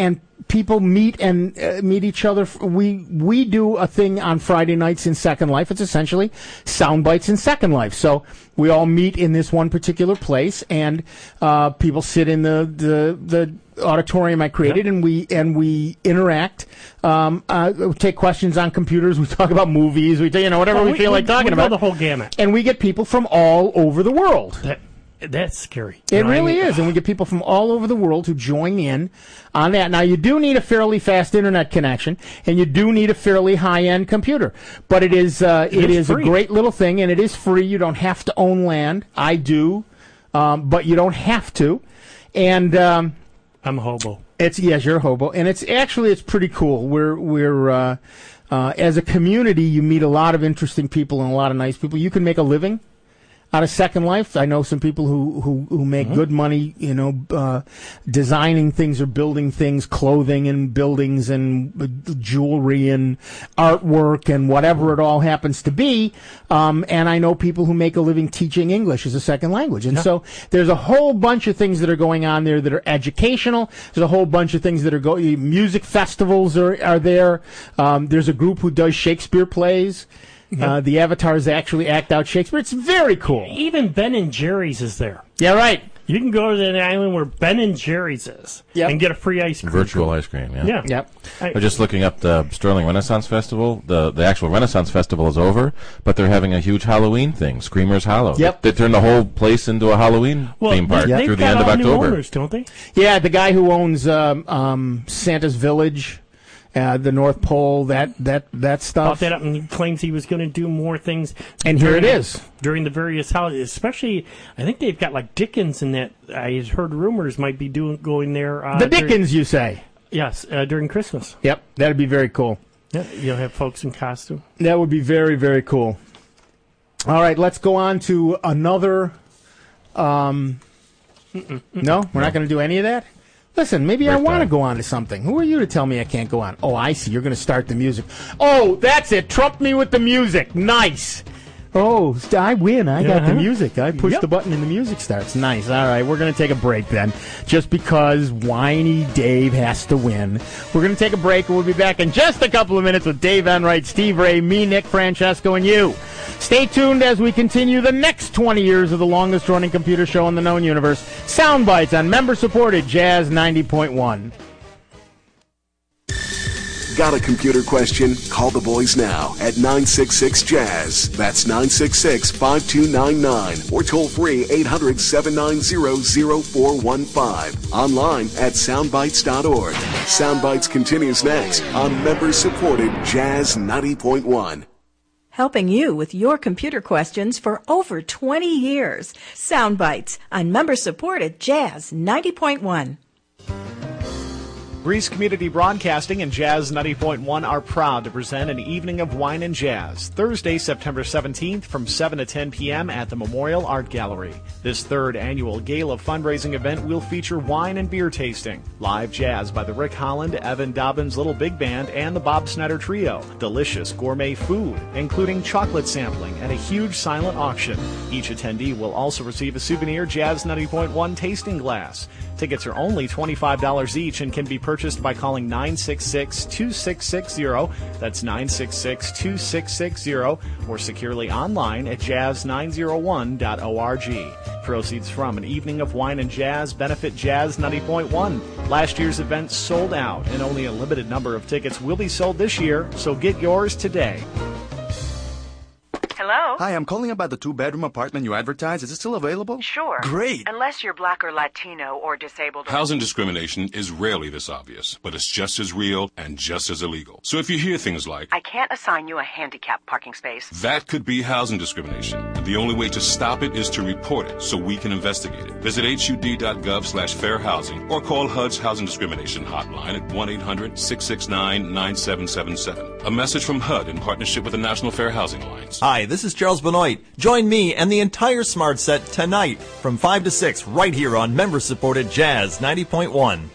B: people meet and uh, meet each other. We we do a thing on Friday nights in Second Life. It's essentially Sound Bites in Second Life. So we all meet in this one particular place, and uh, people sit in the the, the auditorium I created, yep. and we and we interact. Um, uh, we take questions on computers. We talk about movies. We, you know, whatever oh, we, we feel we, like talking
C: we
B: about.
C: The whole gamut,
B: and we get people from all over the world.
C: That, that's scary.
B: It
C: you know
B: really
C: I mean?
B: is, and we get people from all over the world who join in on that. Now, you do need a fairly fast internet connection, and you do need a fairly high-end computer, but it is uh, it, it is, is a great little thing, and it is free. You don't have to own land. I do, um, but you don't have to. And um,
C: I'm a hobo.
B: It's yes, you're a hobo, and it's actually it's pretty cool. We're we're uh, uh, as a community, you meet a lot of interesting people and a lot of nice people. You can make a living out of Second Life. I know some people who, who, who make mm-hmm. good money, you know, uh, designing things or building things, clothing and buildings and uh, jewelry and artwork and whatever it all happens to be. Um, and I know people who make a living teaching English as a second language. And yeah. so there's a whole bunch of things that are going on there that are educational. There's a whole bunch of things that are going, music festivals are, are there. Um, there's a group who does Shakespeare plays. Yep. Uh, the avatars actually act out Shakespeare. It's very cool.
C: Even Ben and Jerry's is there.
B: Yeah, right.
C: You can go to that island where Ben and Jerry's is yep. and get a free ice cream.
D: Virtual ice cream, yeah.
C: Yeah.
B: Yep.
D: I, I'm just looking up the Sterling Renaissance Festival. The the actual Renaissance Festival is over, but they're having a huge Halloween thing, Screamers Hollow.
B: Yep.
D: They, they turned the whole place into a Halloween
C: well,
D: theme park
C: they,
D: through the end of October.
C: New owners, don't they?
B: Yeah, the guy who owns um, um, Santa's Village. Uh, the North Pole, that that that stuff.
C: Bought that up and he claims he was going to do more things.
B: And here it is
C: during the various holidays. Especially, I think they've got like Dickens in that. I heard rumors might be doing going there. Uh,
B: the Dickens,
C: during,
B: you say?
C: Yes, uh, during Christmas.
B: Yep, that'd be very cool.
C: Yeah, you'll have folks in costume.
B: That would be very very cool. All right, let's go on to another. Um,
C: Mm-mm.
B: No, we're not going to do any of that. Listen, maybe
D: Right
B: I want to
D: time.
B: go on to something. Who are you to tell me I can't go on? Oh, I see. You're going to start the music. Oh, that's it. Trump me with the music. Nice. Oh, I win. I got
C: Uh-huh.
B: the music. I push
C: Yep.
B: the button and the music starts. Nice. All right, we're going to take a break then, just because whiny Dave has to win. We're going to take a break, and we'll be back in just a couple of minutes with Dave Enright, Steve Ray, me, Nick Francesco, and you. Stay tuned as we continue the next twenty years of the longest-running computer show in the known universe, Sound Bites on member-supported Jazz ninety point one.
A: Got a computer question? Call the boys now at nine six six jazz. That's nine six six, five two nine nine. Or toll free eight hundred, seven nine zero, zero four one five. Online at soundbites dot org. Soundbites continues next on member-supported Jazz ninety point one.
H: Helping you with your computer questions for over twenty years. Soundbites on member-supported Jazz ninety point one.
G: Greece Community Broadcasting and Jazz ninety point one are proud to present an evening of wine and jazz, Thursday, September seventeenth from seven to ten p.m. at the Memorial Art Gallery. This third annual gala fundraising event will feature wine and beer tasting, live jazz by the Rick Holland, Evan Dobbins Little Big Band, and the Bob Snyder Trio, delicious gourmet food, including chocolate sampling, and a huge silent auction. Each attendee will also receive a souvenir Jazz ninety point one tasting glass. Tickets are only twenty-five dollars each and can be purchased by calling nine six six, two six six zero, that's nine six six, two six six zero, or securely online at jazz nine oh one dot org. Proceeds from an evening of wine and jazz benefit Jazz ninety point one. Last year's event sold out, and only a limited number of tickets will be sold this year, so get yours today.
J: Hello?
K: Hi, I'm calling about the two-bedroom apartment you advertised. Is it still available?
J: Sure.
K: Great.
J: Unless you're black or Latino or disabled. Or...
W: Housing discrimination is rarely this obvious, but it's just as real and just as illegal. So if you hear things like,
J: I can't assign you a handicap parking space,
W: that could be housing discrimination. And the only way to stop it is to report it so we can investigate it. Visit H U D dot gov slash fair housing or call H U D's Housing Discrimination Hotline at one eight hundred, six six nine, nine seven seven seven. A message from H U D in partnership with the National Fair Housing Alliance.
X: Hi, this is Charles Benoit. Join me and the entire Smart Set tonight from five to six right here on member-supported Jazz ninety point one.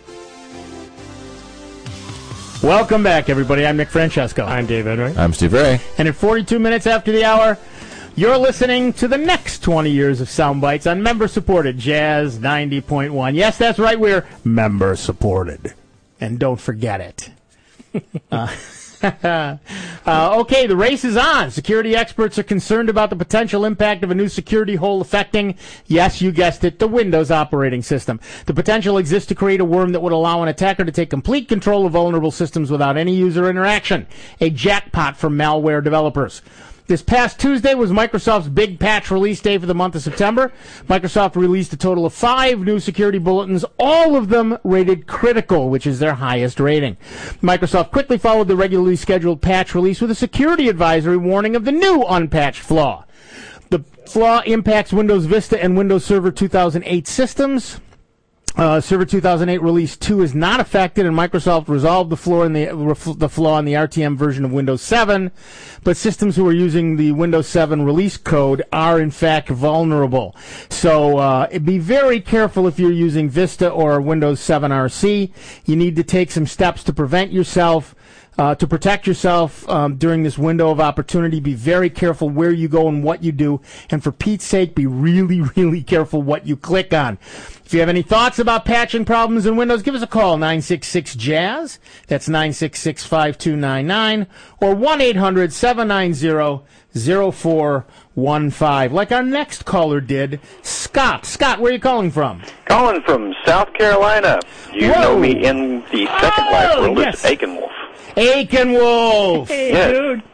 B: Welcome back, everybody. I'm Nick Francesco.
C: I'm Dave Enright.
D: I'm Steve Ray.
B: And at forty-two minutes after the hour, you're listening to the next twenty years of Sound Bites on member-supported Jazz ninety point one. Yes, that's right. We're member-supported. and don't forget it. uh, uh, okay, the race is on. Security experts are concerned about the potential impact of a new security hole affecting, yes, you guessed it, the Windows operating system. The potential exists to create a worm that would allow an attacker to take complete control of vulnerable systems without any user interaction. A jackpot for malware developers. This past Tuesday was Microsoft's big patch release day for the month of September. Microsoft released a total of five new security bulletins, all of them rated critical, which is their highest rating. Microsoft quickly followed the regularly scheduled patch release with a security advisory warning of the new unpatched flaw. The flaw impacts Windows Vista and Windows Server two thousand eight systems. Uh, Server two thousand eight Release two is not affected, and Microsoft resolved the flaw in the, the flaw in the R T M version of Windows seven, but systems who are using the Windows seven release code are, in fact, vulnerable. So uh, be very careful if you're using Vista or Windows seven R C. You need to take some steps to prevent yourself Uh, to protect yourself um, during this window of opportunity. Be very careful where you go and what you do. And for Pete's sake, be really, really careful what you click on. If you have any thoughts about patching problems in Windows, give us a call, nine six six jazz. That's nine six six, five two nine nine. Or one eight hundred, seven nine zero, zero four one five. Like our next caller did, Scott. Scott, where are you calling from?
L: Calling from South Carolina. You
B: Whoa.
L: know me in the Second
B: Oh,
L: Life world
B: yes.
L: as Aiken Wolf.
B: Aiken Wolf.
L: Hey, yes. dude.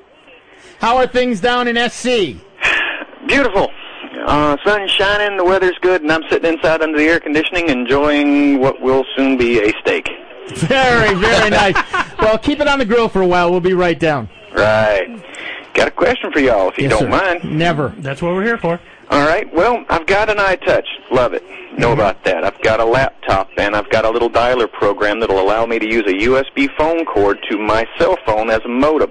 B: How are things down in S C?
L: Beautiful. Uh, sun's shining, the weather's good, and I'm sitting inside under the air conditioning enjoying what will soon be a steak.
B: Very, very nice. Well, keep it on the grill for a while. We'll be right down.
L: Right. Got a question for y'all, if you
B: Yes,
L: don't
B: sir.
L: mind.
B: Never.
C: That's what we're here for.
L: All right. Well, I've got an iTouch. Love it. Know about that. I've got a laptop, and I've got a little dialer program that'll allow me to use a U S B phone cord to my cell phone as a modem.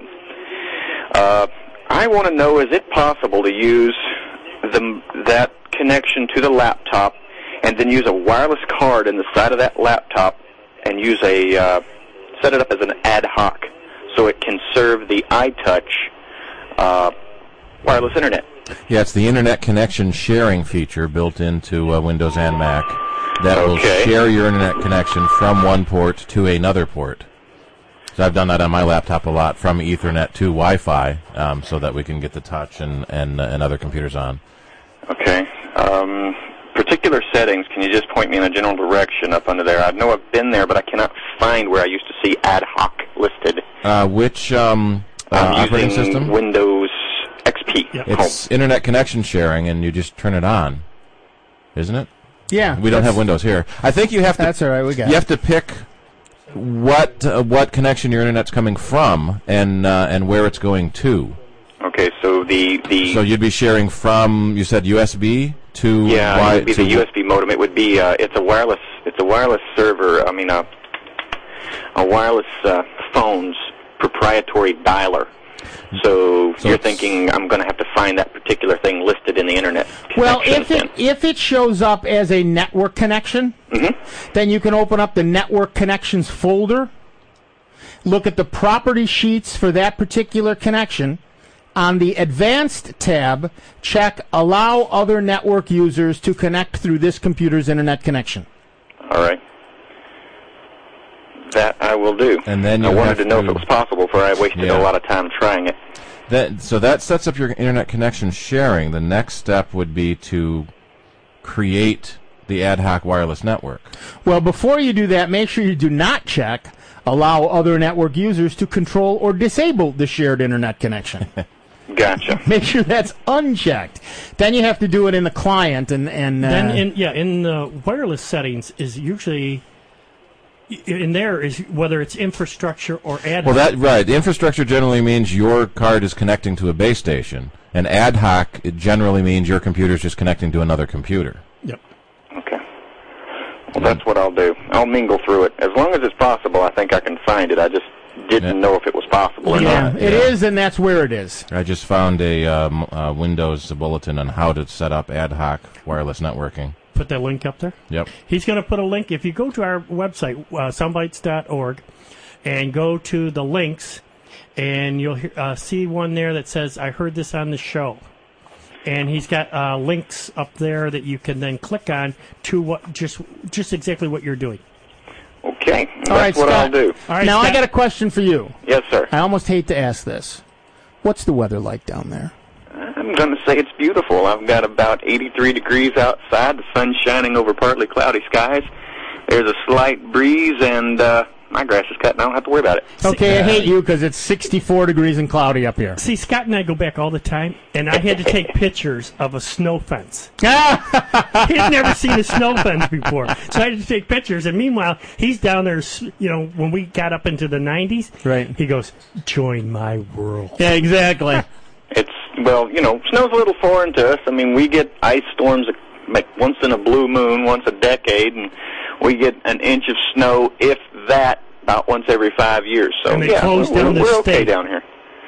L: Uh, I want to know, is it possible to use the, that connection to the laptop and then use a wireless card in the side of that laptop and use a, uh, set it up as an ad hoc so it can serve the iTouch uh, wireless internet?
D: Yeah, it's the internet connection sharing feature built into uh, Windows and Mac that will
L: Okay.
D: share your internet connection from one port to another port. So I've done that on my laptop a lot, from Ethernet to Wi-Fi, um, so that we can get the touch and and, uh, and other computers on.
L: Okay. Um, particular settings, can you just point me in a general direction up under there? I know I've been there, but I cannot find where I used to see ad hoc listed.
D: Uh, which um, uh,
L: I'm
D: operating
L: using
D: system?
L: Windows X P.
D: It's internet connection sharing, and you just turn it on, isn't it?
B: Yeah.
D: We don't
B: that's-
D: have Windows here. I think you have to.
B: That's all right. We got
D: You
B: it.
D: have to pick what uh, what connection your internet's coming from and uh, and where it's going to.
L: Okay, so the the
D: So you'd be sharing from, you said U S B to
L: yeah,
D: Y-
L: it would be
D: to
L: the U S B modem. It would be uh, it's a wireless it's a wireless server. I mean a a wireless uh, phone's proprietary dialer. So,
D: So
L: you're
D: it's-
L: thinking I'm going to have to find that particular thing listed in the internet.
B: Well,
L: connections
B: if it if it shows up as a network connection, then you can open up the network connections folder, look at the property sheets for that particular connection. On the Advanced tab, check Allow Other Network Users to Connect Through This Computer's Internet Connection.
L: All right. That I will do.
D: And then
L: I
D: you
L: wanted
D: have
L: to know
D: to-
L: if it was possible, for I wasted
D: Yeah.
L: a lot of time trying it.
D: That, so that sets up your internet connection sharing. The next step would be to create the ad hoc wireless network.
B: Well, before you do that, make sure you do not check Allow Other Network Users to Control or Disable the Shared Internet Connection.
L: Gotcha.
B: Make sure that's unchecked. Then you have to do it in the client, and and uh,
C: Then in yeah, in the wireless settings is usually in there is whether it's infrastructure or ad
D: Well,
C: hoc.
D: that right. The infrastructure generally means your card is connecting to a base station, and ad hoc it generally means your computer is just connecting to another computer.
C: Yep.
L: Okay. Well, that's what I'll do. I'll mingle through it. As long as it's possible, I think I can find it. I just didn't know if it was possible or
B: yeah,
L: not.
B: it is, and that's where it is.
D: I just found a um, uh, Windows bulletin on how to set up ad hoc wireless networking.
C: Put that link up there.
D: Yep.
C: He's going to put a link. If you go to our website, uh, soundbites dot org, and go to the links, and you'll hear, uh, see one there that says, I heard this on the show. And he's got uh, links up there that you can then click on to what just just exactly what you're doing.
L: Okay, that's
B: All right,
L: what
B: Scott.
L: I'll do.
B: All right, now I got a question for you.
L: Yes, sir.
B: I almost hate to ask this. What's the weather like down there?
L: I'm going to say it's beautiful. I've got about eighty-three degrees outside. The sun's shining over partly cloudy skies. There's a slight breeze, and uh, my grass is cut, and I don't have to worry about it.
B: Okay, I hate you because it's sixty-four degrees and cloudy up here.
C: See, Scott and I go back all the time, and I had to take pictures of a snow fence. He had never seen a snow fence before, so I had to take pictures. And meanwhile, he's down there, you know, when we got up into the nineties,
B: right?
C: He goes, join my world.
B: Yeah, exactly.
L: It's, well, you know, snow's a little foreign to us. I mean, we get ice storms like once in a blue moon, once a decade, and we get an inch of snow, if that, about once every five years. So,
B: And they
L: yeah,
B: close
L: we're,
B: down the
L: we're okay
B: state.
L: down here.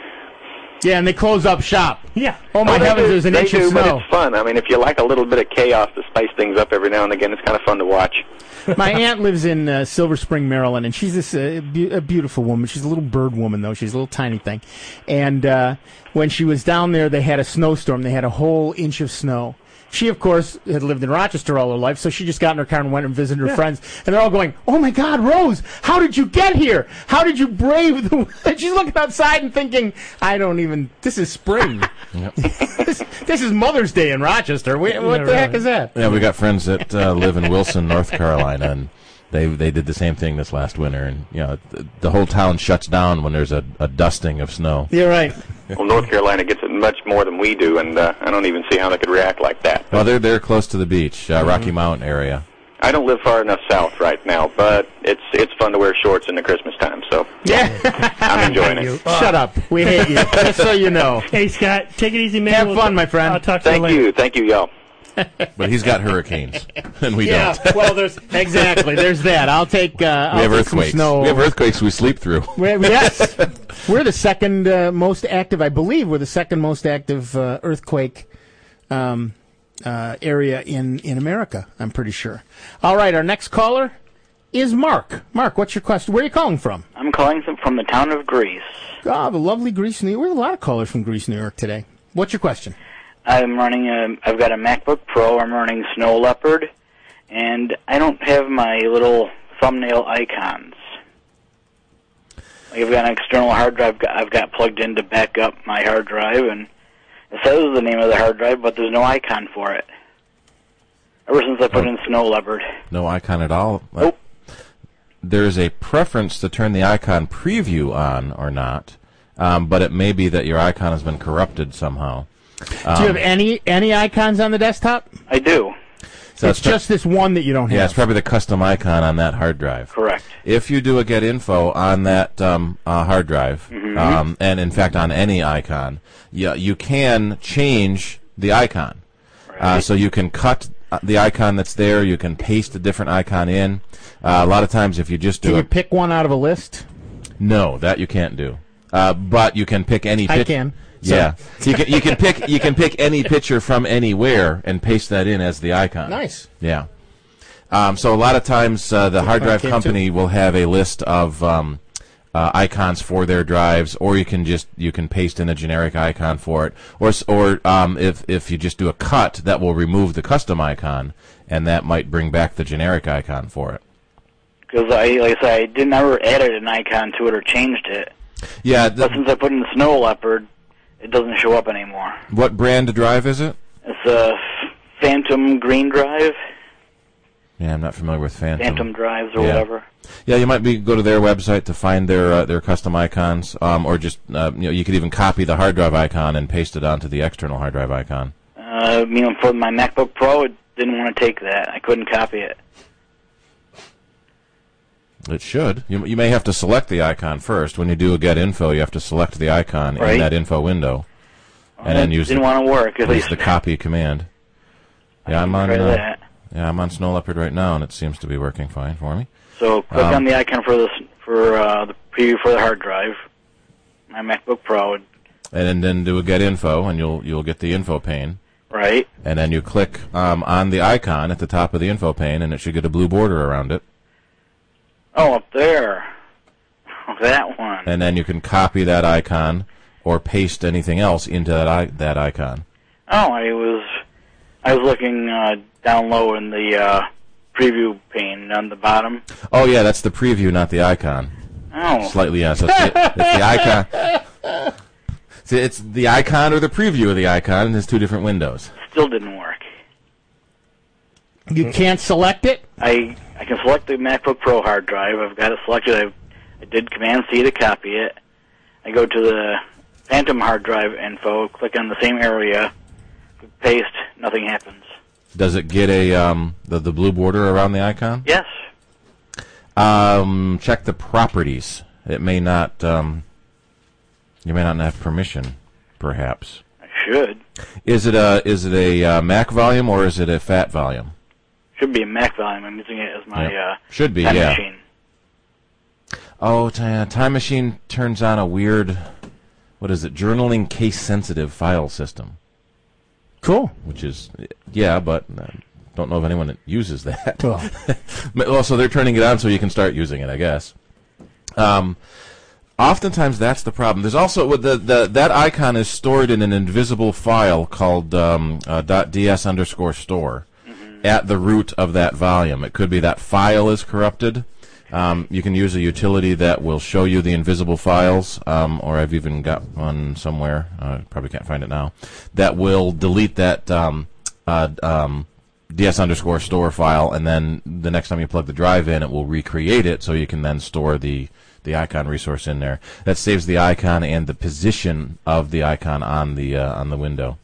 B: Yeah, and they close up shop.
C: Yeah.
B: Oh, my
L: Oh, they
B: heavens,
L: do,
B: there's an
L: they
B: inch
L: do,
B: of
L: but
B: snow.
L: it's fun. I mean, if you like a little bit of chaos to spice things up every now and again, it's kind of fun to watch.
B: My aunt lives in uh, Silver Spring, Maryland, and she's this uh, be- a beautiful woman. She's a little bird woman, though. She's a little tiny thing. And uh, when she was down there, they had a snowstorm. They had a whole inch of snow. She, of course, had lived in Rochester all her life, so she just got in her car and went and visited her
C: Yeah.
B: friends. And they're all going, "Oh, my God, Rose, how did you get here? How did you brave the..." And she's looking outside and thinking, I don't even... This is spring. this, this is Mother's Day in Rochester. We, what
D: Yeah,
B: the heck
D: really.
B: is that?
D: Yeah, we got friends that uh, live in Wilson, North Carolina, and they they did the same thing this last winter. And you know, the, the whole town shuts down when there's a, a dusting of snow.
B: You're right.
L: Well, North Carolina gets it much more than we do, and uh, I don't even see how they could react like that.
D: Well, they're they're close to the beach, uh, Rocky Mountain area.
L: I don't live far enough south right now, but it's it's fun to wear shorts in the Christmas time, so
B: yeah,
L: I'm enjoying it.
B: Shut up. We hate you. Just so you know.
C: Hey, Scott, take it easy, man.
B: Have
C: We'll
B: fun,
C: t-
B: my friend.
C: I'll talk to
L: Thank
C: you later.
L: you, thank you, y'all.
D: But he's got hurricanes, and we
B: yeah,
D: don't.
B: well, there's exactly. There's that. I'll take. Uh,
D: we
B: I'll
D: have
B: take some
D: earthquakes.
B: snow.
D: We have earthquakes we sleep through.
B: We're, yes, we're the second uh, most active. I believe we're the second most active uh, earthquake um, uh, area in in America. I'm pretty sure. All right, our next caller is Mark. Mark, what's your question? Where are you calling from?
M: I'm calling from from the town of Greece.
B: Ah, the lovely Greece, New York. We have a lot of callers from Greece, New York today. What's your question?
M: I'm running a. I've got a MacBook Pro. I'm running Snow Leopard, and I don't have my little thumbnail icons. Like I've got an external hard drive I've got plugged in to back up my hard drive, and it says the name of the hard drive, but there's no icon for it. Ever since I put in Snow Leopard.
D: No icon at all. Nope. There's a preference to turn the icon preview on or not, um, but it may be that your icon has been corrupted somehow. Um,
B: Do you have any any icons on the desktop?
M: I do.
D: So
B: it's just this one that you don't have.
D: Yeah, it's probably the custom icon on that hard drive.
M: Correct.
D: If you do a get info on that um, uh, hard drive,
M: Mhm.
D: um, and in fact on any icon, yeah, you can change the icon. Uh, so you can cut the icon that's there. You can paste a different icon in. Uh, a lot of times, if you just do
B: Can you
D: it,
B: pick one out of a list?
D: no, that you can't do. Uh, but you can pick any.
B: I
D: pic-
B: can.
D: Yeah, you can. You can pick. You can pick any picture from anywhere and paste that in as the icon.
B: Nice.
D: Yeah. Um, so a lot of times uh, the hard
B: I
D: drive
B: can
D: company will have a list of um, uh, icons for their drives, or you can just you can paste in a generic icon for it, or s- or um, if if you just do a cut, that will remove the custom icon, and that might bring back the generic icon for it.
M: Because I, like I said, I didn't ever added an icon to it or changed it.
D: Yeah.
M: But since I put in the Snow Leopard, it doesn't show up anymore.
D: What brand of drive is it?
M: It's a Phantom Green Drive,
D: Yeah, I'm not familiar with Phantom.
M: Phantom Drives or
D: Yeah.
M: whatever.
D: Yeah, you might be go to their website to find their uh, their custom icons, um, or just uh, you know you could even copy the hard drive icon and paste it onto the external hard drive icon.
M: Uh, you know, for my MacBook Pro, it didn't want to take that. I couldn't copy it.
D: It should. You you may have to select the icon first. When you do a get info, you have to select the icon
M: Right.
D: in that info window, and
M: Well,
D: then
M: it
D: use
M: didn't
D: the,
M: want to work, at
D: use
M: least.
D: the copy command. Yeah, I'm on.
M: try
D: Uh,
M: that.
D: yeah, I'm on Snow Leopard right now, and it seems to be working fine for me.
M: So click
D: Um,
M: on the icon for this for uh, the preview for the hard drive, my MacBook Pro,
D: And then, then do a get info, and you'll you'll get the info pane.
M: right?
D: And then you click um, on the icon at the top of the info pane, and it should get a blue border around it.
M: Oh, up there. Oh, that one.
D: And then you can copy that icon or paste anything else into that I- that icon.
M: Oh, I was I was looking uh, down low in the uh, preview pane on the bottom.
D: Oh, yeah, that's the preview, not the icon.
M: Oh.
D: Slightly, yeah. So it's the, it's the icon. See, it's the icon or the preview of the icon, and there's two different windows.
M: Still didn't work.
B: You can't select it?
M: I I can select the MacBook Pro hard drive. I've got it selected. I, I did Command-C to copy it. I go to the Phantom hard drive info, click on the same area, paste, nothing happens.
D: Does it get a um, the, the blue border around the icon?
M: Yes.
D: Um, check the properties. It may not... Um, you may not have permission, perhaps.
M: I should.
D: Is it a, is it a uh, Mac volume or is it a FAT volume?
M: Should be a Mac volume. I'm using it as my
D: Yeah.
M: uh,
D: Should be,
M: time
D: yeah.
M: machine.
D: Oh, t- uh, Time Machine turns on a weird, what is it, journaling case-sensitive file system.
B: Cool.
D: Which is, yeah, but uh, don't know of anyone that uses that.
B: Cool.
D: Well, so they're turning it on so you can start using it, I guess. Um, oftentimes that's the problem. There's also, with the, the that icon is stored in an invisible file called um, uh, .ds underscore store at the root of that volume. It could be that file is corrupted. Um, you can use a utility that will show you the invisible files, um, or I've even got one somewhere, uh, probably can't find it now, that will delete that um, uh, um, ds underscore store file, and then the next time you plug the drive in, it will recreate it so you can then store the, the icon resource in there. That saves the icon and the position of the icon on the uh, on the window.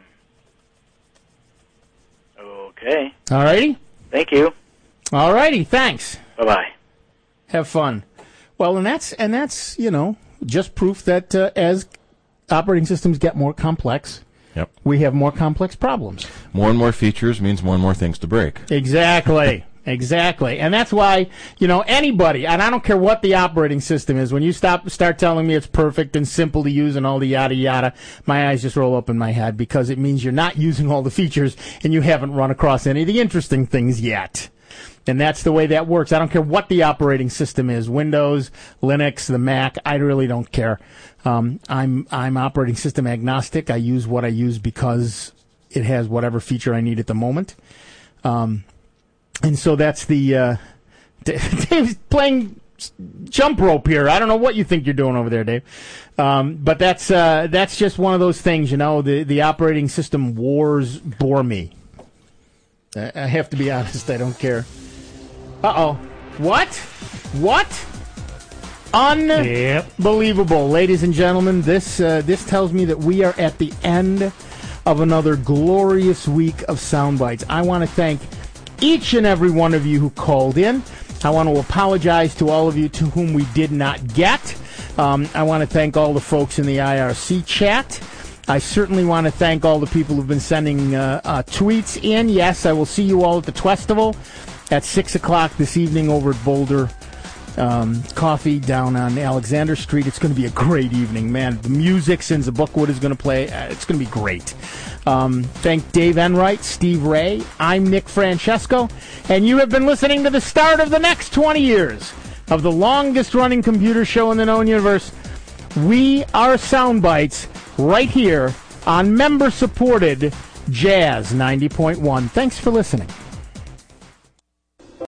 M: Okay.
B: All righty.
M: Thank you.
B: All righty. Thanks.
M: Bye-bye.
B: Have fun. Well, and that's and that's you know just proof that uh, as operating systems get more complex,
D: yep.
B: we have more complex problems.
D: More and more features means more and more things to break.
B: Exactly. Exactly. And that's why, you know, anybody, and I don't care what the operating system is, when you stop start telling me it's perfect and simple to use and all the yada yada, my eyes just roll up in my head, because it means you're not using all the features and you haven't run across any of the interesting things yet. And that's the way that works. I don't care what the operating system is, Windows, Linux, the Mac, I really don't care. Um, I'm I'm operating system agnostic. I use what I use because it has whatever feature I need at the moment. Um, and so that's the... Uh, Dave's playing jump rope here. I don't know what you think you're doing over there, Dave. Um, but that's uh, that's just one of those things, you know. The, the operating system wars bore me. I, I have to be honest, I don't care. Uh-oh. What? What? Unbelievable. Yep. Ladies and gentlemen, this uh, this tells me that we are at the end of another glorious week of Soundbites. I want to thank each and every one of you who called in. I want to apologize to all of you to whom we did not get. Um, I want to thank all the folks in the I R C chat. I certainly want to thank all the people who've been sending uh, uh, tweets in. Yes, I will see you all at the Twestival at six o'clock this evening over at Boulder um, Coffee down on Alexander Street. It's going to be a great evening, man. The music, Sins of Bookwood is going to play. Uh, it's going to be great. Um, thank Dave Enright, Steve Ray. I'm Nick Francesco, and you have been listening to the start of the next twenty years of the longest-running computer show in the known universe. We are Soundbites right here on member-supported Jazz ninety point one. Thanks for listening.